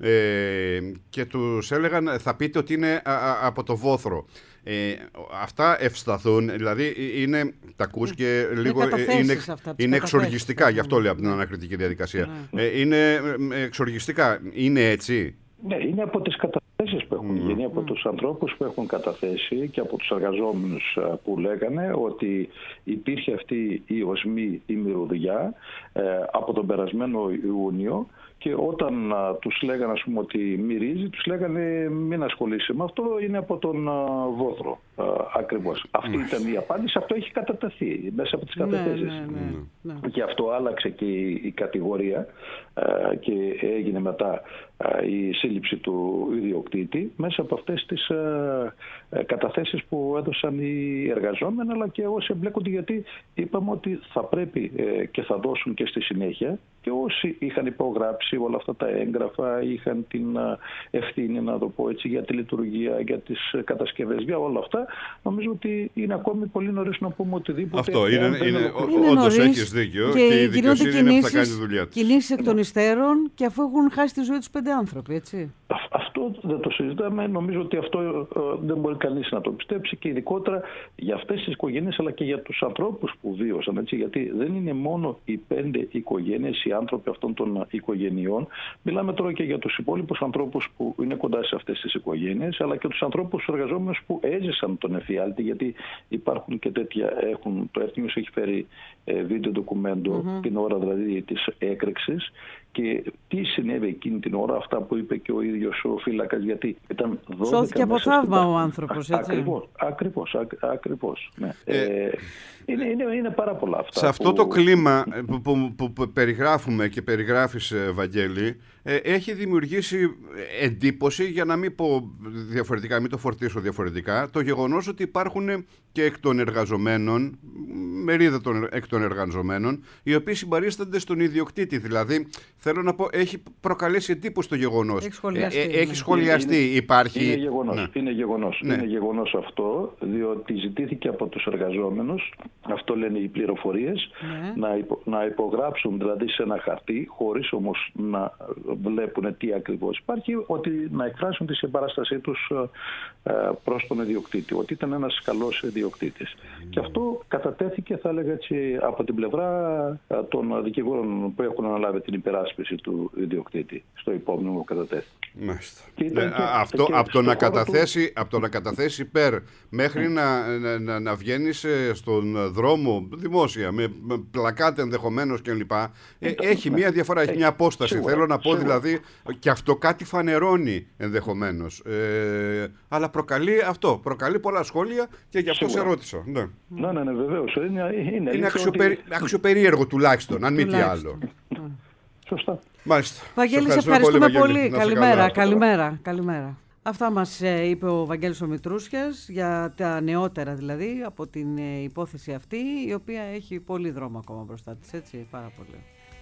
και τους έλεγαν θα πείτε ότι είναι από το βόθρο. Αυτά ευσταθούν, δηλαδή είναι, τα ακούς και λίγο είναι εξοργιστικά, γι' αυτό λέω από την ανακριτική διαδικασία. Είναι εξοργιστικά, είναι έτσι? Ναι, είναι από τις καταθέσεις που έχουν γίνει, από τους ανθρώπους που έχουν καταθέσει και από τους εργαζόμενους που λέγανε ότι υπήρχε αυτή η οσμή, η μυρωδιά από τον περασμένο Ιούνιο. Και όταν τους λέγανε ότι μυρίζει, τους λέγανε μην ασχολείσαι με αυτό, είναι από τον βόθρο ακριβώς. Αυτή ήταν η απάντηση, αυτό έχει κατατεθεί μέσα από τις καταθέσεις. Και αυτό άλλαξε και η κατηγορία και έγινε μετά η σύλληψη του ιδιοκτήτη μέσα από αυτές τις καταθέσεις που έδωσαν οι εργαζόμενοι αλλά και όσοι εμπλέκονται, γιατί είπαμε ότι θα πρέπει και θα δώσουν και στη συνέχεια και όσοι είχαν υπογράψει όλα αυτά τα έγγραφα, είχαν την ευθύνη, να το πω έτσι, για τη λειτουργία, για τις κατασκευές, για όλα αυτά. Νομίζω ότι είναι ακόμη πολύ νωρίς να πούμε οτιδήποτε. Αυτό είναι όντως έχεις δίκιο και η δικαιοσύνη είναι που θα κάνει τη δουλειά της. Κινήσεις εκ των υστέρων και αφού έχουν χάσει τη ζωή τους 5 άνθρωποι, έτσι. Αυτό δεν το συζητάμε. Νομίζω ότι αυτό δεν μπορεί κανείς να το πιστέψει και ειδικότερα για αυτές τις οικογένειες αλλά και για τους ανθρώπους που βίωσαν. Έτσι, γιατί δεν είναι μόνο οι 5 οικογένειες, οι άνθρωποι αυτών των οικογενειών. Μιλάμε τώρα και για τους υπόλοιπους ανθρώπους που είναι κοντά σε αυτές τις οικογένειες, αλλά και τους ανθρώπους εργαζόμενους που έζησαν τον εφιάλτη, γιατί υπάρχουν και τέτοια. Το Airnews έχει φέρει βίντεο ντοκουμέντο την ώρα δηλαδή της έκρηξης. Και τι συνέβη εκείνη την ώρα, αυτά που είπε και ο ίδιος ο φύλακας, γιατί ήταν 12 σώθηκε από θαύμα ο άνθρωπος, έτσι. Ακριβώς. Ναι. Είναι πάρα πολλά αυτά. Σε αυτό το κλίμα που περιγράφουμε και περιγράφεις, Βαγγέλη, έχει δημιουργήσει εντύπωση, για να μην πω διαφορετικά, μην το φορτίσω διαφορετικά, το γεγονός ότι υπάρχουν και εκ των εργαζομένων, μερίδα εκ των εργαζομένων, οι οποίοι συμπαρίστανται στον ιδιοκτήτη. Δηλαδή, θέλω να πω, έχει προκαλέσει εντύπωση το γεγονός. Έχει σχολιαστεί, υπάρχει. Είναι γεγονός. Είναι γεγονός αυτό, διότι ζητήθηκε από τους εργαζόμενους, αυτό λένε οι πληροφορίες, να υπογράψουν δηλαδή σε ένα χαρτί, χωρίς όμως να βλέπουν τι ακριβώς υπάρχει, ότι να εκφράσουν τη συμπαράστασή τους προς τον ιδιοκτήτη, ότι ήταν ένας καλός ιδιοκτήτης. Και αυτό κατατέθηκε, θα έλεγα έτσι, από την πλευρά των δικηγόρων που έχουν αναλάβει την υπεράσπιση του ιδιοκτήτη στο υπόμνημα που κατατέθηκε. Από το να καταθέσει υπέρ μέχρι να βγαίνεις στον δρόμο δημόσια με πλακάτε ενδεχομένως κλπ. Έχει μια διαφορά, έχει μια απόσταση. Θέλω να πω δηλαδή, και αυτό κάτι φανερώνει ενδεχομένως. Αλλά προκαλεί πολλά σχόλια και γι' αυτό σε ρώτησα. Ναι, βεβαίως. Είναι αξιοπερίεργο τουλάχιστον, αν μη τι άλλο. Σωστά. Μάλιστα. Βαγγέλη, σε ευχαριστούμε πολύ. Καλημέρα. Αυτά μας είπε ο Βαγγέλης ο Μητρούσιας για τα νεότερα δηλαδή από την υπόθεση αυτή, η οποία έχει πολύ δρόμο ακόμα μπροστά της, έτσι, πάρα πολύ.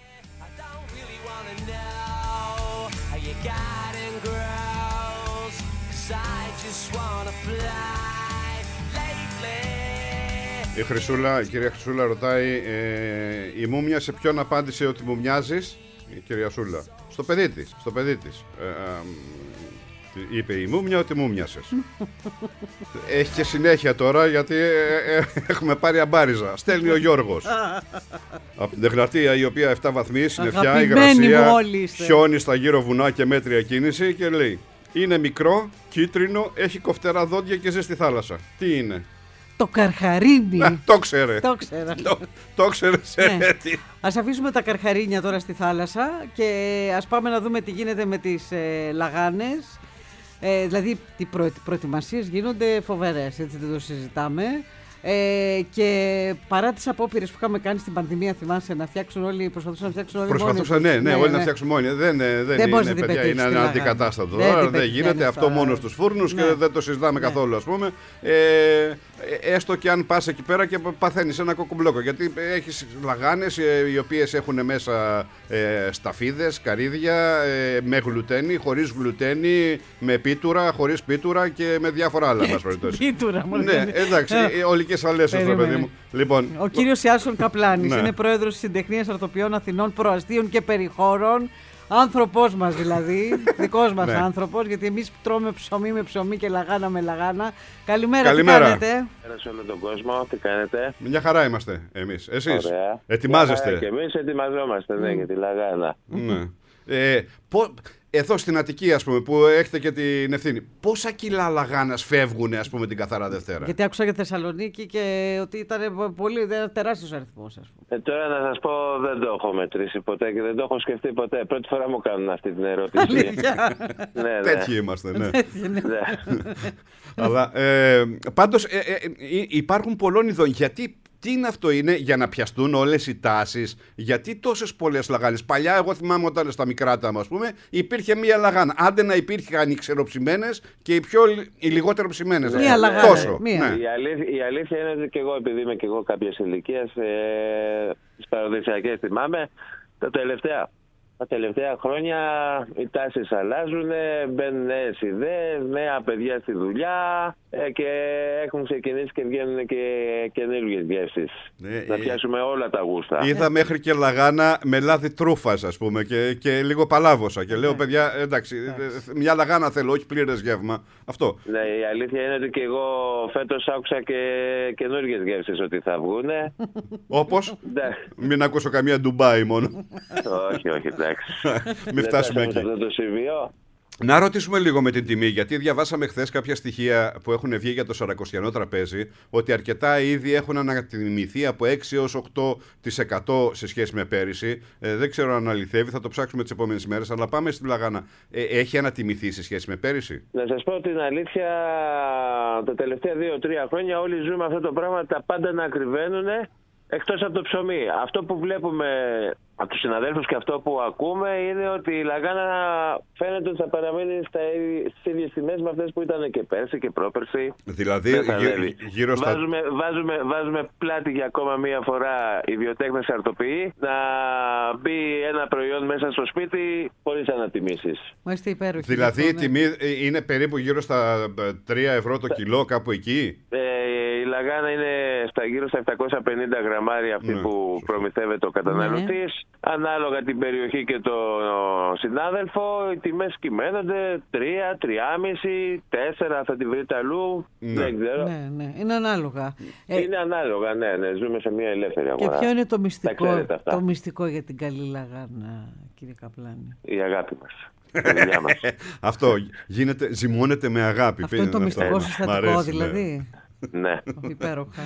Η κυρία Χρυσούλα ρωτάει, η Μούμια σε ποιον απάντησε ότι μου μοιάζεις? Η κυρία Σούλα. Στο παιδί της. Είπε η Μούμια ότι μου μοιάσες. Έχει και συνέχεια τώρα, γιατί έχουμε πάρει αμπάριζα. Στέλνει ο Γιώργος από την Εγνατία, η οποία 7 βαθμοί, συννεφιά, υγρασία, χιόνι στα γύρω βουνά και μέτρια κίνηση, και λέει: είναι μικρό, κίτρινο, έχει κοφτερά δόντια και ζει στη θάλασσα. Τι είναι? Το καρχαρίνι. Το ξέρε. Το ξέρα. Το ξέρε. Ναι. Ας αφήσουμε τα καρχαρίνια τώρα στη θάλασσα και ας πάμε να δούμε τι γίνεται με τις λαγάνες. Δηλαδή, οι προετοιμασίες γίνονται φοβερές, έτσι δεν το συζητάμε. Και παρά τις απόπειρες που είχαμε κάνει στην πανδημία, θυμάσαι, να φτιάξουν όλοι, προσπαθούσαν να φτιάξουν όλοι μόνοι τους. Όλοι να φτιάξουν μόνοι. Δεν είναι, παιδιά, είναι ένα αντικατάστατο. Δεν γίνεται αυτό μόνο στους φούρνους και δεν το συζητάμε καθόλου, ας πούμε. Έστω και αν πας εκεί πέρα και παθαίνεις ένα κοκομπλόκο. Γιατί έχεις λαγάνες οι οποίες έχουν μέσα σταφίδες, καρύδια, με γλουτένι, χωρίς γλουτένι, με πίτουρα, χωρίς πίτουρα και με διάφορα άλλα. Πίτουρα, μόνο. Ναι, εντάξει, ολικές αλέσσες, το παιδί μου. Λοιπόν, ο κύριος Ιάσον Καπλάνης είναι πρόεδρος της Συντεχνίας Αρτοποιών Αθηνών, Προαστίων και Περιχώρων. Άνθρωπος μας δηλαδή, δικός μας άνθρωπος, γιατί εμείς τρώμε ψωμί με ψωμί και λαγάνα με λαγάνα. Καλημέρα, τι κάνετε? Καλημέρα σε όλο τον κόσμο, τι κάνετε? Μια χαρά είμαστε εμείς, εσείς? Ωραία. Ετοιμάζεστε? Και εμείς ετοιμαζόμαστε, ναι, για τη λαγάνα. Ναι. Εδώ στην Αττική, ας πούμε, που έχετε και την ευθύνη, πόσα κιλά λαγάνας φεύγουν, ας πούμε, την καθαρά Δευτέρα? Γιατί άκουσα για Θεσσαλονίκη και ότι ήταν πολύ τεράστιος αριθμός, ας πούμε. Τώρα να σας πω, δεν το έχω μετρήσει ποτέ και δεν το έχω σκεφτεί ποτέ. Πρώτη φορά μου κάνουν αυτή την ερώτηση. Ναι. Τέτοιοι είμαστε, ναι. Αλλά πάντως υπάρχουν πολλών ειδών. Γιατί? Τι είναι αυτό, είναι για να πιαστούν όλες οι τάσεις? Γιατί τόσες πολλές λαγάνες? Παλιά, εγώ θυμάμαι όταν στα Μικράτα, ας πούμε, υπήρχε μία λαγάνα. Άντε να υπήρχαν οι ξεροψημένες και οι λιγότερο ψημένες. Μία λαγάνα. Τόσο. Μία. Ναι. Η αλήθεια είναι ότι και εγώ, επειδή είμαι και εγώ κάποιες ηλικίες, τις παραδοσιακές θυμάμαι, τα τελευταία χρόνια οι τάσεις αλλάζουν, μπαίνουν νέες ιδέες, νέα παιδιά στη δουλειά και έχουν ξεκινήσει και βγαίνουν και καινούργιες γεύσεις. Να πιάσουμε όλα τα γούστα. Είδα μέχρι και λαγάνα με λάδι τρούφας, ας πούμε, και λίγο παλάβωσα. Και λέω, παιδιά, εντάξει, μια λαγάνα θέλω, όχι πλήρες γεύμα. Αυτό. Ναι, η αλήθεια είναι ότι και εγώ φέτος άκουσα και καινούργιες γεύσεις ότι θα βγούνε. Όπως? Μην ακούσω καμία Ντουμπάι μόνο. Όχι, εντάξει. Μην φτάσουμε εκεί. Αυτό το σημείο. Να ρωτήσουμε λίγο με την τιμή, γιατί διαβάσαμε χθες κάποια στοιχεία που έχουν βγει για το σαρακοστιανό τραπέζι, ότι αρκετά είδη έχουν ανατιμηθεί από 6 έως 8% σε σχέση με πέρυσι. Δεν ξέρω αν αληθεύει, θα το ψάξουμε τις επόμενες ημέρες, αλλά πάμε στη λαγάνα. Έχει ανατιμηθεί σε σχέση με πέρυσι? Να σας πω την αλήθεια, τα τελευταία 2-3 χρόνια όλοι ζούμε αυτό το πράγμα, τα πάντα να ακριβένουν. Εκτός από το ψωμί. Αυτό που βλέπουμε από τους συναδέλφους και αυτό που ακούμε είναι ότι η λαγάνα φαίνεται ότι θα παραμείνει στις ίδιες τιμές με αυτές που ήταν και πέρσι και πρόπερσι. Δηλαδή γύρω στα... Βάζουμε πλάτη για ακόμα μία φορά οι βιοτέχνες αρτοποιοί να μπει ένα προϊόν μέσα στο σπίτι χωρίς ανατιμήσεις. Είμαστε υπέροχοι. Δηλαδή η τιμή είναι περίπου γύρω στα 3 ευρώ το κιλό, κάπου εκεί? Η λαγάνα είναι γύρω στα 750 γραμμάρια αυτή που προμηθεύεται ο καταναλωτής. Ανάλογα την περιοχή και το συνάδελφο, οι τιμές κυμαίνονται 3, 3,5, 4, θα τη βρείτε αλλού. Δεν ξέρω. Ναι, είναι ανάλογα. Είναι ανάλογα, ναι, ζούμε σε μια ελεύθερη αγορά. Και ποιο είναι το μυστικό για την καλή λαγάνα, κύριε Καπλάνη? Η αγάπη μας. Αυτό ζυμώνεται με αγάπη. Αυτό είναι το μυστικό συστατικό, δηλαδή. Ναι. Υπέροχα.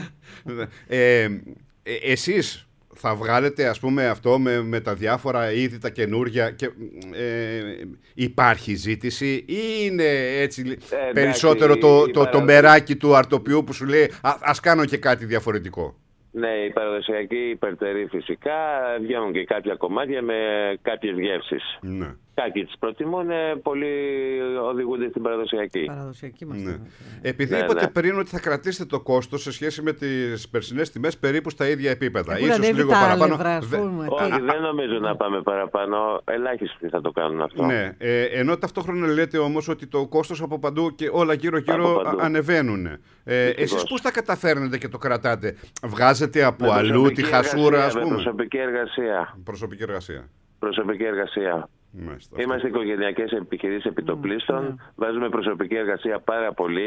Εσείς θα βγάλετε, ας πούμε, αυτό με τα διάφορα είδη, τα καινούργια και υπάρχει ζήτηση ή είναι έτσι περισσότερο το μεράκι του αρτοποιού που σου λέει ας κάνω και κάτι διαφορετικό? Ναι, η παραδοσιακή υπερτερεί φυσικά, βγαίνουν και κάποια κομμάτια με κάποιες γεύσεις. Ναι. Κάποιοι τις προτιμούν, πολλοί οδηγούνται στην παραδοσιακή. Παραδοσιακή μας. Ναι. Επειδή είπατε πριν ότι θα κρατήσετε το κόστος σε σχέση με τις περσινές τιμές περίπου στα ίδια επίπεδα. Ίσως λίγο παραπάνω. Όχι, δεν νομίζω να πάμε παραπάνω. Ελάχιστοι θα το κάνουν αυτό. Ναι, ενώ ταυτόχρονα λέτε όμως ότι το κόστος από παντού και όλα γύρω-γύρω ανεβαίνουν. Εσείς πώς τα καταφέρνετε και το κρατάτε? Βγάζετε από αλλού τη χασούρα, ας πούμε? Προσωπική εργασία. Είμαστε οικογενειακές επιχειρήσεις επιτοπλίστων. Βάζουμε προσωπική εργασία πάρα πολύ.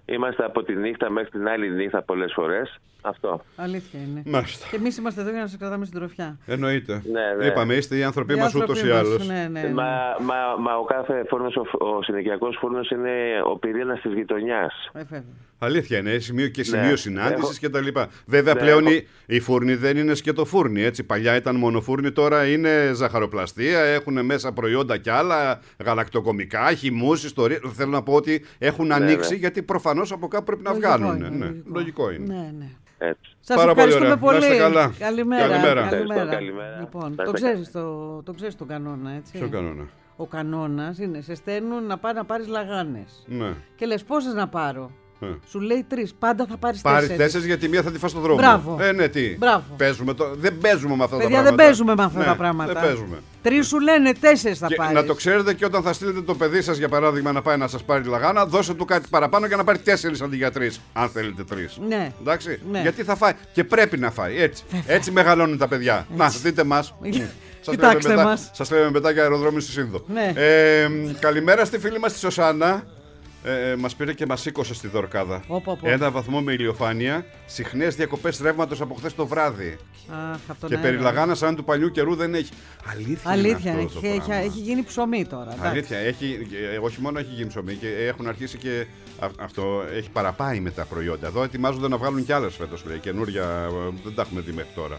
Είμαστε από τη νύχτα μέχρι την άλλη νύχτα πολλές φορές. Αυτό. Αλήθεια είναι. Μάλιστα. Και εμείς είμαστε εδώ για να σας κρατάμε στην τροφιά. Εννοείται. Ναι. Είπαμε, είστε οι άνθρωποι μας ούτως ή άλλως. Ναι. Μα ο κάθε φούρνος, ο συνοικιακός φούρνος είναι ο πυρήνας της γειτονιάς. Αλήθεια είναι, σημείο συνάντησης και τα λοιπά. Βέβαια Ναι, πλέον οι φούρνοι δεν είναι σκετοφούρνοι, έτσι. Παλιά ήταν μονοφούρνοι, τώρα είναι ζαχαροπλαστεία, έχουν μέσα προϊόντα κι άλλα, γαλακτοκομικά, χυμούς, ιστορίες. Θέλω να πω ότι έχουν ανοίξει γιατί προφανώς από κάπου πρέπει να βγάλουν. Λογικό είναι. Ναι. Σας Πάρα ευχαριστούμε πολύ. Να είστε καλά. Καλημέρα. Λοιπόν, το ξέρεις τον κανόνα, έτσι. Ποιο κανόνα? Ο κανόνας είναι, σε στέλνουν να πάει να πάρεις λαγάνες. Ναι. Και λες πόσες να πάρω. Σου λέει 3. Πάντα θα πάρεις 4. Πάρεις 4 γιατί μία θα τη φας στο δρόμο. Μπράβο. Ναι, τι. Μπράβο. Δεν παίζουμε με αυτά τα Παιδιά, πράγματα. δεν παίζουμε με αυτά τα πράγματα. Δεν παίζουμε. 3 σου λένε 4 θα Και πάρεις. να το ξέρετε και όταν θα στείλετε το παιδί σας για παράδειγμα να πάει να σας πάρει λαγάνα, δώστε του κάτι παραπάνω για να πάρει 4 αντί για 3. Αν θέλετε 3. Ναι. Εντάξει. Ναι. Γιατί θα φάει. Και πρέπει να φάει. Έτσι μεγαλώνουν τα παιδιά. Να, δείτε μας. Κοιτάξτε μας. Σας λέμε μετά για αεροδρόμιο στη Σύνδο. Ναι. Καλημέρα στη φίλη μας τη Σωσάνα. Μας πήρε και μας σήκωσε στη Δορκάδα. 1 βαθμό με ηλιοφάνεια. Συχνές διακοπές ρεύματος από χθες το βράδυ. Και περί λαγάνα σαν του παλιού καιρού δεν έχει. Αλήθεια είναι αυτό το πράγμα. Έχει γίνει ψωμί τώρα. Αλήθεια, όχι μόνο έχει γίνει ψωμί, και έχουν αρχίσει και αυτό έχει παραπάει με τα προϊόντα. Εδώ ετοιμάζονται να βγάλουν κι άλλες φέτος, λέει, καινούρια, δεν τα έχουμε δει μέχρι τώρα.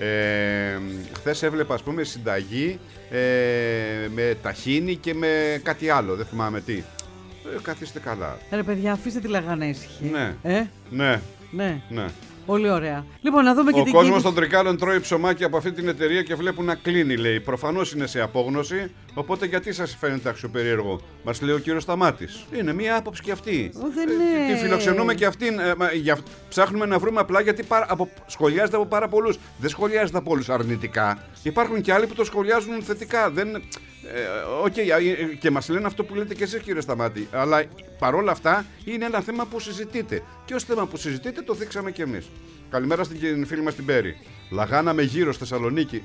Χθες έβλεπα, ας πούμε, συνταγή με ταχίνι και με κάτι άλλο, δεν θυμάμαι τι. Καθίστε καλά. Ρε παιδιά, αφήστε τη λαγάνα ήσυχη. Ναι. Πολύ ωραία. Λοιπόν, να δούμε και Ο κόσμος των Τρικάλων τρώει ψωμάκι από αυτή την εταιρεία και βλέπουν να κλείνει, λέει. Προφανώς είναι σε απόγνωση, οπότε γιατί σας φαίνεται αξιοπερίεργο, μας λέει ο κύριος Σταμάτης. Είναι μία άποψη και αυτή. Τη φιλοξενούμε και αυτήν. Ψάχνουμε να βρούμε απλά γιατί σχολιάζεται από πάρα πολλούς. Δεν σχολιάζεται από όλους αρνητικά. Υπάρχουν και άλλοι που το σχολιάζουν θετικά. Και μας λένε αυτό που λέτε και εσείς, κύριε Σταμάτη. Αλλά παρόλα αυτά είναι ένα θέμα που συζητείτε. Και ως θέμα που συζητείτε το δείξαμε κι εμείς. Καλημέρα στην φίλη μας την Πέρη. Λαγάνα με γύρο στη Θεσσαλονίκη.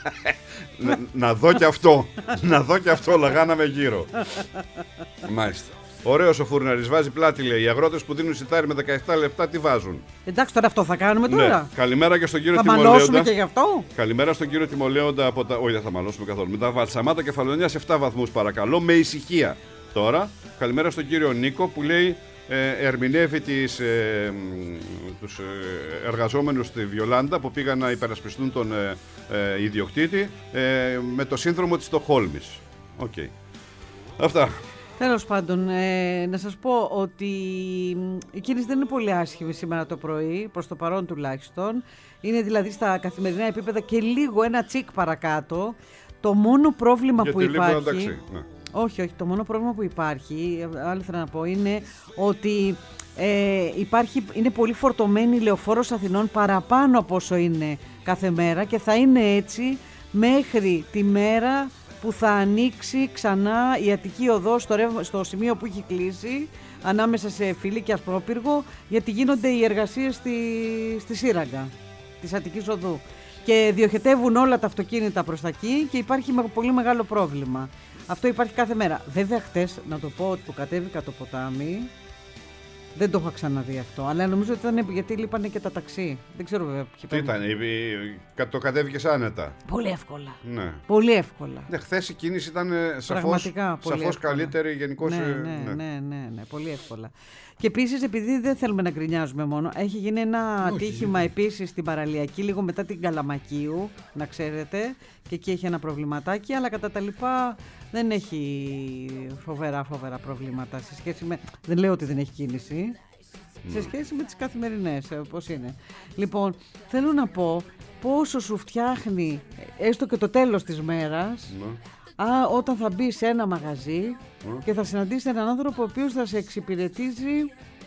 Να δω κι αυτό. Λαγάνα με γύρο. Μάλιστα. Ωραίος ο φούρναρης, βάζει πλάτη, λέει. Οι αγρότες που δίνουν σιτάρι με 17 λεπτά τι βάζουν. Εντάξει, τώρα αυτό θα κάνουμε τώρα. Ναι. Καλημέρα και στον κύριο Τιμολέοντα. Θα μαλώσουμε και γι' αυτό. Καλημέρα στον κύριο Τιμολέοντα από τα. Όχι, δεν θα μαλώσουμε καθόλου. Με τα Βαλσαμάτα Κεφαλονιά σε 7 βαθμούς, παρακαλώ, με ησυχία. Τώρα, καλημέρα στον κύριο Νίκο που λέει ερμηνεύει τους εργαζόμενους στη Βιολάντα που πήγαν να υπερασπιστούν τον ιδιοκτήτη με το σύνδρομο της Στοκχόλμης. Οκ. Αυτά. Τέλος πάντων, να σας πω ότι η κίνηση δεν είναι πολύ άσχημη σήμερα το πρωί, προς το παρόν τουλάχιστον. Είναι δηλαδή στα καθημερινά επίπεδα και λίγο ένα τσικ παρακάτω. Το μόνο πρόβλημα που υπάρχει... Όχι, το μόνο πρόβλημα που υπάρχει, άλλο θέλω να πω, είναι ότι είναι πολύ φορτωμένη η Λεωφόρος Αθηνών παραπάνω από όσο είναι κάθε μέρα και θα είναι έτσι μέχρι τη μέρα που θα ανοίξει ξανά η Αττική Οδός στο σημείο που έχει κλείσει, ανάμεσα σε Φίλη και Ασπρόπυργο, γιατί γίνονται οι εργασίες στη Σύραγγα της Αττικής Οδού. Και διοχετεύουν όλα τα αυτοκίνητα προς τα εκεί και υπάρχει πολύ μεγάλο πρόβλημα. Αυτό υπάρχει κάθε μέρα. Βέβαια, χτες, να το πω ότι που κατέβηκα το ποτάμι, δεν το είχα ξαναδεί αυτό. Αλλά νομίζω ότι ήταν γιατί λείπανε και τα ταξί. Δεν ξέρω βέβαια ποιοι Τι ήταν, το κατέβηκες άνετα. Πολύ εύκολα. Ναι. Πολύ εύκολα. Χθες η κίνηση ήταν σαφώς καλύτερη γενικώς. Ναι, πολύ εύκολα. Και επίσης, επειδή δεν θέλουμε να γκρινιάζουμε μόνο, έχει γίνει ένα ατύχημα επίσης στην Παραλιακή, λίγο μετά την Καλαμακίου, να ξέρετε, και εκεί έχει ένα προβληματάκι, αλλά κατά τα λοιπά δεν έχει φοβερά προβλήματα σε σχέση με... Δεν λέω ότι δεν έχει κίνηση, σε σχέση με τις καθημερινές, πώς είναι. Λοιπόν, θέλω να πω πόσο σου φτιάχνει, έστω και το τέλος της μέρας, όταν θα μπει σε ένα μαγαζί και θα συναντήσει έναν άνθρωπο ο οποίος θα σε εξυπηρετήσει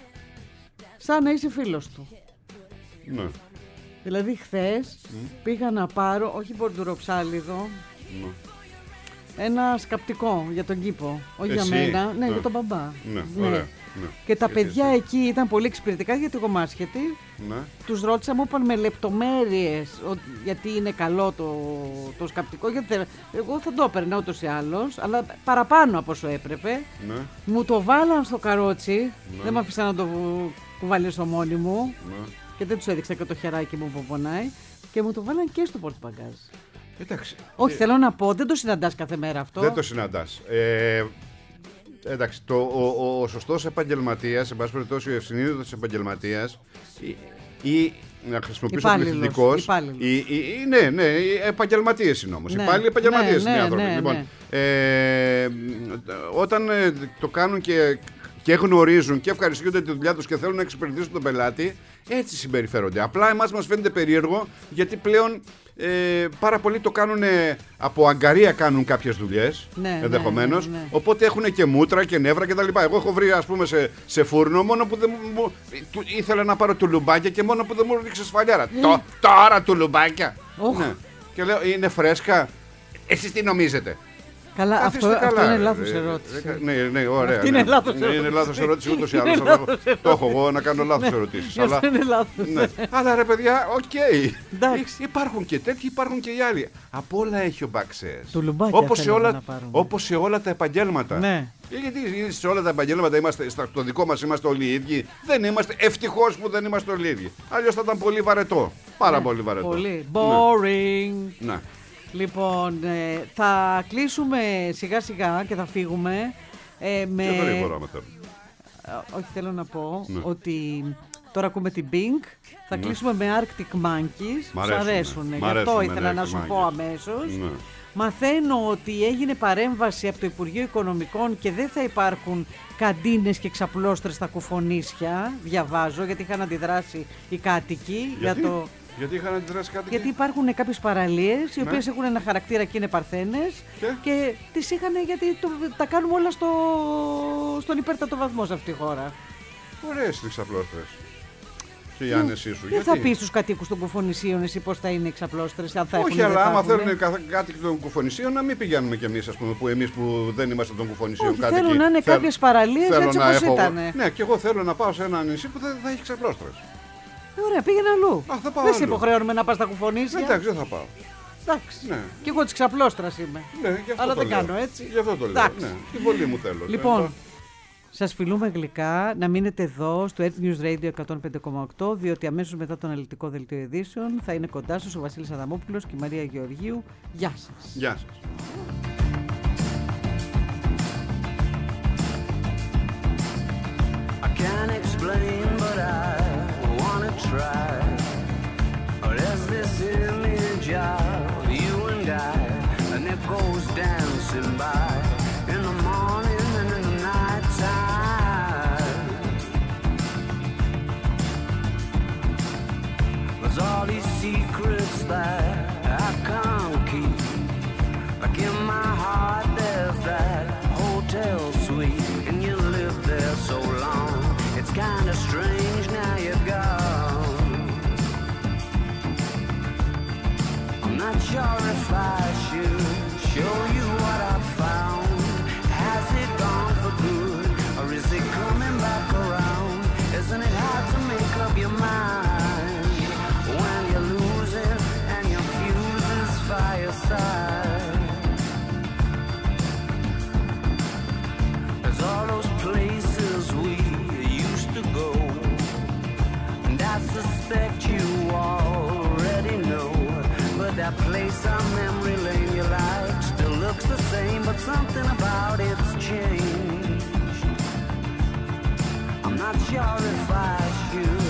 σαν να είσαι φίλος του. Ναι. Δηλαδή χθες πήγα να πάρω, όχι μπορντουροψάλιδο, ένα σκαπτικό για τον κήπο. Όχι για Εσύ? μένα, ναι, Ναι. για τον μπαμπά. Ναι, ωραία. Ναι. Και τα Γιατί παιδιά εσύ? εκεί ήταν πολύ εξυπηρετικά γιατί εγώ είμαι άσχετη. Ναι. Τους ρώτησα, μου είπαν με λεπτομέρειες γιατί είναι καλό το σκαπτικό. Γιατί εγώ θα το έπαιρνα ούτως ή άλλως, αλλά παραπάνω από όσο έπρεπε. Ναι. Μου το βάλαν στο καρότσι, δεν με αφήσαν να το κουβαλήσω μόνη μου. Ναι. Και δεν τους έδειξα και το χεράκι μου που πονάει. Και μου το βάλαν και στο πορτμπαγκάζ. Εντάξει. Όχι, θέλω να πω, δεν το συναντάς κάθε μέρα αυτό. Δεν το συναντάς. Εντάξει, ο σωστός επαγγελματίας, εν πάση περιπτώσει ο ευσυνείδητος επαγγελματίας ή να χρησιμοποιήσω πληθυντικός. Ναι, επαγγελματίες είναι όμως. Ναι. Υπάλληλοι επαγγελματίες είναι οι άνθρωποι. Ναι. Λοιπόν, όταν το κάνουν και γνωρίζουν και ευχαριστούνται τη δουλειά τους και θέλουν να εξυπηρετήσουν τον πελάτη, έτσι συμπεριφέρονται. Απλά εμάς μας φαίνεται περίεργο γιατί πλέον πάρα πολλοί το κάνουν από αγκαρία, κάνουν κάποιες δουλειές ενδεχομένως. Ναι. Οπότε έχουν και μούτρα και νεύρα κτλ. Εγώ έχω βρει, ας πούμε, σε φούρνο μόνο που δεν μου. Ήθελα να πάρω τουλουμπάκια και μόνο που δεν μου ρίξε σφαλιάρα. Τώρα τουλουμπάκια. Ναι. Και λέω, είναι φρέσκα. Εσείς τι νομίζετε? Καλά, αυτό είναι λάθος ερώτηση. Ναι, ωραία. Αυτή είναι λάθος ερώτηση. Είναι λάθος ερώτηση ούτως ή άλλως. Το έχω εγώ να κάνω λάθος ερωτήσεις. Αυτό είναι λάθος. Αλλά ρε παιδιά, οκ. Υπάρχουν και τέτοιοι, υπάρχουν και οι άλλοι. Από όλα έχει ο Μπαξές. Όπως σε όλα τα επαγγέλματα. Ναι. Γιατί σε όλα τα επαγγέλματα είμαστε, στο δικό μας είμαστε όλοι οι ίδιοι. Δεν είμαστε, ευτυχώς που δεν είμαστε όλοι οι ίδιοι. Αλλιώς θα ήταν πολύ βαρετό. Πάρα πολύ βαρετό. Πολύ. Boring. Ναι. Λοιπόν, θα κλείσουμε σιγά σιγά και θα φύγουμε με... Και γρήγορα, άμα θέλω. Όχι, θέλω να πω ότι τώρα ακούμε την Pink. Θα κλείσουμε με Arctic Monkeys. Μ' αρέσουν. Γι' αυτό ήθελα να σου πω αμέσως. Ναι. Μαθαίνω ότι έγινε παρέμβαση από το Υπουργείο Οικονομικών και δεν θα υπάρχουν καντίνες και ξαπλώστρες στα κουφονίσια. Διαβάζω, γιατί είχαν αντιδράσει οι κάτοικοι. Γιατί είχαν αντιδράσει κάτι? Γιατί υπάρχουν κάποιες παραλίες οι οποίες έχουν ένα χαρακτήρα και είναι παρθένες και τις είχαν γιατί τα κάνουμε όλα στον υπέρτατο βαθμό σε αυτή τη χώρα. Ωραίες είναι οι ξαπλώστρες. Και η άνεσή σου. Δεν θα πεις στους κατοίκους των κουφονησίων εσύ πώς θα είναι οι ξαπλώστρες, αν θα έχουν. Όχι, αλλά άμα θέλουν κάτοικοι των κουφονησίων να μην πηγαίνουμε κι εμείς, ας πούμε, εμείς που δεν είμαστε των κουφονησίων κάτοικοι. Θέλουν να είναι κάποιες παραλίες έτσι όπως ήταν. Ναι, και εγώ θέλω να πάω σε ένα νησί που δεν θα έχει ξαπλώστρες. Ωραία, πήγαινε αλλού. Δεν σε υποχρεώνουμε να πας στα κουφονίσια. Εντάξει, δεν θα πάω. Εντάξει. Ναι. Και εγώ της ξαπλώστρας είμαι. Ναι, αλλά δεν κάνω έτσι. Γι' αυτό το λέω. Ναι, την πολύ μου θέλω. Λοιπόν, σας φιλούμε γλυκά. Να μείνετε εδώ στο Earth News Radio 105,8, διότι αμέσως μετά το αναλυτικό δελτίο ειδήσεων θα είναι κοντά σας ο Βασίλης Αδαμόπουλος και η Μαρία Γεωργίου. Γεια σας. Γεια σας. Can't explain, but I wanna try. There's this image of you and I, and it goes dancing by in the morning and in the night time. There's all these secrets that I can't keep. Like in my heart, there's that hotel suite, and you lived there so long. It's kind of strange now you're gone. I'm not sure if I should show you what I found. Has it gone for good, or is it coming back around? Isn't it hard to make up your mind when you lose it and your fuse is fireside? There's all those places we used to go, and I suspect you already know. But that place on memory lane you like still looks the same, but something about it's changed. I'm not sure if I should